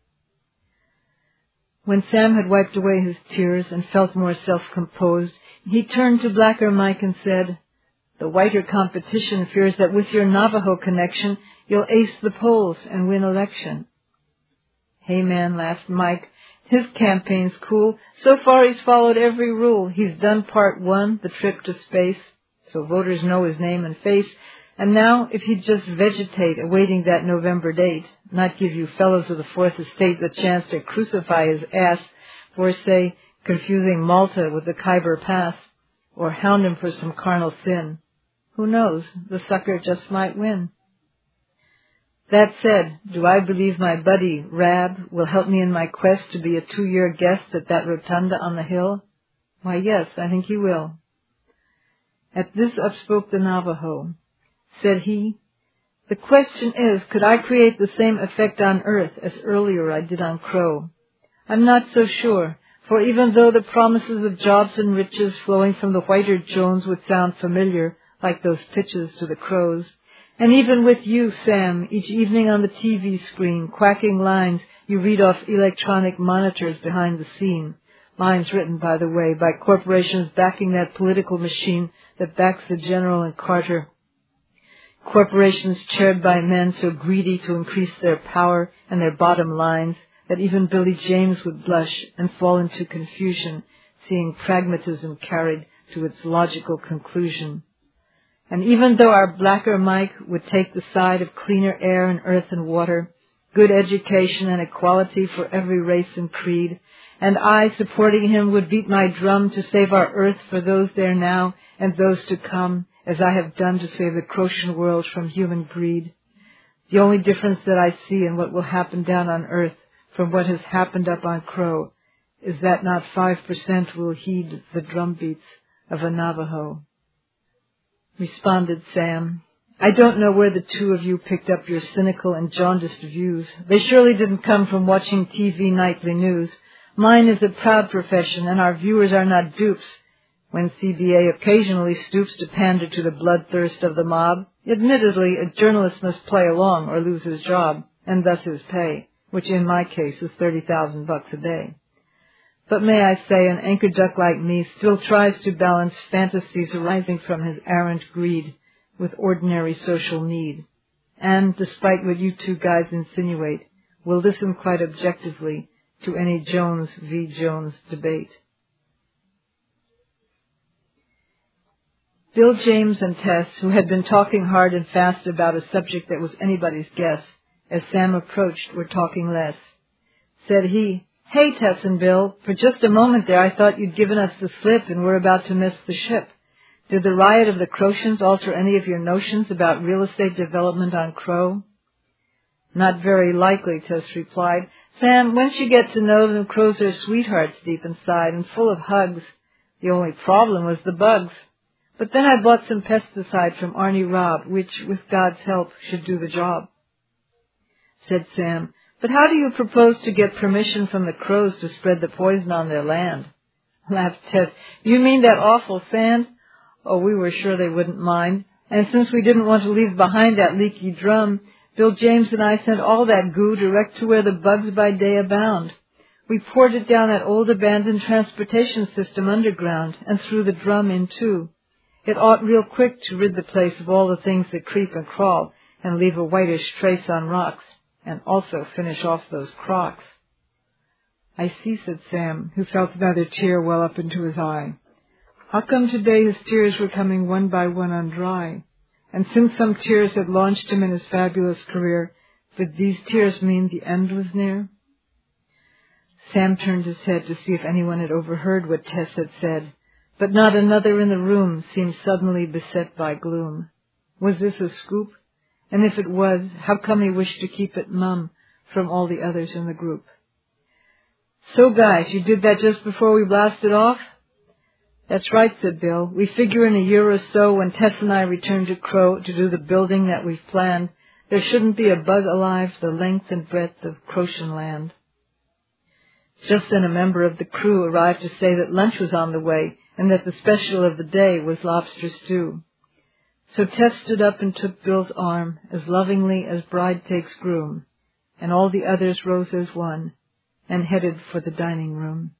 When Sam had wiped away his tears and felt more self-composed, he turned to Blacker Mike and said, the whiter competition fears that with your Navajo connection, you'll ace the polls and win election. Hey man, laughed Mike, his campaign's cool. So far he's followed every rule. He's done part one, the trip to space, so voters know his name and face. And now, if he'd just vegetate, awaiting that November date, not give you fellows of the Fourth Estate the chance to crucify his ass for, say, confusing Malta with the Khyber Pass, or hound him for some carnal sin, who knows, the sucker just might win. That said, do I believe my buddy, Rab, will help me in my quest to be a two-year guest at that rotunda on the hill? Why, yes, I think he will. At this upspoke the Navajo. Said he, The question is, could I create the same effect on Earth as earlier I did on Crow? I'm not so sure, for even though the promises of jobs and riches flowing from the whiter Jones would sound familiar, like those pitches to the Crows, and even with you, Sam, each evening on the T V screen, quacking lines you read off electronic monitors behind the scene, lines written, by the way, by corporations backing that political machine that backs the General and Carter. Corporations chaired by men so greedy to increase their power and their bottom lines that even Billy James would blush and fall into confusion, seeing pragmatism carried to its logical conclusion. And even though our blacker Mike would take the side of cleaner air and earth and water, good education and equality for every race and creed, and I, supporting him, would beat my drum to save our earth for those there now and those to come, as I have done to save the Crotian world from human greed. The only difference that I see in what will happen down on earth from what has happened up on Crow is that not five percent will heed the drumbeats of a Navajo. Responded Sam, I don't know where the two of you picked up your cynical and jaundiced views. They surely didn't come from watching T V nightly news. Mine is a proud profession, and our viewers are not dupes. When C B A occasionally stoops to pander to the bloodthirst of the mob, admittedly a journalist must play along or lose his job, and thus his pay, which in my case is thirty thousand bucks a day. But may I say, an anchor duck like me still tries to balance fantasies arising from his arrant greed with ordinary social need, and, despite what you two guys insinuate, will listen quite objectively to any Jones v. Jones debate. Bill James and Tess, who had been talking hard and fast about a subject that was anybody's guess, as Sam approached, were talking less. Said he, Hey, Tess and Bill, for just a moment there I thought you'd given us the slip and were about to miss the ship. Did the riot of the Crotians alter any of your notions about real estate development on Crow? Not very likely, Tess replied. Sam, once you get to know them, Crows are sweethearts deep inside and full of hugs. The only problem was the bugs. But then I bought some pesticide from Arnie Robb, which, with God's help, should do the job. Said Sam, but how do you propose to get permission from the Crows to spread the poison on their land? Laughed Tess. You mean that awful sand? Oh, we were sure they wouldn't mind. And since we didn't want to leave behind that leaky drum, Bill James and I sent all that goo direct to where the bugs by day abound. We poured it down that old abandoned transportation system underground and threw the drum in too. It ought real quick to rid the place of all the things that creep and crawl and leave a whitish trace on rocks, and also finish off those crocs. I see, said Sam, who felt another tear well up into his eye. How come today his tears were coming one by one on dry? And since some tears had launched him in his fabulous career, did these tears mean the end was near? Sam turned his head to see if anyone had overheard what Tess had said, but not another in the room seemed suddenly beset by gloom. Was this a scoop? And if it was, how come he wished to keep it mum from all the others in the group? So, guys, you did that just before we blasted off? That's right, said Bill. We figure in a year or so, when Tess and I return to Crow to do the building that we've planned, there shouldn't be a bug alive the length and breadth of Crotian land. Just then a member of the crew arrived to say that lunch was on the way, and that the special of the day was lobster stew. So Tess stood up and took Bill's arm, as lovingly as bride takes groom, and all the others rose as one, and headed for the dining room.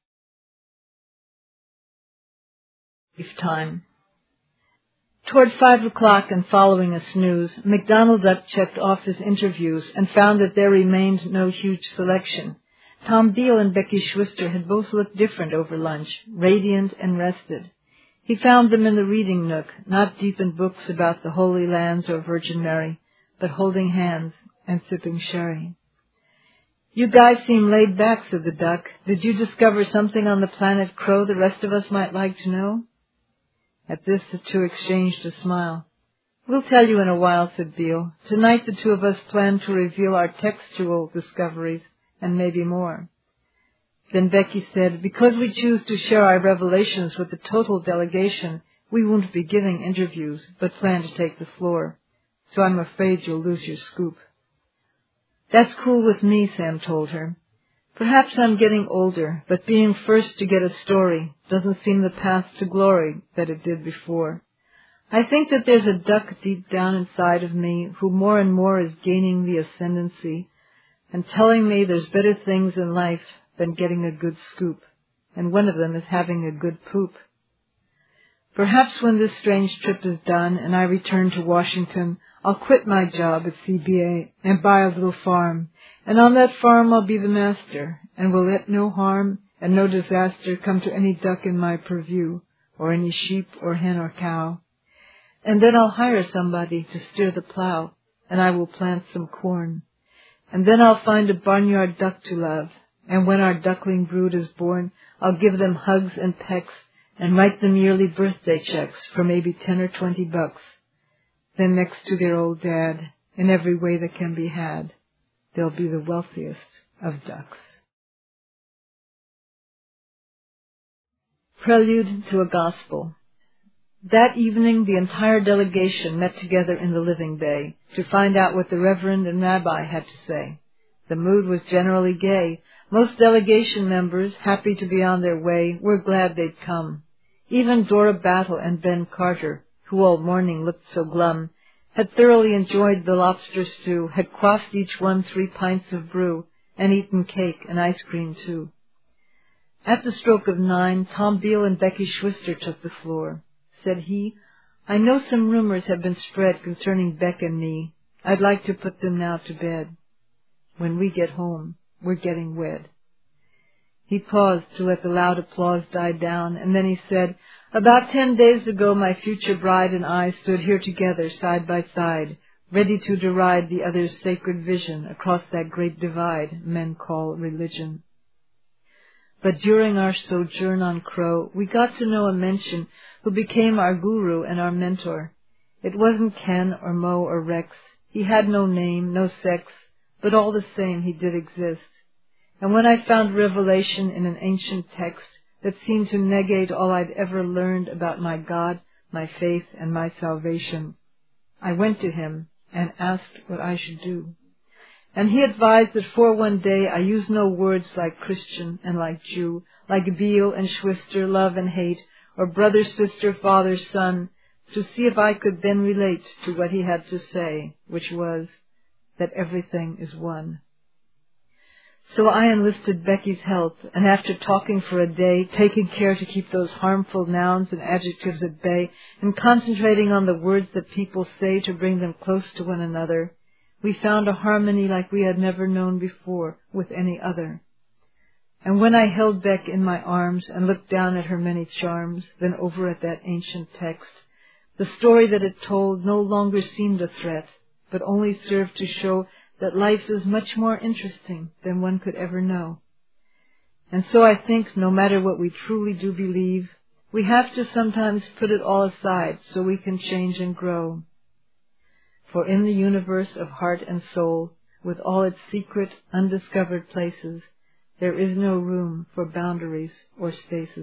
Brief time. Toward five o'clock and following a snooze, McDonald Duck checked off his interviews and found that there remained no huge selection. Tom Beale and Becky Schwister had both looked different over lunch, radiant and rested. He found them in the reading nook, not deep in books about the Holy Lands or Virgin Mary, but holding hands and sipping sherry. You guys seem laid back, said the duck. Did you discover something on the planet Crow the rest of us might like to know? At this the two exchanged a smile. We'll tell you in a while, said Beale. Tonight the two of us plan to reveal our textual discoveries, and maybe more. Then Becky said, because we choose to share our revelations with the total delegation, we won't be giving interviews, but plan to take the floor. so I'm afraid you'll lose your scoop." "That's cool with me," Sam told her. "Perhaps I'm getting older, but being first to get a story doesn't seem the path to glory that it did before. I think that there's a duck deep down inside of me who more and more is gaining the ascendancy and telling me there's better things in life than getting a good scoop, and one of them is having a good poop. Perhaps when this strange trip is done and I return to Washington, I'll quit my job at C B A and buy a little farm, and on that farm I'll be the master, and will let no harm and no disaster come to any duck in my purview, or any sheep or hen or cow. And then I'll hire somebody to steer the plow, and I will plant some corn. And then I'll find a barnyard duck to love, and when our duckling brood is born, I'll give them hugs and pecks, and write them yearly birthday checks for maybe ten or twenty bucks. Then next to their old dad, in every way that can be had, they'll be the wealthiest of ducks." Prelude to a Gospel. That evening, the entire delegation met together in the Living Bay to find out what the Reverend and Rabbi had to say. The mood was generally gay. Most delegation members, happy to be on their way, were glad they'd come. Even Dora Battle and Ben Carter, who all morning looked so glum, had thoroughly enjoyed the lobster stew, had quaffed each one three pints of brew, and eaten cake and ice cream too. At the stroke of nine, Tom Beale and Becky Schwister took the floor. Said he, "I know some rumors have been spread concerning Beck and me. I'd like to put them now to bed. When we get home, we're getting wed." He paused to let the loud applause die down, and then he said, "About ten days ago my future bride and I stood here together side by side, ready to deride the other's sacred vision across that great divide men call religion. But during our sojourn on Crow, we got to know a mention who became our guru and our mentor. It wasn't Ken or Mo or Rex. He had no name, no sex, but all the same he did exist. And when I found revelation in an ancient text that seemed to negate all I'd ever learned about my God, my faith, and my salvation, I went to him and asked what I should do. And he advised that for one day I use no words like Christian and like Jew, like Beale and Schwister, love and hate, or brother, sister, father, son, to see if I could then relate to what he had to say, which was that everything is one. So I enlisted Becky's help, and after talking for a day, taking care to keep those harmful nouns and adjectives at bay, and concentrating on the words that people say to bring them close to one another, we found a harmony like we had never known before with any other. And when I held Beck in my arms and looked down at her many charms, then over at that ancient text, the story that it told no longer seemed a threat, but only served to show that life is much more interesting than one could ever know. And so I think no matter what we truly do believe, we have to sometimes put it all aside so we can change and grow. For in the universe of heart and soul, with all its secret, undiscovered places, there is no room for boundaries or stasis.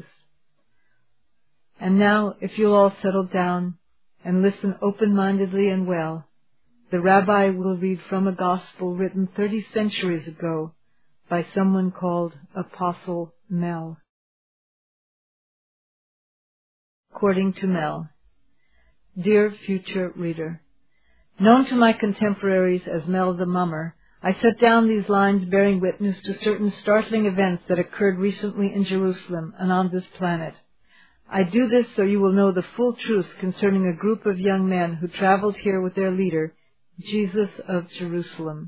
And now, if you'll all settle down and listen open-mindedly and well, the Rabbi will read from a gospel written thirty centuries ago by someone called Apostle Mel. According to Mel. Dear future reader, known to my contemporaries as Mel the Mummer, I set down these lines bearing witness to certain startling events that occurred recently in Jerusalem and on this planet. I do this so you will know the full truth concerning a group of young men who traveled here with their leader, Jesus of Jerusalem.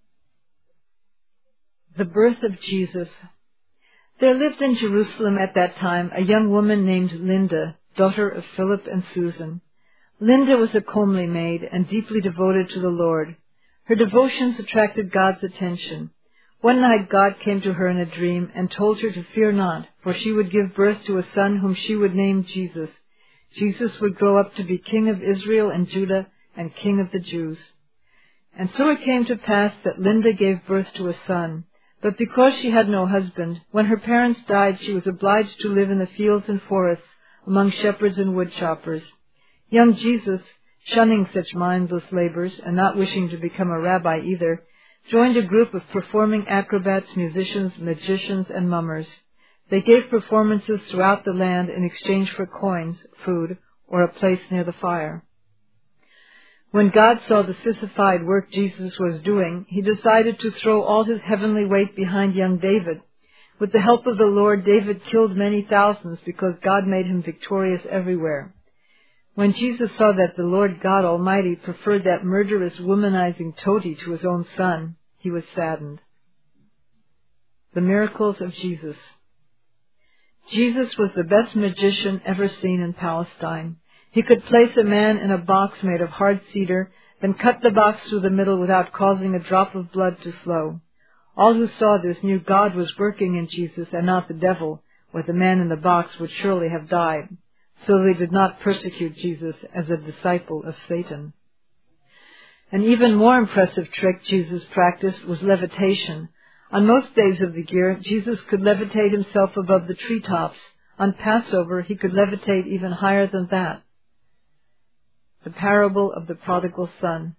The birth of Jesus. There lived in Jerusalem at that time a young woman named Linda, daughter of Philip and Susan. Linda was a comely maid and deeply devoted to the Lord. Her devotions attracted God's attention. One night God came to her in a dream and told her to fear not, for she would give birth to a son whom she would name Jesus. Jesus would grow up to be King of Israel and Judah and King of the Jews. And so it came to pass that Linda gave birth to a son. But because she had no husband, when her parents died, she was obliged to live in the fields and forests among shepherds and woodchoppers. Young Jesus shunning such mindless labors and not wishing to become a rabbi either, joined a group of performing acrobats, musicians, magicians, and mummers. They gave performances throughout the land in exchange for coins, food, or a place near the fire. When God saw the sissified work Jesus was doing, he decided to throw all his heavenly weight behind young David. With the help of the Lord, David killed many thousands because God made him victorious everywhere. When Jesus saw that the Lord God Almighty preferred that murderous, womanizing toady to his own son, he was saddened. The miracles of Jesus. Jesus was the best magician ever seen in Palestine. He could place a man in a box made of hard cedar, then cut the box through the middle without causing a drop of blood to flow. All who saw this knew God was working in Jesus and not the devil, or the man in the box would surely have died. So they did not persecute Jesus as a disciple of Satan. An even more impressive trick Jesus practiced was levitation. On most days of the year, Jesus could levitate himself above the treetops. On Passover, he could levitate even higher than that. The parable of the prodigal son.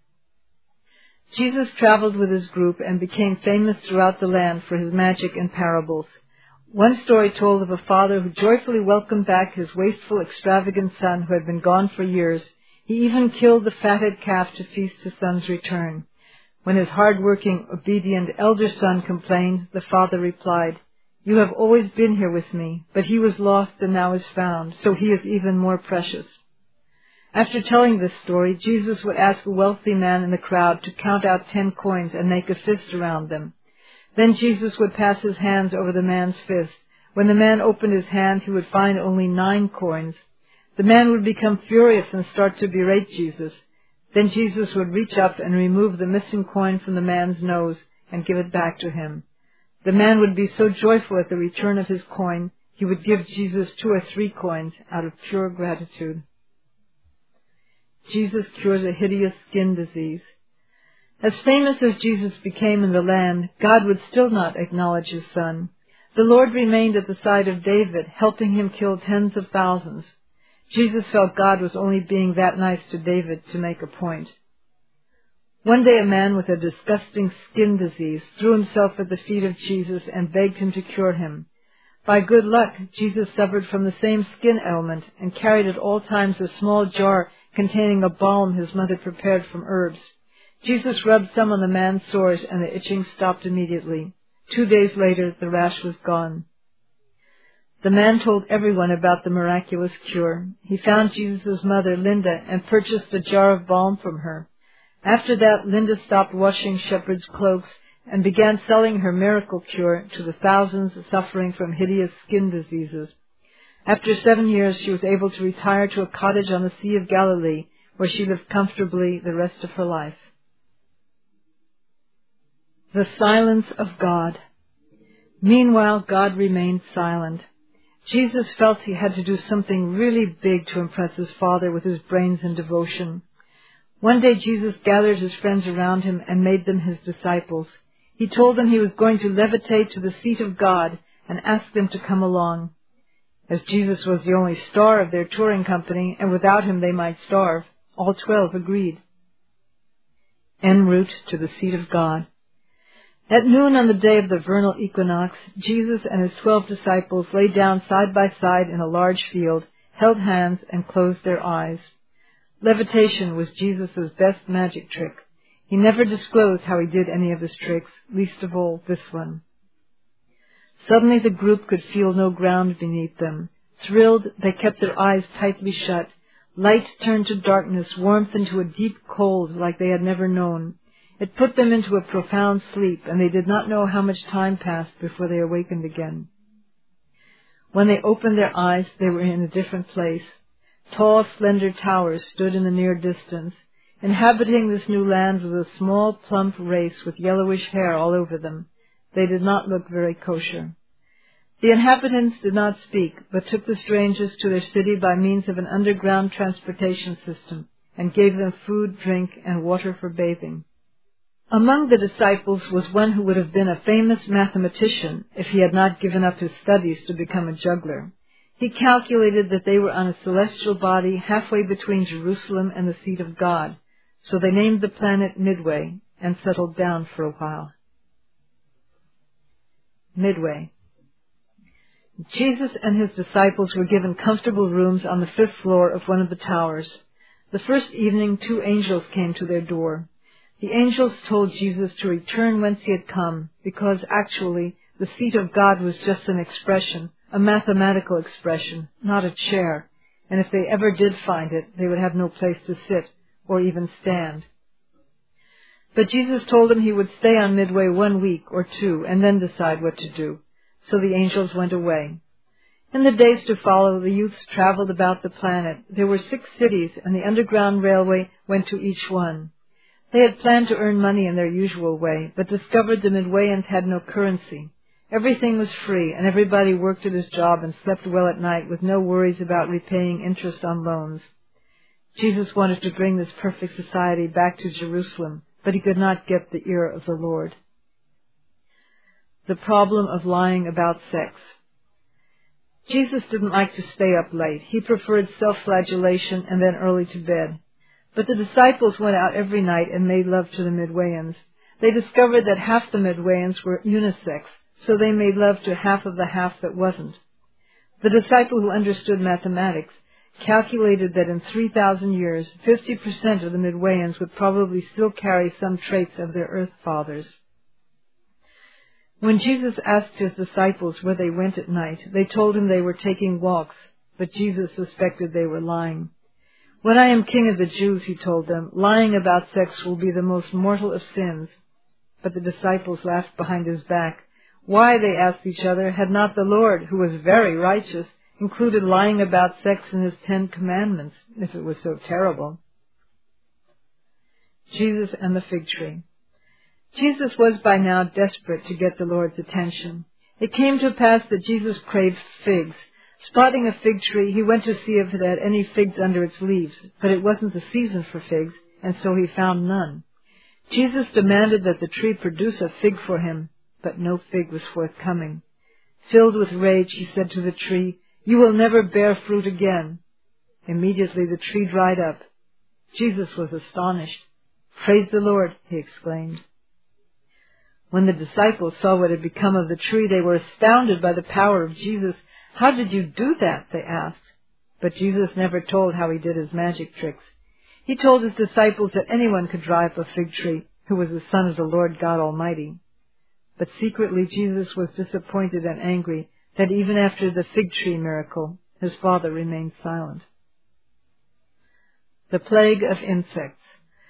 Jesus traveled with his group and became famous throughout the land for his magic and parables. One story told of a father who joyfully welcomed back his wasteful, extravagant son who had been gone for years. He even killed the fatted calf to feast his son's return. When his hard-working, obedient elder son complained, the father replied, "You have always been here with me, but he was lost and now is found, so he is even more precious." After telling this story, Jesus would ask a wealthy man in the crowd to count out ten coins and make a fist around them. Then Jesus would pass his hands over the man's fist. When the man opened his hand, he would find only nine coins. The man would become furious and start to berate Jesus. Then Jesus would reach up and remove the missing coin from the man's nose and give it back to him. The man would be so joyful at the return of his coin, he would give Jesus two or three coins out of pure gratitude. Jesus cures a hideous skin disease. As famous as Jesus became in the land, God would still not acknowledge his son. The Lord remained at the side of David, helping him kill tens of thousands. Jesus felt God was only being that nice to David to make a point. One day a man with a disgusting skin disease threw himself at the feet of Jesus and begged him to cure him. By good luck, Jesus suffered from the same skin ailment and carried at all times a small jar containing a balm his mother prepared from herbs. Jesus rubbed some on the man's sores and the itching stopped immediately. Two days later, the rash was gone. The man told everyone about the miraculous cure. He found Jesus' mother, Linda, and purchased a jar of balm from her. After that, Linda stopped washing shepherds' cloaks and began selling her miracle cure to the thousands suffering from hideous skin diseases. After seven years, she was able to retire to a cottage on the Sea of Galilee, where she lived comfortably the rest of her life. The silence of God. Meanwhile, God remained silent. Jesus felt he had to do something really big to impress his Father with his brains and devotion. One day Jesus gathered his friends around him and made them his disciples. He told them he was going to levitate to the seat of God and asked them to come along. As Jesus was the only star of their touring company, and without him they might starve, all twelve agreed. En route to the seat of God. At noon on the day of the vernal equinox, Jesus and his twelve disciples lay down side by side in a large field, held hands, and closed their eyes. Levitation was Jesus' best magic trick. He never disclosed how he did any of his tricks, least of all this one. Suddenly the group could feel no ground beneath them. Thrilled, they kept their eyes tightly shut. Light turned to darkness, warmth into a deep cold like they had never known. It put them into a profound sleep, and they did not know how much time passed before they awakened again. When they opened their eyes, they were in a different place. Tall, slender towers stood in the near distance. Inhabiting this new land was a small, plump race with yellowish hair all over them. They did not look very kosher. The inhabitants did not speak, but took the strangers to their city by means of an underground transportation system, and gave them food, drink, and water for bathing. Among the disciples was one who would have been a famous mathematician if he had not given up his studies to become a juggler. He calculated that they were on a celestial body halfway between Jerusalem and the seat of God, so they named the planet Midway and settled down for a while. Midway. Jesus and his disciples were given comfortable rooms on the fifth floor of one of the towers. The first evening, two angels came to their door. The angels told Jesus to return whence he had come, because actually the seat of God was just an expression, a mathematical expression, not a chair, and if they ever did find it, they would have no place to sit or even stand. But Jesus told them he would stay on Midway one week or two and then decide what to do. So the angels went away. In the days to follow, the youths traveled about the planet. There were six cities, and the Underground Railway went to each one. They had planned to earn money in their usual way, but discovered the Midwayans had no currency. Everything was free, and everybody worked at his job and slept well at night with no worries about repaying interest on loans. Jesus wanted to bring this perfect society back to Jerusalem, but he could not get the ear of the Lord. The problem of lying about sex. Jesus didn't like to stay up late. He preferred self-flagellation and then early to bed. But the disciples went out every night and made love to the Midwayans. They discovered that half the Midwayans were unisex, so they made love to half of the half that wasn't. The disciple who understood mathematics calculated that in three thousand years, fifty percent of the Midwayans would probably still carry some traits of their earth fathers. When Jesus asked his disciples where they went at night, they told him they were taking walks, but Jesus suspected they were lying. When I am king of the Jews, he told them, lying about sex will be the most mortal of sins. But the disciples laughed behind his back. Why, they asked each other, had not the Lord, who was very righteous, included lying about sex in his Ten Commandments, if it was so terrible? Jesus and the fig tree. Jesus was by now desperate to get the Lord's attention. It came to pass that Jesus craved figs. Spotting a fig tree, he went to see if it had any figs under its leaves, but it wasn't the season for figs, and so he found none. Jesus demanded that the tree produce a fig for him, but no fig was forthcoming. Filled with rage, he said to the tree, "You will never bear fruit again." Immediately the tree dried up. Jesus was astonished. "Praise the Lord," he exclaimed. When the disciples saw what had become of the tree, they were astounded by the power of Jesus. "How did you do that?" they asked. But Jesus never told how he did his magic tricks. He told his disciples that anyone could dry up a fig tree who was the Son of the Lord God Almighty. But secretly Jesus was disappointed and angry that even after the fig tree miracle, his Father remained silent. The plague of insects.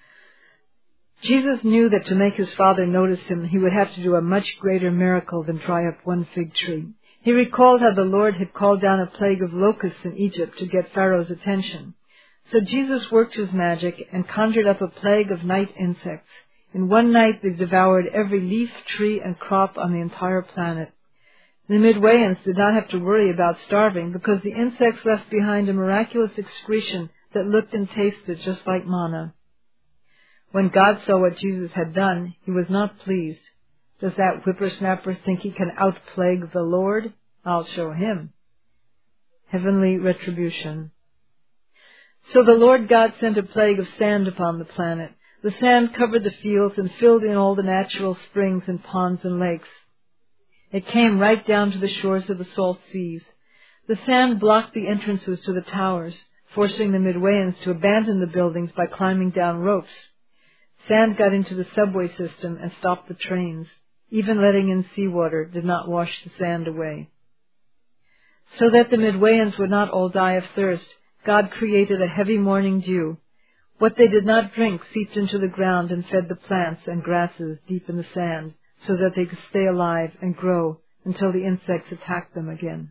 Jesus knew that to make his Father notice him, he would have to do a much greater miracle than dry up one fig tree. He recalled how the Lord had called down a plague of locusts in Egypt to get Pharaoh's attention. So Jesus worked his magic and conjured up a plague of night insects. In one night they devoured every leaf, tree, and crop on the entire planet. The Midwayans did not have to worry about starving because the insects left behind a miraculous excretion that looked and tasted just like manna. When God saw what Jesus had done, he was not pleased. Does that whippersnapper think he can outplague the Lord? I'll show him. Heavenly retribution. So the Lord God sent a plague of sand upon the planet. The sand covered the fields and filled in all the natural springs and ponds and lakes. It came right down to the shores of the salt seas. The sand blocked the entrances to the towers, forcing the Midwayans to abandon the buildings by climbing down ropes. Sand got into the subway system and stopped the trains. Even letting in seawater did not wash the sand away. So that the Midwayans would not all die of thirst, God created a heavy morning dew. What they did not drink seeped into the ground and fed the plants and grasses deep in the sand, so that they could stay alive and grow until the insects attacked them again.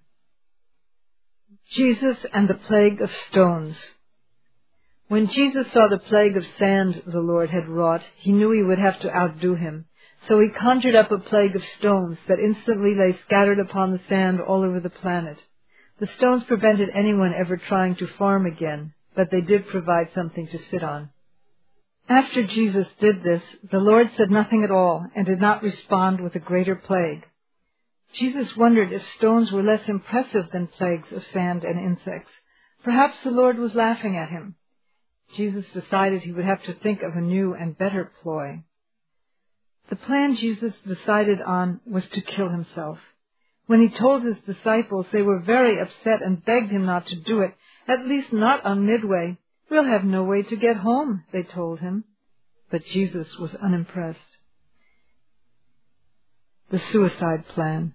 Jesus and the plague of stones. When Jesus saw the plague of sand the Lord had wrought, he knew he would have to outdo him. So he conjured up a plague of stones that instantly lay scattered upon the sand all over the planet. The stones prevented anyone ever trying to farm again, but they did provide something to sit on. After Jesus did this, the Lord said nothing at all and did not respond with a greater plague. Jesus wondered if stones were less impressive than plagues of sand and insects. Perhaps the Lord was laughing at him. Jesus decided he would have to think of a new and better ploy. The plan Jesus decided on was to kill himself. When he told his disciples, they were very upset and begged him not to do it, at least not on Midway. "We'll have no way to get home," they told him. But Jesus was unimpressed. The suicide plan.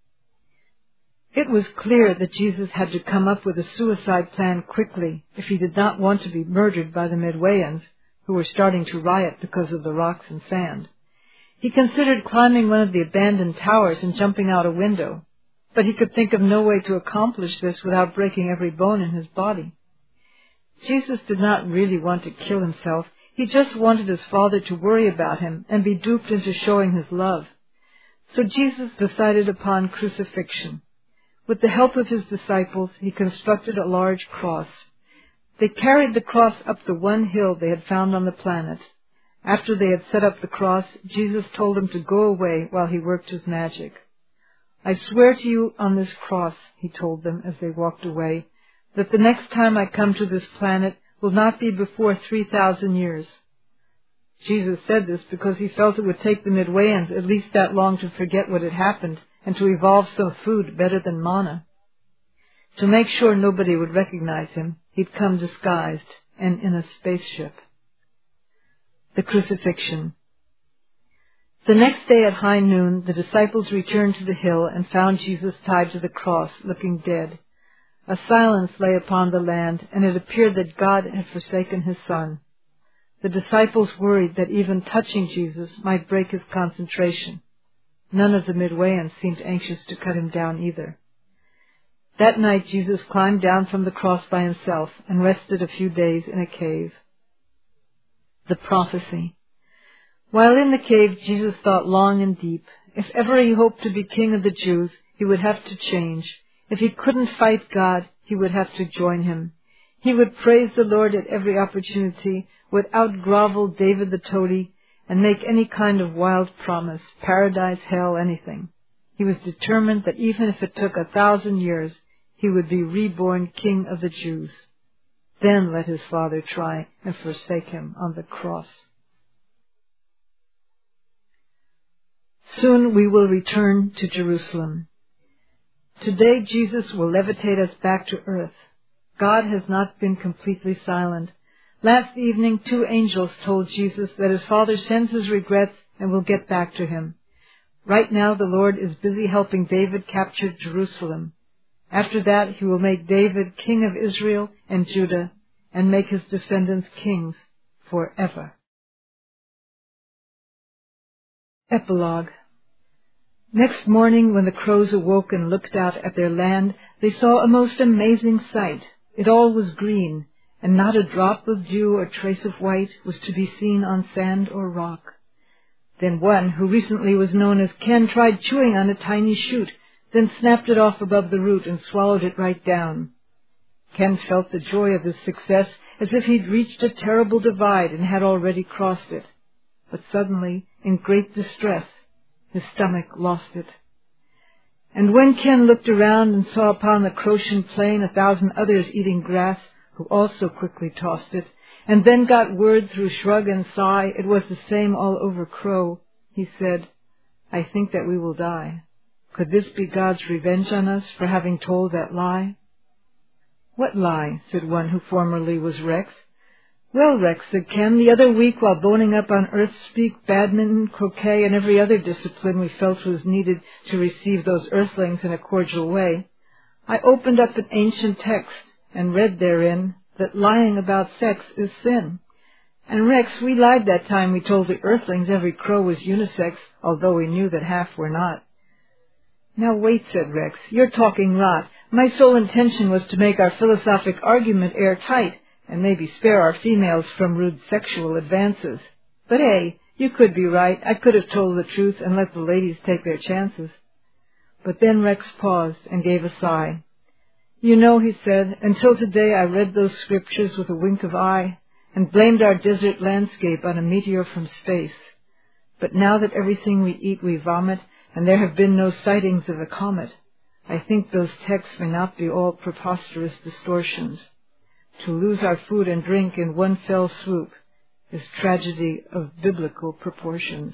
It was clear that Jesus had to come up with a suicide plan quickly if he did not want to be murdered by the Midwayans, who were starting to riot because of the rocks and sand. He considered climbing one of the abandoned towers and jumping out a window, but he could think of no way to accomplish this without breaking every bone in his body. Jesus did not really want to kill himself. He just wanted his Father to worry about him and be duped into showing his love. So Jesus decided upon crucifixion. With the help of his disciples, he constructed a large cross. They carried the cross up the one hill they had found on the planet. After they had set up the cross, Jesus told them to go away while he worked his magic. "I swear to you on this cross," he told them as they walked away, "that the next time I come to this planet will not be before three thousand years. Jesus said this because he felt it would take the Midwayans at least that long to forget what had happened and to evolve some food better than manna. To make sure nobody would recognize him, he'd come disguised and in a spaceship. The crucifixion. The next day at high noon, the disciples returned to the hill and found Jesus tied to the cross, looking dead. A silence lay upon the land, and it appeared that God had forsaken his Son. The disciples worried that even touching Jesus might break his concentration. None of the Midwayans seemed anxious to cut him down either. That night Jesus climbed down from the cross by himself and rested a few days in a cave. The prophecy. While in the cave, Jesus thought long and deep. If ever he hoped to be king of the Jews, he would have to change. If he couldn't fight God, he would have to join him. He would praise the Lord at every opportunity, would out-grovel David the toady, and make any kind of wild promise, paradise, hell, anything. He was determined that even if it took a thousand years, he would be reborn king of the Jews. Then let his Father try and forsake him on the cross. Soon we will return to Jerusalem. Today Jesus will levitate us back to earth. God has not been completely silent. Last evening, two angels told Jesus that his Father sends his regrets and will get back to him. Right now, the Lord is busy helping David capture Jerusalem. After that, he will make David king of Israel and Judah and make his descendants kings forever. Epilogue. Next morning, when the crows awoke and looked out at their land, they saw a most amazing sight. It all was green, and not a drop of dew or trace of white was to be seen on sand or rock. Then one, who recently was known as Ken, tried chewing on a tiny shoot, then snapped it off above the root and swallowed it right down. Ken felt the joy of his success as if he'd reached a terrible divide and had already crossed it. But suddenly, in great distress, his stomach lost it. And when Ken looked around and saw upon the Crochan plain a thousand others eating grass, who also quickly tossed it, and then got word through shrug and sigh it was the same all over Crow, he said, "I think that we will die. Could this be God's revenge on us for having told that lie?" "What lie?" said one who formerly was Rex. "Well, Rex," said Ken, "the other week while boning up on Earth-speak, badminton, croquet, and every other discipline we felt was needed to receive those earthlings in a cordial way, I opened up an ancient text and read therein that lying about sex is sin. And, Rex, we lied that time we told the earthlings every crow was unisex, although we knew that half were not." "Now wait," said Rex, "you're talking rot. My sole intention was to make our philosophic argument airtight, and maybe spare our females from rude sexual advances. But hey, you could be right. I could have told the truth and let the ladies take their chances." But then Rex paused and gave a sigh. "You know," he said, "until today I read those scriptures with a wink of eye and blamed our desert landscape on a meteor from space. But now that everything we eat we vomit and there have been no sightings of a comet, I think those texts may not be all preposterous distortions. To lose our food and drink in one fell swoop is tragedy of biblical proportions.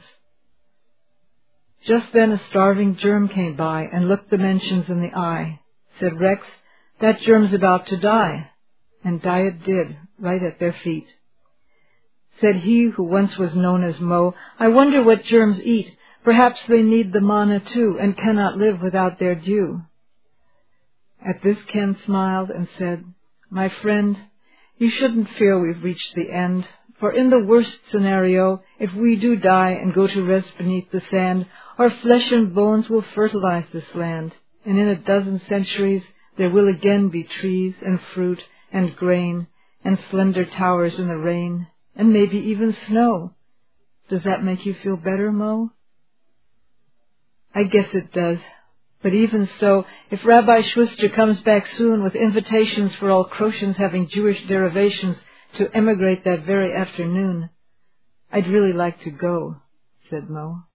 Just then a starving germ came by and looked the mentions in the eye. Said Rex, "That germ's about to die." And die it did, right at their feet. Said he who once was known as Mo, "I wonder what germs eat. Perhaps they need the manna too, and cannot live without their dew." At this Ken smiled and said, "My friend, you shouldn't fear we've reached the end, for in the worst scenario, if we do die and go to rest beneath the sand, our flesh and bones will fertilize this land, and in a dozen centuries there will again be trees and fruit and grain and slender towers in the rain, and maybe even snow. Does that make you feel better, Mo?" "I guess it does. But even so, if Rabbi Schwister comes back soon with invitations for all Crotians having Jewish derivations to emigrate that very afternoon, I'd really like to go," said Mo.